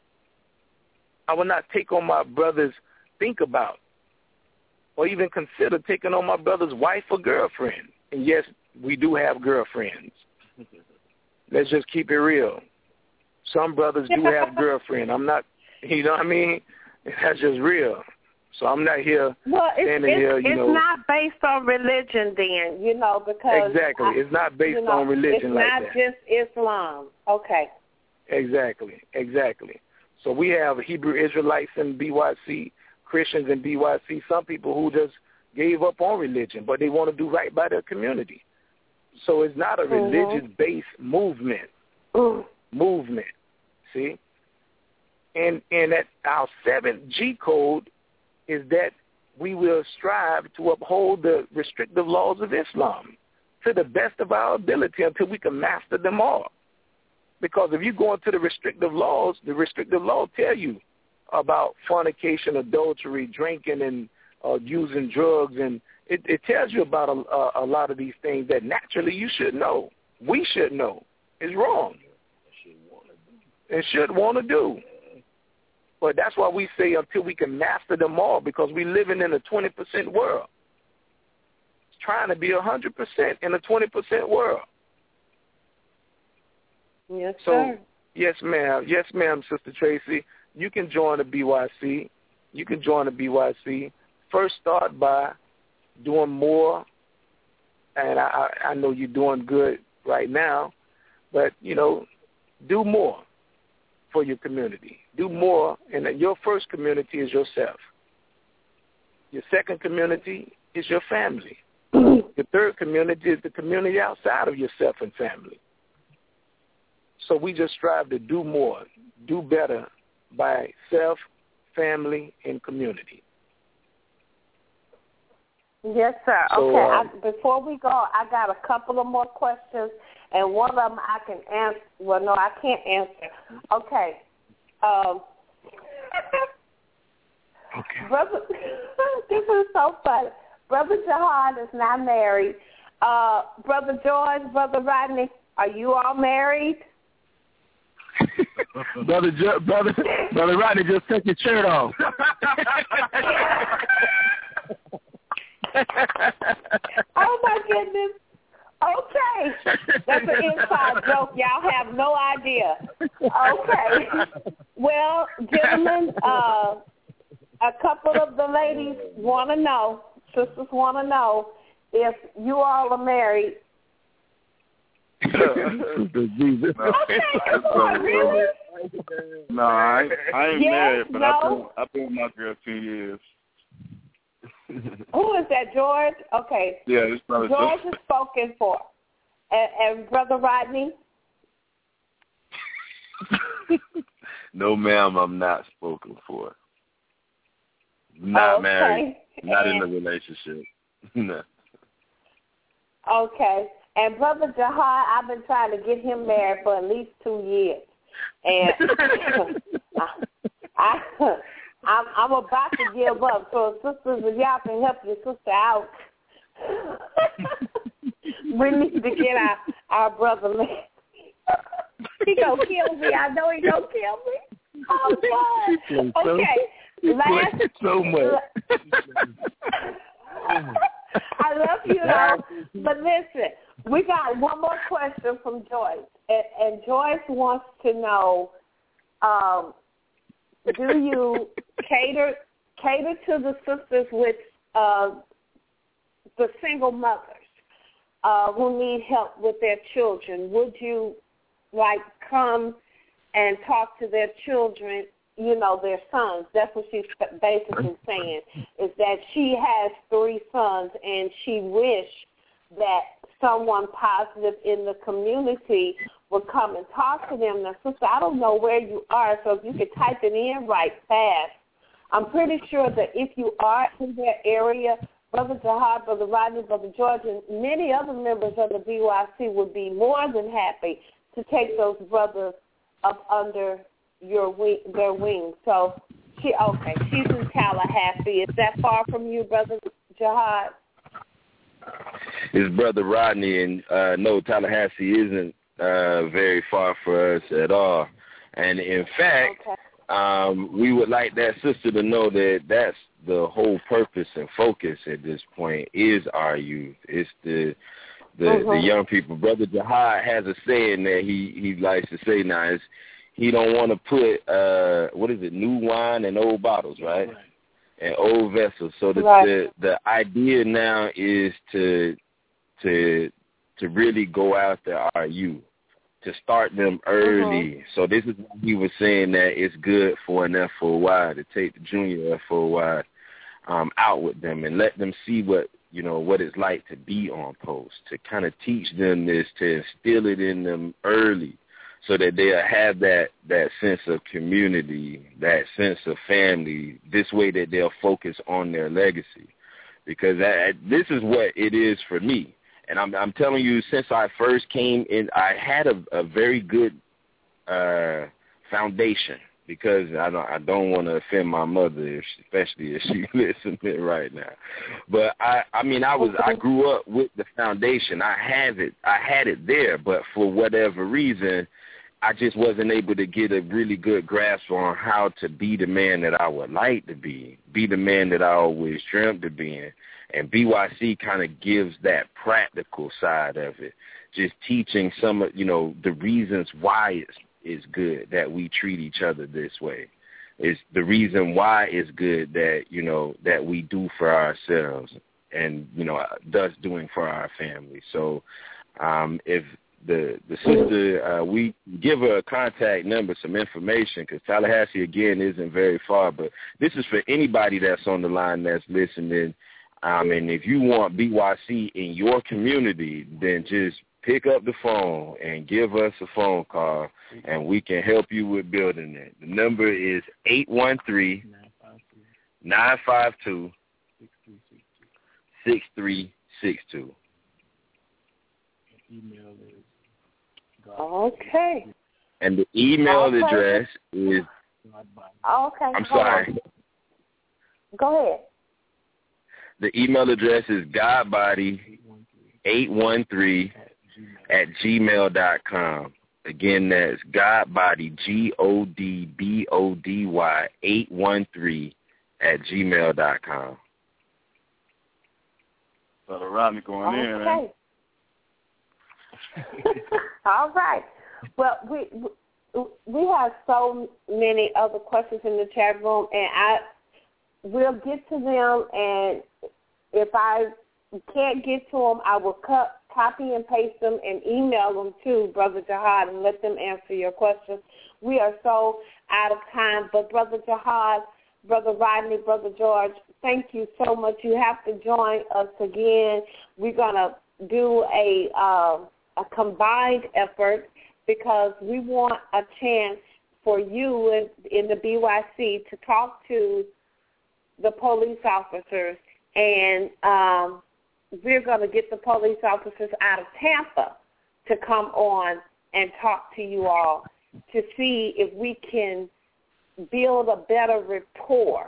Speaker 7: I will not take on my brother's think about or even consider taking on my brother's wife or girlfriend. And yes, we do have girlfriends. Let's just keep it real. Some brothers do have girlfriends. I'm not, you know what I mean? That's just real. So I'm not here
Speaker 2: well, it's,
Speaker 7: standing
Speaker 2: it's,
Speaker 7: here, you
Speaker 2: it's
Speaker 7: know.
Speaker 2: It's not based on religion then, you know, because.
Speaker 7: Exactly. I, it's not based you know, on religion like that.
Speaker 2: It's not just Islam. Okay.
Speaker 7: Exactly. Exactly. So we have Hebrew Israelites in B Y C, Christians in B Y C, some people who just gave up on religion, but they want to do right by their community. So it's not a mm-hmm. religious-based movement. Mm. Movement. See? And, and that our seventh G code is that we will strive to uphold the restrictive laws of Islam to the best of our ability until we can master them all. Because if you go into the restrictive laws, the restrictive laws tell you about fornication, adultery, drinking, and uh, using drugs, and it, it tells you about a, a, a lot of these things that naturally you should know. We should know. It's wrong. And should want to do. But that's why we say until we can master them all, because we're living in a twenty percent world. It's trying to be one hundred percent in a twenty percent world.
Speaker 2: Yes,
Speaker 7: so,
Speaker 2: sir.
Speaker 7: Yes, ma'am. Yes, ma'am, Sister Tracy. You can join the B Y C. You can join the B Y C. First, start by doing more, and I, I know you're doing good right now, but, you know, do more for your community. Do more, and your first community is yourself. Your second community is your family. Your third community is the community outside of yourself and family. So we just strive to do more, do better by self, family, and community.
Speaker 2: Yes, sir.
Speaker 7: So,
Speaker 2: okay.
Speaker 7: um,
Speaker 2: I, before we go, I got a couple of more questions, and one of them I can answer. Well, no, I can't answer. Okay. Um,
Speaker 7: okay.
Speaker 2: Brother, this is so funny. Brother Jihad is not married. Uh, Brother George, Brother Rodney, are you all married?
Speaker 7: brother, jo- brother, brother Rodney, just take your shirt off.
Speaker 2: Oh my goodness. Okay. That's an inside joke. Y'all have no idea. Okay. Well, gentlemen, uh, a couple of the ladies want to know, sisters want to know, if you all are married.
Speaker 7: Jesus.
Speaker 5: No.
Speaker 2: Okay, come on, really?
Speaker 5: No, I ain't, I ain't
Speaker 2: Yes,
Speaker 5: married, but
Speaker 2: no?
Speaker 5: I've been I've been with my girl two years.
Speaker 2: Who is that, George? Okay.
Speaker 5: Yeah, this brother
Speaker 2: George is spoken for. And, and Brother Rodney?
Speaker 8: No, ma'am, I'm not spoken for. Not
Speaker 2: okay.
Speaker 8: married. Not
Speaker 2: and,
Speaker 8: in a relationship. No.
Speaker 2: Okay. And Brother Jihad, I've been trying to get him married for at least two years. And I, I, I'm, I'm about to give up. So, sisters, if y'all can help your sister out, we need to get our, our brother married. He gonna kill me. I know he gonna kill me. Oh, God. Okay. Last,
Speaker 7: so much.
Speaker 2: I love you, though. But listen, we got one more question from Joyce. And, and Joyce wants to know, um, do you cater cater to the sisters with uh, the single mothers uh, who need help with their children? Would you, like, come and talk to their children, you know, their sons? That's what she's basically saying, is that she has three sons and she wished that someone positive in the community would come and talk to them. Now, sister, I don't know where you are, so if you could type it in right fast. I'm pretty sure that if you are in that area, Brother Jihad, Brother Rodney, Brother George, and many other members of the B Y C would be more than happy to take those brothers up under your wing, their wings. So, she okay, she's in Tallahassee. Is that far from you, Brother Jihad?
Speaker 8: His brother Rodney, and uh, no, Tallahassee isn't uh, very far for us at all. And in fact,
Speaker 2: okay.
Speaker 8: um, we would like that sister to know that that's the whole purpose and focus at this point is our youth. It's the the,
Speaker 2: mm-hmm.
Speaker 8: the young people. Brother Jihad has a saying that he, he likes to say now is he don't want to put, uh, what is it, new wine in old bottles, right? right. And old vessels. So the,
Speaker 2: right.
Speaker 8: the the idea now is to to to really go after our youth, to start them early.
Speaker 2: Mm-hmm.
Speaker 8: So this is why he was saying that it's good for an F O Y to take the junior F O Y um, out with them and let them see what, you know, what it's like to be on post, to kind of teach them this, to instill it in them early so that they'll have that, that sense of community, that sense of family, this way that they'll focus on their legacy. Because I, this is what it is for me. And I'm, I'm telling you, since I first came in, I had a, a very good uh, foundation, because I don't, I don't want to offend my mother, if she, especially if she's listening right now. But I, I mean, I was, I grew up with the foundation. I have it, I had it there, but for whatever reason, I just wasn't able to get a really good grasp on how to be the man that I would like to be, be the man that I always dreamt of being. And B Y C kind of gives that practical side of it, just teaching some of, you know, the reasons why it's is good that we treat each other this way. It's the reason why it's good that, you know, that we do for ourselves and, you know, thus doing for our family. So um, if the the sister, uh, we give her a contact number, some information, because Tallahassee, again, isn't very far. But this is for anybody that's on the line that's listening. Um, and if you want B Y C in your community, then just pick up the phone and give us a phone call, and we can help you with building it. The number is eight one three, nine five two, six three six two.
Speaker 7: Email is
Speaker 2: Okay.
Speaker 8: And the email
Speaker 2: okay.
Speaker 8: address is,
Speaker 2: okay.
Speaker 8: I'm sorry.
Speaker 2: Go ahead.
Speaker 8: The email address is godbody eight one three at gmail dot com. Again, that's godbody, G O D B O D Y, eight one three at gmail dot com.
Speaker 5: Brother Rodney going
Speaker 2: okay.
Speaker 5: in. Okay.
Speaker 2: All right. Well, we we have so many other questions in the chat room, and I will get to them. And if I can't get to them, I will cut, copy and paste them and email them to Brother Jihad and let them answer your questions. We are so out of time, but Brother Jihad, Brother Rodney, Brother George, thank you so much. You have to join us again. We're gonna do a uh, a combined effort because we want a chance for you in, in the B Y C to talk to the police officers, and um, we're going to get the police officers out of Tampa to come on and talk to you all to see if we can build a better rapport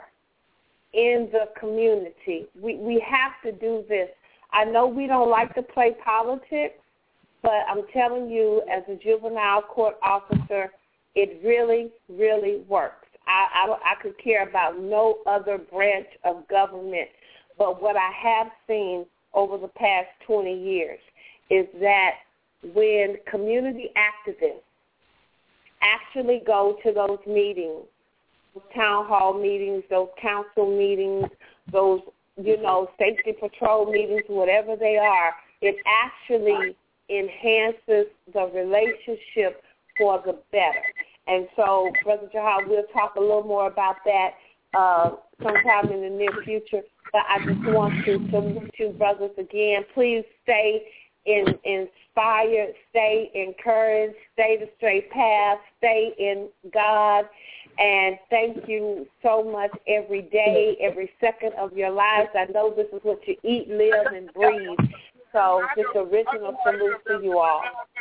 Speaker 2: in the community. We, we have to do this. I know we don't like to play politics, but I'm telling you, as a juvenile court officer, it really, really works. I, I, I could care about no other branch of government, but what I have seen over the past twenty years is that when community activists actually go to those meetings, those town hall meetings, those council meetings, those, you know, safety patrol meetings, whatever they are, it actually enhances the relationship for the better. And so, Brother Jihad, we'll talk a little more about that uh, sometime in the near future. But I just want to salute you, brothers, again. Please stay in, inspired, stay encouraged, stay the straight path, stay in God. And thank you so much every day, every second of your lives. I know this is what you eat, live, and breathe. So just original salute to you all.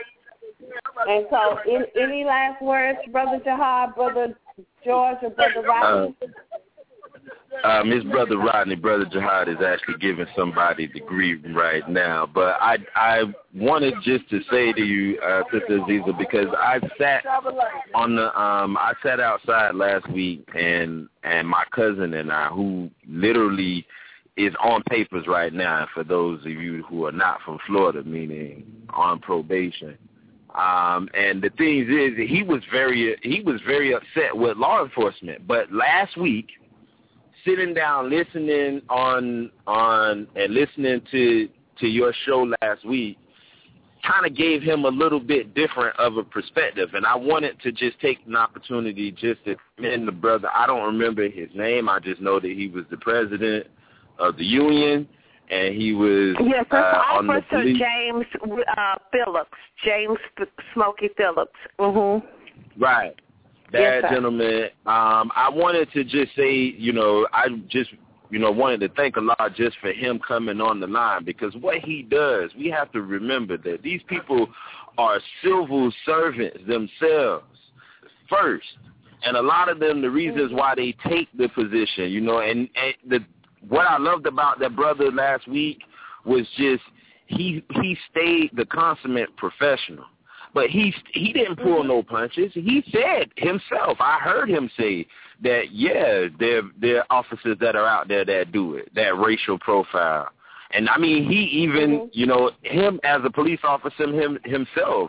Speaker 2: And so in, any last words, Brother Jihad, Brother George, or Brother Rodney?
Speaker 8: Uh, um, his brother Rodney, Brother Jihad, is actually giving somebody the grief right now. But I I wanted just to say to you, uh, Sister Aziza, because I sat on the um I sat outside last week, and and my cousin and I, who literally is on papers right now, for those of you who are not from Florida, meaning on probation. Um, and the thing is, he was very he was very upset with law enforcement. But last week, sitting down, listening on on and listening to to your show last week, kind of gave him a little bit different of a perspective. And I wanted to just take an opportunity just to commend the brother. I don't remember his name. I just know that he was the president of the union, and he was
Speaker 2: yes, that's
Speaker 8: uh, on the
Speaker 2: Officer
Speaker 8: police.
Speaker 2: James uh, Phillips, James Smokey Phillips. Mm-hmm.
Speaker 8: Right. That
Speaker 2: yes,
Speaker 8: gentleman. Um, I wanted to just say, you know, I just, you know, wanted to thank Allah just for him coming on the line, because what he does, we have to remember that these people are civil servants themselves first. And a lot of them, the reasons why they take the position, you know, and, and the what I loved about that brother last week was just he he stayed the consummate professional. But he he didn't pull no punches. He said himself, I heard him say that, yeah, there, there are officers that are out there that do it, that racial profile. And, I mean, he even, mm-hmm. you know, him as a police officer him, himself,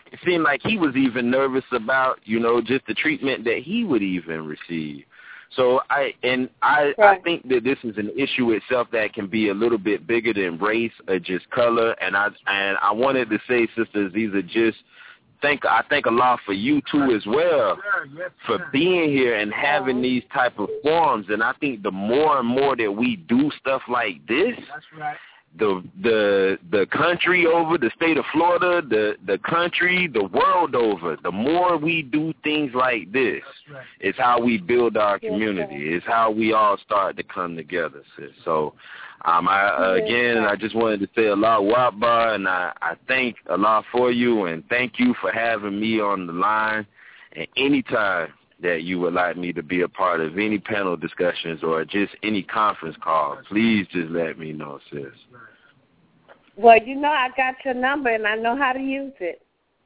Speaker 8: it seemed like he was even nervous about, you know, just the treatment that he would even receive. So I and I, right. I think that this is an issue itself that can be a little bit bigger than race or just color. And I and I wanted to say, Sister Aziza, just thank I thank Allah for you too as well for being here and having these type of forums. And I think the more and more that we do stuff like this, that's right. the the the country over, the state of Florida, the the country, the world over, the more we do things like this, right. it's how we build our community. It's how we all start to come together, sis. So, um, I uh, again, I just wanted to say Allahu Akbar, and I, I thank Allah for you, and thank you for having me on the line. And anytime that you would like me to be a part of any panel discussions or just any conference call, please just let me know, sis.
Speaker 2: Well, you know I got your number and I know how to use it.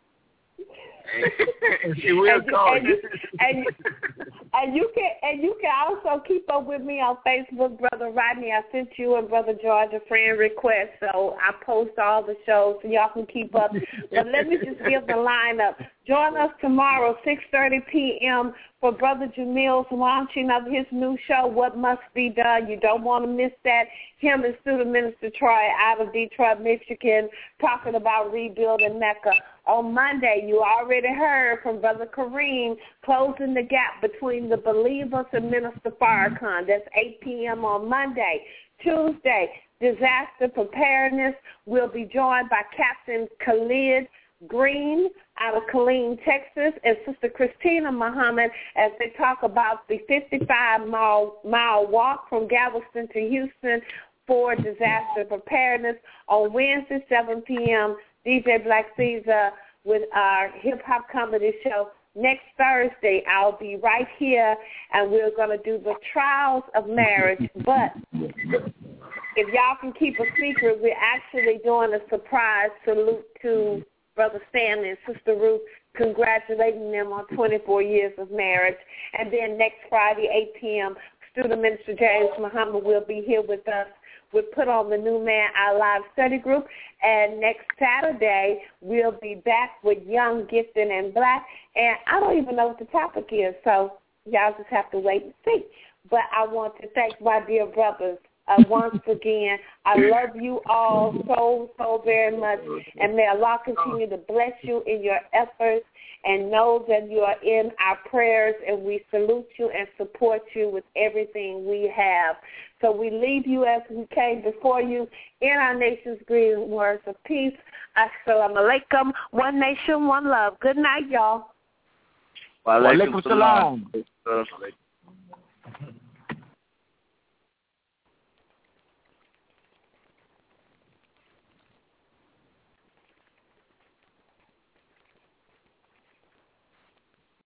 Speaker 7: And she will
Speaker 2: and
Speaker 7: call
Speaker 2: you, and, you, and you can and you can also keep up with me on Facebook, Brother Rodney. I sent you and Brother George a friend request, so I post all the shows so y'all can keep up. But let me just give the lineup. Join us tomorrow, six thirty p.m. for Brother Jamil's launching of his new show, What Must Be Done. You don't want to miss that. Him and Student Minister Troy out of Detroit, Michigan, talking about rebuilding Mecca. On Monday, you already heard from Brother Kareem closing the gap between the believers and Minister Farrakhan. That's eight p.m. on Monday. Tuesday, disaster preparedness will be joined by Captain Khalid Green out of Killeen, Texas, and Sister Christina Muhammad as they talk about the fifty-five mile, mile walk from Galveston to Houston for disaster preparedness. On Wednesday, seven p.m., D J Black Caesar with our hip-hop comedy show. Next Thursday, I'll be right here, and we're going to do the trials of marriage. But if y'all can keep a secret, we're actually doing a surprise salute to Brother Stanley and Sister Ruth, congratulating them on twenty-four years of marriage. And then next Friday, eight p.m., Student Minister James Muhammad will be here with us. We'll put on the New Man, our live study group. And next Saturday, we'll be back with Young, Gifted, and Black. And I don't even know what the topic is, so y'all just have to wait and see. But I want to thank my dear brothers uh, once again. I love you all so, so very much. And may Allah continue to bless you in your efforts, and know that you are in our prayers, and we salute you and support you with everything we have. So we leave you as we came before you in our nation's greeting words of peace. Assalamu alaikum. One nation, one love. Good night, y'all.
Speaker 7: Wa alaikum salam.